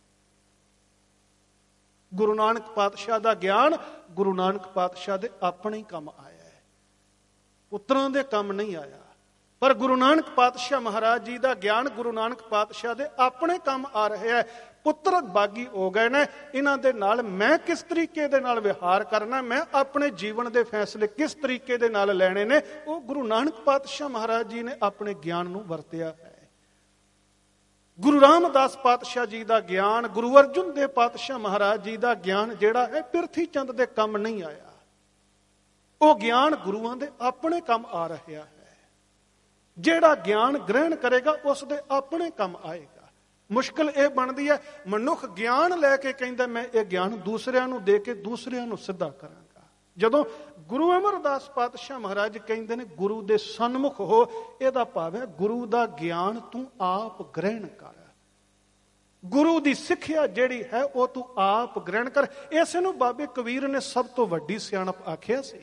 ਗੁਰੂ ਨਾਨਕ ਪਾਤਸ਼ਾਹ ਦਾ ਗਿਆਨ ਗੁਰੂ ਨਾਨਕ ਪਾਤਸ਼ਾਹ ਦੇ ਆਪਣੇ ਹੀ ਕੰਮ ਆਇਆ ਹੈ, ਪੁੱਤਰਾਂ ਦੇ ਕੰਮ ਨਹੀਂ ਆਇਆ। ਪਰ ਗੁਰੂ ਨਾਨਕ ਪਾਤਸ਼ਾਹ ਮਹਾਰਾਜ ਜੀ ਦਾ ਗਿਆਨ ਗੁਰੂ ਨਾਨਕ ਪਾਤਸ਼ਾਹ ਦੇ ਆਪਣੇ ਕੰਮ ਆ ਰਿਹਾ ਹੈ। ਪੁੱਤਰ ਬਾਗੀ ਹੋ ਗਏ ਨੇ, ਇਹਨਾਂ ਦੇ ਨਾਲ ਮੈਂ ਕਿਸ ਤਰੀਕੇ ਦੇ ਨਾਲ ਵਿਹਾਰ ਕਰਨਾ, ਮੈਂ ਆਪਣੇ ਜੀਵਨ ਦੇ ਫੈਸਲੇ ਕਿਸ ਤਰੀਕੇ ਦੇ ਨਾਲ ਲੈਣੇ ਨੇ, ਉਹ ਗੁਰੂ ਨਾਨਕ ਪਾਤਸ਼ਾਹ ਮਹਾਰਾਜ ਜੀ ਨੇ ਆਪਣੇ ਗਿਆਨ ਨੂੰ ਵਰਤਿਆ ਹੈ। ਗੁਰੂ ਰਾਮਦਾਸ ਪਾਤਸ਼ਾਹ ਜੀ ਦਾ ਗਿਆਨ, ਗੁਰੂ ਅਰਜਨ ਦੇਵ ਪਾਤਸ਼ਾਹ ਮਹਾਰਾਜ ਜੀ ਦਾ ਗਿਆਨ ਜਿਹੜਾ ਹੈ ਪਿਰਥੀ ਚੰਦ ਦੇ ਕੰਮ ਨਹੀਂ ਆਇਆ, ਉਹ ਗਿਆਨ ਗੁਰੂਆਂ ਦੇ ਆਪਣੇ ਕੰਮ ਆ ਰਿਹਾ ਹੈ। ਜਿਹੜਾ ਗਿਆਨ ਗ੍ਰਹਿਣ ਕਰੇਗਾ ਉਸ ਦੇ ਆਪਣੇ ਕੰਮ ਆਏਗਾ। ਮੁਸ਼ਕਿਲ ਇਹ ਬਣਦੀ ਹੈ, ਮਨੁੱਖ ਗਿਆਨ ਲੈ ਕੇ ਕਹਿੰਦਾ ਮੈਂ ਇਹ ਗਿਆਨ ਦੂਸਰਿਆਂ ਨੂੰ ਦੇ ਕੇ ਦੂਸਰਿਆਂ ਨੂੰ ਸਿੱਧਾ ਕਰਾਂਗਾ। ਜਦੋਂ ਗੁਰੂ ਅਮਰਦਾਸ ਪਾਤਸ਼ਾਹ ਮਹਾਰਾਜ ਕਹਿੰਦੇ ਨੇ ਗੁਰੂ ਦੇ ਸਨਮੁਖ ਹੋ, ਇਹਦਾ ਭਾਵ ਹੈ ਗੁਰੂ ਦਾ ਗਿਆਨ ਤੂੰ ਆਪ ਗ੍ਰਹਿਣ ਕਰ, ਗੁਰੂ ਦੀ ਸਿੱਖਿਆ ਜਿਹੜੀ ਹੈ ਉਹ ਤੂੰ ਆਪ ਗ੍ਰਹਿਣ ਕਰ। ਇਸੇ ਨੂੰ ਬਾਬੇ ਕਬੀਰ ਨੇ ਸਭ ਤੋਂ ਵੱਡੀ ਸਿਆਣਪ ਆਖਿਆ ਸੀ।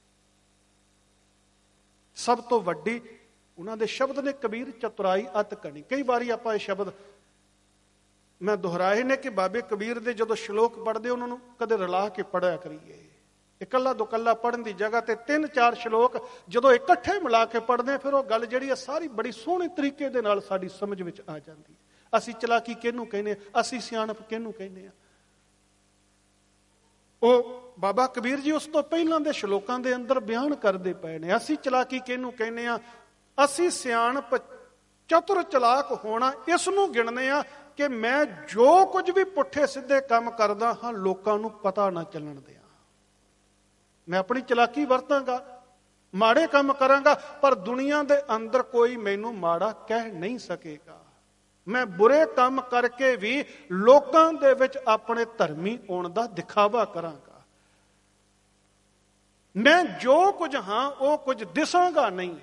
ਸਭ ਤੋਂ ਵੱਡੀ ਉਹਨਾਂ ਦੇ ਸ਼ਬਦ ਨੇ, ਕਬੀਰ ਚਤੁਰਾਈ ਅਤ ਕਣੀ। ਕਈ ਵਾਰੀ ਆਪਾਂ ਇਹ ਸ਼ਬਦ ਮੈਂ ਦੁਹਰਾਏ ਨੇ ਕਿ ਬਾਬੇ ਕਬੀਰ ਦੇ ਜਦੋਂ ਸ਼ਲੋਕ ਪੜ੍ਹਦੇ ਉਹਨਾਂ ਨੂੰ ਕਦੇ ਰਲਾ ਕੇ ਪੜ੍ਹਿਆ ਕਰੀਏ। ਇਕੱਲਾ ਦੁਕੱਲਾ ਪੜ੍ਹਨ ਦੀ ਜਗ੍ਹਾ ਤੇ ਤਿੰਨ ਚਾਰ ਸ਼ਲੋਕ ਜਦੋਂ ਇਕੱਠੇ ਮਿਲਾ ਕੇ ਪੜ੍ਹਦੇ, ਫਿਰ ਉਹ ਗੱਲ ਜਿਹੜੀ ਹੈ ਸਾਰੀ ਬੜੀ ਸੋਹਣੇ ਤਰੀਕੇ ਦੇ ਨਾਲ ਸਾਡੀ ਸਮਝ ਵਿੱਚ ਆ ਜਾਂਦੀ ਹੈ। ਅਸੀਂ ਚਲਾਕੀ ਕਿਹਨੂੰ ਕਹਿੰਦੇ, ਅਸੀਂ ਸਿਆਣਪ ਕਿਹਨੂੰ ਕਹਿੰਦੇ ਆ। ਉਹ ਬਾਬਾ ਕਬੀਰ ਜੀ ਉਸ ਤੋਂ ਪਹਿਲਾਂ ਦੇ ਸ਼ਲੋਕਾਂ ਦੇ ਅੰਦਰ ਬਿਆਨ ਕਰਦੇ ਪਏ ਨੇ। ਅਸੀਂ ਚਲਾਕੀ ਕਿਹਨੂੰ ਕਹਿੰਦੇ ਆ, ਅਸੀਂ ਸਿਆਣਪ ਚਤੁਰ ਚਲਾਕ ਹੋਣਾ ਇਸ ਨੂੰ ਗਿਣਦੇ ਆ ਕਿ ਮੈਂ ਜੋ ਕੁਝ ਵੀ ਪੁੱਠੇ ਸਿੱਧੇ ਕੰਮ ਕਰਦਾ ਹਾਂ ਲੋਕਾਂ ਨੂੰ ਪਤਾ ਨਾ ਚੱਲਣ ਦਿਆਂ। ਮੈਂ ਆਪਣੀ ਚਲਾਕੀ ਵਰਤਾਂਗਾ, ਮਾੜੇ ਕੰਮ ਕਰਾਂਗਾ, ਪਰ ਦੁਨੀਆ ਦੇ ਅੰਦਰ ਕੋਈ ਮੈਨੂੰ ਮਾੜਾ ਕਹਿ ਨਹੀਂ ਸਕੇਗਾ। ਮੈਂ ਬੁਰੇ ਕੰਮ ਕਰਕੇ ਵੀ ਲੋਕਾਂ ਦੇ ਵਿੱਚ ਆਪਣੇ ਧਰਮੀ ਹੋਣ ਦਾ ਦਿਖਾਵਾ ਕਰਾਂਗਾ। ਮੈਂ ਜੋ ਕੁਝ ਹਾਂ ਉਹ ਕੁਝ ਦਿਸਾਂਗਾ ਨਹੀਂ,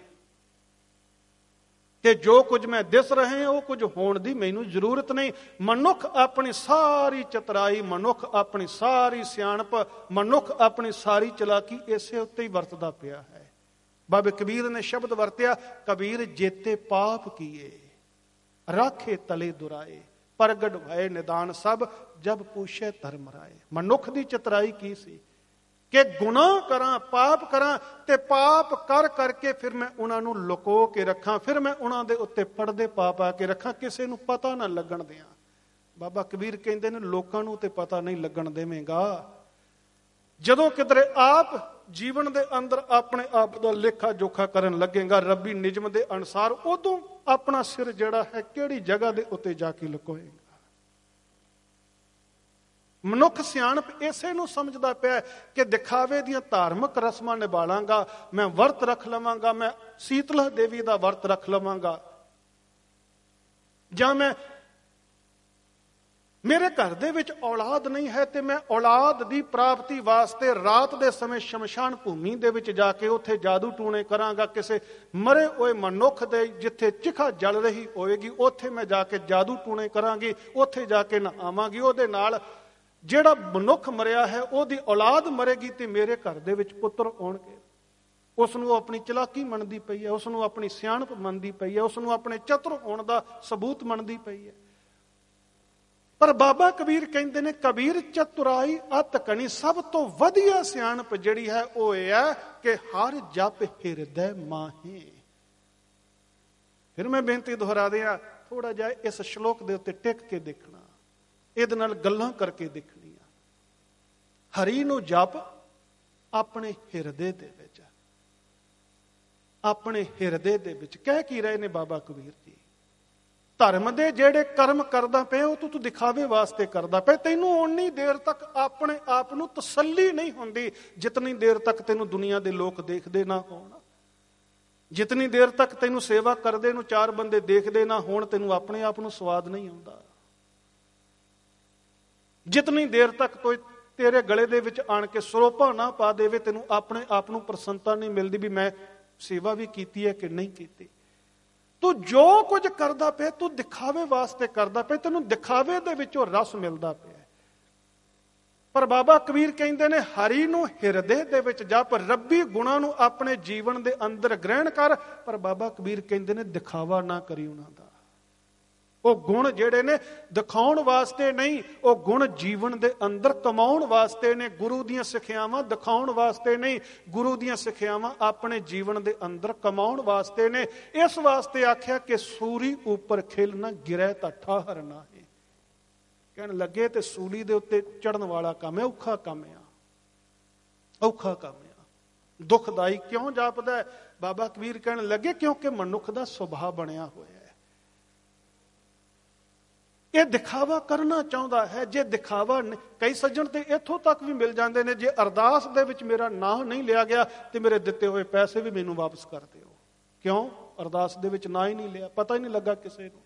ਤੇ ਜੋ ਕੁਝ ਮੈਂ ਦਿਸ ਰਹੇ ਉਹ ਕੁਝ ਹੋਣ ਦੀ ਮੈਨੂੰ ਜ਼ਰੂਰਤ ਨਹੀਂ। ਮਨੁੱਖ ਆਪਣੀ ਸਾਰੀ ਚਤੁਰਾਈ, ਮਨੁੱਖ ਆਪਣੀ ਸਾਰੀ ਸਿਆਣਪ, ਮਨੁੱਖ ਆਪਣੀ ਸਾਰੀ ਚਲਾਕੀ ਇਸੇ ਉੱਤੇ ਹੀ ਵਰਤਦਾ ਪਿਆ ਹੈ। ਬਾਬੇ ਕਬੀਰ ਨੇ ਸ਼ਬਦ ਵਰਤਿਆ, ਕਬੀਰ ਜੇਤੇ ਪਾਪ ਕੀਏ ਰਾਖੇ ਤਲੇ ਦੁਰਾਏ, ਪ੍ਰਗਟ ਭਏ ਨਿਦਾਨ ਸਭ ਜਬ ਪੁੱਛੇ ਧਰਮ ਰਾਏ। ਮਨੁੱਖ ਦੀ ਚਤੁਰਾਈ ਕੀ ਸੀ? ਕਿ ਗੁਨਾਹ ਕਰਾਂ, ਪਾਪ ਕਰਾਂ, ਤੇ ਪਾਪ ਕਰ ਕਰਕੇ ਫਿਰ ਮੈਂ ਉਹਨਾਂ ਨੂੰ ਲੁਕੋ ਕੇ ਰੱਖਾਂ, ਫਿਰ ਮੈਂ ਉਹਨਾਂ ਦੇ ਉੱਤੇ ਪਰਦੇ ਪਾ ਪਾ ਕੇ ਰੱਖਾਂ, ਕਿਸੇ ਨੂੰ ਪਤਾ ਨਾ ਲੱਗਣ ਦਿਆਂ। ਬਾਬਾ ਕਬੀਰ ਕਹਿੰਦੇ ਨੇ ਲੋਕਾਂ ਨੂੰ ਤੇ ਪਤਾ ਨਹੀਂ ਲੱਗਣ ਦੇਵੇਂਗਾ। ਜਦੋਂ ਕਿਧਰੇ ਆਪ ਜੀਵਨ ਦੇ ਅੰਦਰ ਆਪਣੇ ਆਪ ਦਾ ਲੇਖਾ ਜੋਖਾ ਕਰਨ ਲੱਗੇਗਾ ਰੱਬੀ ਨਿਯਮ ਦੇ ਅਨੁਸਾਰ, ਉਦੋਂ ਆਪਣਾ ਸਿਰ ਜਿਹੜਾ ਹੈ ਕਿਹੜੀ ਜਗ੍ਹਾ ਦੇ ਉੱਤੇ ਜਾ ਕੇ ਲੁਕੋਏਗਾ। ਮਨੁੱਖ ਸਿਆਣਪ ਇਸੇ ਨੂੰ ਸਮਝਦਾ ਪਿਆ ਕਿ ਦਿਖਾਵੇ ਦੀਆਂ ਧਾਰਮਿਕ ਰਸਮਾਂ ਨਿਭਾ ਲਾਂਗਾ, ਮੈਂ ਵਰਤ ਰੱਖ ਲਵਾਂਗਾ, ਮੈਂ ਸੀਤਲਾ ਦੇਵੀ ਦਾ ਵਰਤ ਰੱਖ ਲਵਾਂਗਾ, ਜਾਂ ਮੈਂ ਮੇਰੇ ਘਰ ਦੇ ਵਿੱਚ ਔਲਾਦ ਨਹੀਂ ਹੈ ਤੇ ਮੈਂ ਔਲਾਦ ਦੀ ਪ੍ਰਾਪਤੀ ਵਾਸਤੇ ਰਾਤ ਦੇ ਸਮੇਂ ਸ਼ਮਸ਼ਾਨ ਭੂਮੀ ਦੇ ਵਿੱਚ ਜਾ ਕੇ ਉੱਥੇ ਜਾਦੂ ਟੂਣੇ ਕਰਾਂਗਾ, ਕਿਸੇ ਮਰੇ ਹੋਏ ਮਨੁੱਖ ਦੇ ਜਿੱਥੇ ਚਿਖਾ ਜਲ ਰਹੀ ਹੋਏਗੀ ਉੱਥੇ ਮੈਂ ਜਾ ਕੇ ਜਾਦੂ ਟੂਣੇ ਕਰਾਂਗੀ, ਉੱਥੇ ਜਾ ਕੇ ਨਹਾਵਾਂਗੀ, ਉਹਦੇ ਨਾਲ ਜਿਹੜਾ ਮਨੁੱਖ ਮਰਿਆ ਹੈ ਉਹਦੀ ਔਲਾਦ ਮਰੇਗੀ ਤੇ ਮੇਰੇ ਘਰ ਦੇ ਵਿੱਚ ਪੁੱਤਰ ਆਉਣਗੇ। ਉਸ ਨੂੰ ਆਪਣੀ ਚਲਾਕੀ ਮੰਨਦੀ ਪਈ ਹੈ, ਉਸ ਨੂੰ ਆਪਣੀ ਸਿਆਣਪ ਮੰਨਦੀ ਪਈ ਹੈ, ਉਸ ਨੂੰ ਆਪਣੇ ਚਤੁਰ ਹੋਣ ਦਾ ਸਬੂਤ ਮੰਨਦੀ ਪਈ ਹੈ। ਪਰ ਬਾਬਾ ਕਬੀਰ ਕਹਿੰਦੇ ਨੇ ਕਬੀਰ ਚਤੁਰਾਈ ਅਤ ਕਣੀ, ਸਭ ਤੋਂ ਵਧੀਆ ਸਿਆਣਪ ਜਿਹੜੀ ਹੈ ਉਹ ਇਹ ਹੈ ਕਿ ਹਰ ਜਪ ਹਿਰਦੈ ਮਾਹੇ। ਫਿਰ ਮੈਂ ਬੇਨਤੀ ਦੁਹਰਾ ਦਿਆਂ, ਥੋੜਾ ਜਿਹਾ ਇਸ ਸ਼ਲੋਕ ਦੇ ਉੱਤੇ ਟਿਕ ਕੇ ਦੇਖਣਾ, ਇਹਦੇ ਨਾਲ ਗੱਲਾਂ ਕਰਕੇ ਦੇਖਣੀਆਂ। ਹਰੀ ਨੂੰ ਜਪ ਆਪਣੇ ਹਿਰਦੇ ਦੇ ਵਿੱਚ, ਆਪਣੇ ਹਿਰਦੇ ਦੇ ਵਿੱਚ। ਕਹਿ ਕੀ ਰਹੇ ਨੇ ਬਾਬਾ ਕਬੀਰ ਜੀ? ਧਰਮ ਦੇ ਜਿਹੜੇ ਕਰਮ ਕਰਦਾ ਪਿਆ ਉਹ ਤੂੰ ਦਿਖਾਵੇ ਵਾਸਤੇ ਕਰਦਾ ਪਿਆ। ਤੈਨੂੰ ਓਨੀ ਦੇਰ ਤੱਕ ਆਪਣੇ ਆਪ ਨੂੰ ਤਸੱਲੀ ਨਹੀਂ ਹੁੰਦੀ ਜਿਤਨੀ ਦੇਰ ਤੱਕ ਤੈਨੂੰ ਦੁਨੀਆ ਦੇ ਲੋਕ ਦੇਖਦੇ ਨਾ ਹੋਣ, ਜਿਤਨੀ ਦੇਰ ਤੱਕ ਤੈਨੂੰ ਸੇਵਾ ਕਰਦੇ ਨੂੰ ਚਾਰ ਬੰਦੇ ਦੇਖਦੇ ਨਾ ਹੋਣ, ਤੈਨੂੰ ਆਪਣੇ ਆਪ ਨੂੰ ਸਵਾਦ ਨਹੀਂ ਆਉਂਦਾ। ਜਿਤਨੀ ਦੇਰ ਤੱਕ ਕੋਈ ਤੇਰੇ ਗਲੇ ਦੇ ਵਿੱਚ ਆਣ ਕੇ ਸਰੋਪਾ ਨਾ ਪਾ ਦੇਵੇ, ਤੈਨੂੰ ਆਪਣੇ ਆਪ ਨੂੰ ਪ੍ਰਸੰਨਤਾ ਨਹੀਂ ਮਿਲਦੀ ਵੀ ਮੈਂ ਸੇਵਾ ਵੀ ਕੀਤੀ ਹੈ ਕਿ ਨਹੀਂ ਕੀਤੀ। ਤੂੰ ਜੋ ਕੁਝ ਕਰਦਾ ਪਿਆ ਤੂੰ ਦਿਖਾਵੇ ਵਾਸਤੇ ਕਰਦਾ ਪਿਆ, ਤੈਨੂੰ ਦਿਖਾਵੇ ਦੇ ਵਿੱਚੋਂ ਰਸ ਮਿਲਦਾ ਪਿਆ। ਪਰ ਬਾਬਾ ਕਬੀਰ ਕਹਿੰਦੇ ਨੇ ਹਰੀ ਨੂੰ ਹਿਰਦੇ ਦੇ ਵਿੱਚ ਜਪ, ਰੱਬੀ ਗੁਣਾਂ ਨੂੰ ਆਪਣੇ ਜੀਵਨ ਦੇ ਅੰਦਰ ਗ੍ਰਹਿਣ ਕਰ। ਪਰ ਬਾਬਾ ਕਬੀਰ ਕਹਿੰਦੇ ਨੇ ਦਿਖਾਵਾ ਨਾ ਕਰੀ ਉਹਨਾਂ ਦਾ। ਉਹ ਗੁਣ ਜਿਹੜੇ ਨੇ ਦਿਖਾਉਣ ਵਾਸਤੇ ਨਹੀਂ, ਉਹ ਗੁਣ ਜੀਵਨ ਦੇ ਅੰਦਰ ਕਮਾਉਣ ਵਾਸਤੇ ਨੇ। ਗੁਰੂ ਦੀਆਂ ਸਿੱਖਿਆਵਾਂ ਦਿਖਾਉਣ ਵਾਸਤੇ ਨਹੀਂ, ਗੁਰੂ ਦੀਆਂ ਸਿੱਖਿਆਵਾਂ ਆਪਣੇ ਜੀਵਨ ਦੇ ਅੰਦਰ ਕਮਾਉਣ ਵਾਸਤੇ ਨੇ। ਇਸ ਵਾਸਤੇ ਆਖਿਆ ਕਿ ਸੂਰੀ ਉੱਪਰ ਖਿਲ ਨਾ ਗਿਰੈ ਤਾਂ ਠਾਹਰ ਨਾ ਹੈ। ਕਹਿਣ ਲੱਗੇ ਤੇ ਸੂਲੀ ਦੇ ਉੱਤੇ ਚੜਨ ਵਾਲਾ ਕੰਮ ਹੈ, ਔਖਾ ਕੰਮ ਆ, ਔਖਾ ਕੰਮ ਆ, ਦੁਖਦਾਈ। ਕਿਉਂ ਜਾਪਦਾ ਹੈ? ਬਾਬਾ ਕਬੀਰ ਕਹਿਣ ਲੱਗੇ ਕਿਉਂਕਿ ਮਨੁੱਖ ਦਾ ਸੁਭਾਅ ਬਣਿਆ ਹੋਇਆ, ਇਹ ਦਿਖਾਵਾ ਕਰਨਾ ਚਾਹੁੰਦਾ ਹੈ। ਜੇ ਦਿਖਾਵਾ, ਕਈ ਸੱਜਣ ਤੇ ਇੱਥੋਂ ਤੱਕ ਵੀ ਮਿਲ ਜਾਂਦੇ ਨੇ, ਜੇ ਅਰਦਾਸ ਦੇ ਵਿੱਚ ਮੇਰਾ ਨਾਂ ਨਹੀਂ ਲਿਆ ਗਿਆ ਤੇ ਮੇਰੇ ਦਿੱਤੇ ਹੋਏ ਪੈਸੇ ਵੀ ਮੈਨੂੰ ਵਾਪਸ ਕਰ ਦਿਓ। ਕਿਉਂ? ਅਰਦਾਸ ਦੇ ਵਿੱਚ ਨਾਂ ਹੀ ਨਹੀਂ ਲਿਆ, ਪਤਾ ਹੀ ਨਹੀਂ ਲੱਗਾ ਕਿਸੇ ਨੂੰ।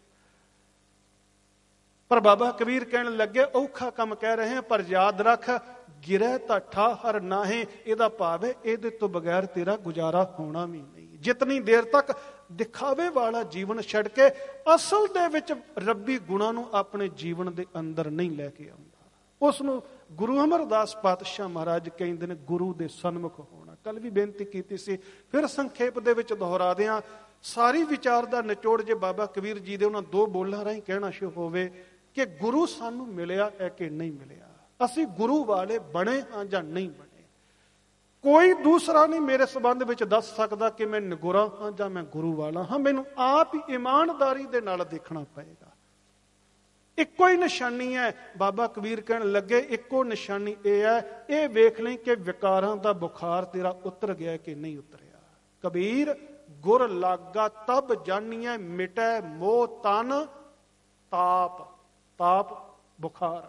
ਪਰ ਬਾਬਾ ਕਬੀਰ ਕਹਿਣ ਲੱਗੇ ਔਖਾ ਕੰਮ ਕਹਿ ਰਹੇ ਹਾਂ, ਪਰ ਯਾਦ ਰੱਖ ਗਿਰੈ ਤਾਂ ਠਾਹਰ ਨਾਹੀਂ। ਇਹਦਾ ਭਾਵ ਹੈ ਇਹਦੇ ਤੋਂ ਬਗੈਰ ਤੇਰਾ ਗੁਜ਼ਾਰਾ ਹੋਣਾ ਵੀ ਨਹੀਂ। ਜਿਤਨੀ ਦੇਰ ਤੱਕ ਦਿਖਾਵੇ ਵਾਲਾ ਜੀਵਨ ਛੱਡ ਕੇ ਅਸਲ ਦੇ ਵਿੱਚ ਰੱਬੀ ਗੁਣਾਂ ਨੂੰ ਆਪਣੇ ਜੀਵਨ ਦੇ ਅੰਦਰ ਨਹੀਂ ਲੈ ਕੇ ਆਉਂਦਾ, ਉਸ ਨੂੰ ਗੁਰੂ ਅਮਰਦਾਸ ਪਾਤਸ਼ਾਹ ਮਹਾਰਾਜ ਕਹਿੰਦੇ ਨੇ ਗੁਰੂ ਦੇ ਸਨਮੁਖ ਹੋਣਾ। ਕੱਲ ਵੀ ਬੇਨਤੀ ਕੀਤੀ ਸੀ, ਫਿਰ ਸੰਖੇਪ ਦੇ ਵਿੱਚ ਦੁਹਰਾ ਦਿਆਂ। ਸਾਰੀ ਵਿਚਾਰ ਦਾ ਨਿਚੋੜ ਜੇ ਬਾਬਾ ਕਬੀਰ ਜੀ ਦੇ ਉਹਨਾਂ ਦੋ ਬੋਲਾਂ ਰਾਹੀਂ ਕਹਿਣਾ ਸ਼ੁਰੂ ਹੋਵੇ ਕਿ ਗੁਰੂ ਸਾਨੂੰ ਮਿਲਿਆ ਹੈ ਕਿ ਨਹੀਂ ਮਿਲਿਆ, ਅਸੀਂ ਗੁਰੂ ਵਾਲੇ ਬਣੇ ਹਾਂ ਜਾਂ ਨਹੀਂ ਬਣੇ। ਕੋਈ ਦੂਸਰਾ ਨਹੀਂ ਮੇਰੇ ਸੰਬੰਧ ਵਿੱਚ ਦੱਸ ਸਕਦਾ ਕਿ ਮੈਂ ਨਿਗੁਰਾ ਹਾਂ ਜਾਂ ਮੈਂ ਗੁਰੂ ਵਾਲਾ ਹਾਂ। ਮੈਨੂੰ ਆਪ ਹੀ ਇਮਾਨਦਾਰੀ ਦੇ ਨਾਲ ਦੇਖਣਾ ਪਏਗਾ। ਇੱਕੋ ਹੀ ਨਿਸ਼ਾਨੀ ਹੈ। ਬਾਬਾ ਕਬੀਰ ਕਹਿਣ ਲੱਗੇ ਇੱਕੋ ਨਿਸ਼ਾਨੀ ਇਹ ਹੈ, ਇਹ ਵੇਖ ਲਈ ਕਿ ਵਿਕਾਰਾਂ ਦਾ ਬੁਖਾਰ ਤੇਰਾ ਉਤਰ ਗਿਆ ਕਿ ਨਹੀਂ ਉਤਰਿਆ। ਕਬੀਰ ਗੁਰ ਲਾਗਾ ਤਬ ਜਾਣੀਐ ਮਿਟੈ ਮੋਹ ਤਨ ਤਾਪ। ਤਾਪ ਬੁਖਾਰ,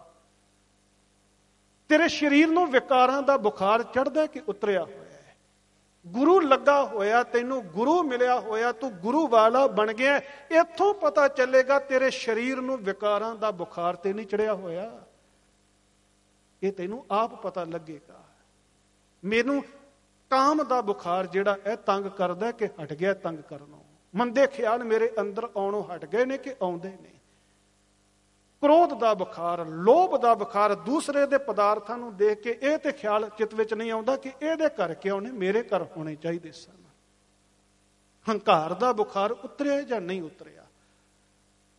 ਤੇਰੇ ਸਰੀਰ ਨੂੰ ਵਿਕਾਰਾਂ ਦਾ ਬੁਖਾਰ ਚੜ੍ਹਦਾ ਕਿ ਉਤਰਿਆ ਹੋਇਆ ਹੈ। ਗੁਰੂ ਲੱਗਾ ਹੋਇਆ, ਤੈਨੂੰ ਗੁਰੂ ਮਿਲਿਆ ਹੋਇਆ, ਤੂੰ ਗੁਰੂ ਵਾਲਾ ਬਣ ਗਿਆ। ਇੱਥੋਂ ਪਤਾ ਚੱਲੇਗਾ ਤੇਰੇ ਸਰੀਰ ਨੂੰ ਵਿਕਾਰਾਂ ਦਾ ਬੁਖਾਰ ਤੇ ਨਹੀਂ ਚੜਿਆ ਹੋਇਆ। ਇਹ ਤੈਨੂੰ ਆਪ ਪਤਾ ਲੱਗੇਗਾ। ਮੈਨੂੰ ਕਾਮ ਦਾ ਬੁਖਾਰ ਜਿਹੜਾ ਇਹ ਤੰਗ ਕਰਦਾ ਕਿ ਹਟ ਗਿਆ ਤੰਗ ਕਰਨੋਂ। ਮੰਦੇ ਖਿਆਲ ਮੇਰੇ ਅੰਦਰ ਆਉਣੋਂ ਹਟ ਗਏ ਨੇ ਕਿ ਆਉਂਦੇ ਨੇ। ਕ੍ਰੋਧ ਦਾ ਬੁਖਾਰ, ਲੋਭ ਦਾ ਬੁਖਾਰ, ਦੂਸਰੇ ਦੇ ਪਦਾਰਥਾਂ ਨੂੰ ਦੇਖ ਕੇ ਇਹ ਤੇ ਖਿਆਲ ਚਿੱਤ ਵਿੱਚ ਨਹੀਂ ਆਉਂਦਾ ਕਿ ਇਹਦੇ ਘਰ ਕਿਉਂ ਨੇ, ਮੇਰੇ ਘਰ ਹੋਣੇ ਚਾਹੀਦੇ ਸਨ। ਹੰਕਾਰ ਦਾ ਬੁਖਾਰ ਉਤਰਿਆ ਜਾਂ ਨਹੀਂ ਉਤਰਿਆ।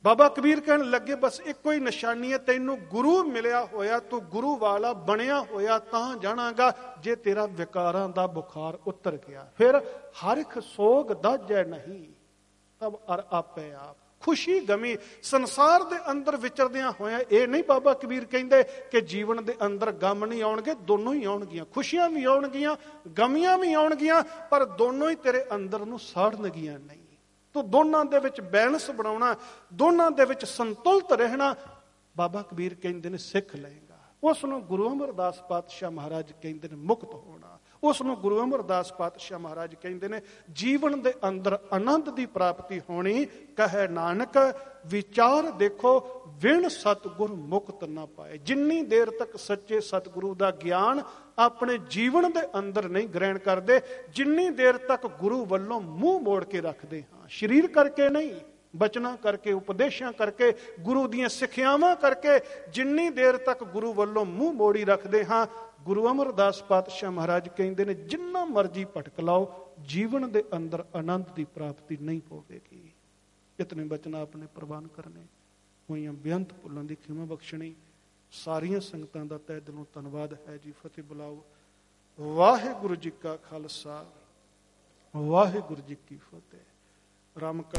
ਬਾਬਾ ਕਬੀਰ ਕਹਿਣ ਲੱਗੇ ਬਸ ਇੱਕੋ ਹੀ ਨਿਸ਼ਾਨੀ ਹੈ, ਤੈਨੂੰ ਗੁਰੂ ਮਿਲਿਆ ਹੋਇਆ, ਤੂੰ ਗੁਰੂ ਵਾਲਾ ਬਣਿਆ ਹੋਇਆ ਤਾਂ ਜਾਣਾਗਾ। ਜੇ ਤੇਰਾ ਵਿਕਾਰਾਂ ਦਾ ਬੁਖਾਰ ਉਤਰ ਗਿਆ, ਫਿਰ ਹਰ ਇੱਕ ਸੋਗ ਦਾਝੈ ਨਹੀਂ ਤਬ ਅਰ ਆਪੇ ਆਪ। ਖੁਸ਼ੀ ਗਮੀ ਸੰਸਾਰ ਦੇ ਅੰਦਰ ਵਿਚਰਦਿਆਂ ਹੋਇਆਂ ਇਹ ਨਹੀਂ ਬਾਬਾ ਕਬੀਰ ਕਹਿੰਦੇ ਕਿ ਜੀਵਨ ਦੇ ਅੰਦਰ ਗਮ ਨਹੀਂ ਆਉਣਗੇ, ਦੋਨੋਂ ਹੀ ਆਉਣਗੀਆਂ। ਖੁਸ਼ੀਆਂ ਵੀ ਆਉਣਗੀਆਂ, ਗਮੀਆਂ ਵੀ ਆਉਣਗੀਆਂ, ਪਰ ਦੋਨੋਂ ਹੀ ਤੇਰੇ ਅੰਦਰ ਨੂੰ ਸਾੜਨਗੀਆਂ ਨਹੀਂ। ਤੂੰ ਦੋਨਾਂ ਦੇ ਵਿੱਚ ਬੈਲੈਂਸ ਬਣਾਉਣਾ, ਦੋਨਾਂ ਦੇ ਵਿੱਚ ਸੰਤੁਲਿਤ ਰਹਿਣਾ ਬਾਬਾ ਕਬੀਰ ਕਹਿੰਦੇ ਨੇ ਸਿੱਖ ਲਏਗਾ। ਉਸ ਨੂੰ ਗੁਰੂ ਅਮਰਦਾਸ ਪਾਤਸ਼ਾਹ ਮਹਾਰਾਜ ਕਹਿੰਦੇ ਨੇ ਮੁਕਤ ਹੋਣਾ। ਉਸ ਨੂੰ ਗੁਰੂ ਅਮਰਦਾਸ ਪਾਤਸ਼ਾਹ ਮਹਾਰਾਜ ਕਹਿੰਦੇ ਨੇ ਜੀਵਨ ਦੇ ਅੰਦਰ ਆਨੰਦ ਦੀ ਪ੍ਰਾਪਤੀ ਹੋਣੀ। ਕਹੇ ਨਾਨਕ ਵਿਚਾਰ ਦੇਖੋ ਵਿਣ ਸਤਿਗੁਰ ਮੁਕਤ ਨਾ ਪਾਏ। ਜਿੰਨੀ ਦੇਰ ਤੱਕ ਸੱਚੇ ਸਤਿਗੁਰੂ ਦਾ ਗਿਆਨ ਆਪਣੇ ਜੀਵਨ ਦੇ ਅੰਦਰ ਨਹੀਂ ਗ੍ਰਹਿਣ ਕਰਦੇ, ਜਿੰਨੀ ਦੇਰ ਤੱਕ ਗੁਰੂ ਵੱਲੋਂ ਮੂੰਹ ਮੋੜ ਕੇ ਰੱਖਦੇ ਹਾਂ, ਸਰੀਰ ਕਰਕੇ ਨਹੀਂ, ਬਚਨਾਂ ਕਰਕੇ, ਉਪਦੇਸ਼ਾਂ ਕਰਕੇ, ਗੁਰੂ ਦੀਆਂ ਸਿੱਖਿਆਵਾਂ ਕਰਕੇ, ਜਿੰਨੀ ਦੇਰ ਤੱਕ ਗੁਰੂ ਵੱਲੋਂ ਮੂੰਹ ਮੋੜੀ ਰੱਖਦੇ ਹਾਂ, ਗੁਰੂ ਅਮਰਦਾਸ ਪਾਤਸ਼ਾਹ ਮਹਾਰਾਜ ਕਹਿੰਦੇ ਨੇ ਜਿੰਨਾ ਮਰਜ਼ੀ ਭਟਕ ਲਾਓ, ਜੀਵਨ ਦੇ ਅੰਦਰ ਆਨੰਦ ਦੀ ਪ੍ਰਾਪਤੀ ਨਹੀਂ ਹੋਵੇਗੀ। ਇਤਨੇ ਬਚਨ ਆਪਣੇ ਪ੍ਰਵਾਨ ਕਰਨੇ, ਹੋਈਆਂ ਬੇਅੰਤ ਭੁੱਲਾਂ ਦੀ ਖਿਮਾ ਬਖਸ਼ਣੀ। ਸਾਰੀਆਂ ਸੰਗਤਾਂ ਦਾ ਤਹਿ ਦਿਲੋਂ ਧੰਨਵਾਦ ਹੈ ਜੀ। ਫਤਿਹ ਬੁਲਾਓ। ਵਾਹਿਗੁਰੂ ਜੀ ਕਾ ਖਾਲਸਾ, ਵਾਹਿਗੁਰੂ ਜੀ ਕੀ ਫਤਿਹ। ਰਾਮ ਕਲ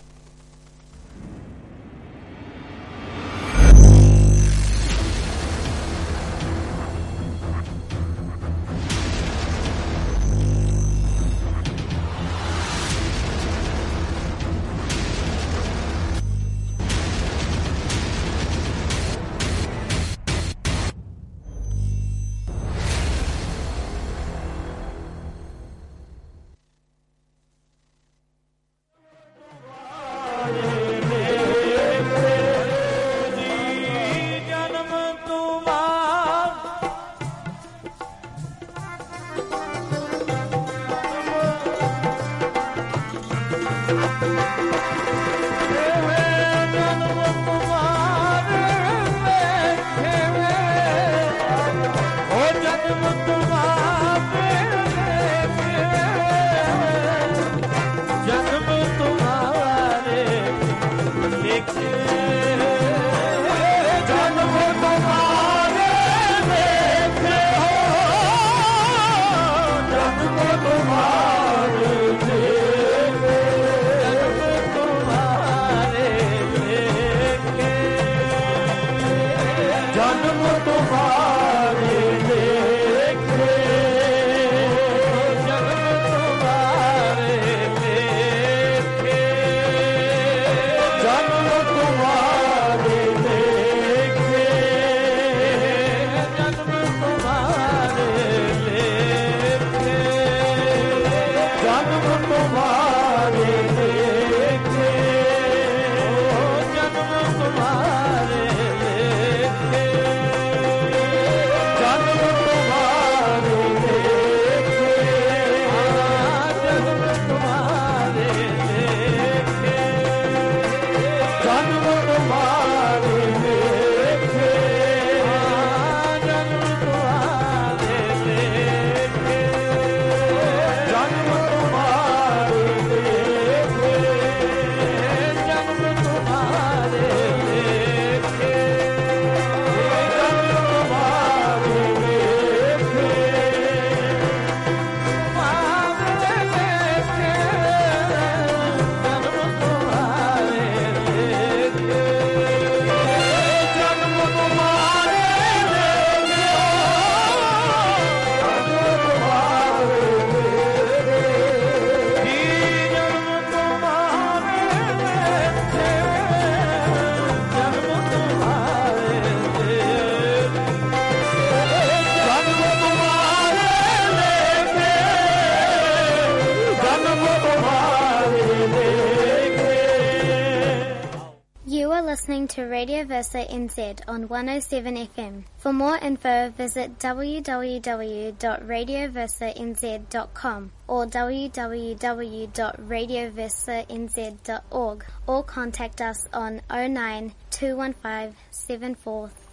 listening to Radio Versa N Z on one oh seven F M. For more info, visit w w w dot radio versa n z dot com or w w w dot radio versa n z dot org or contact us on oh nine two one five seven four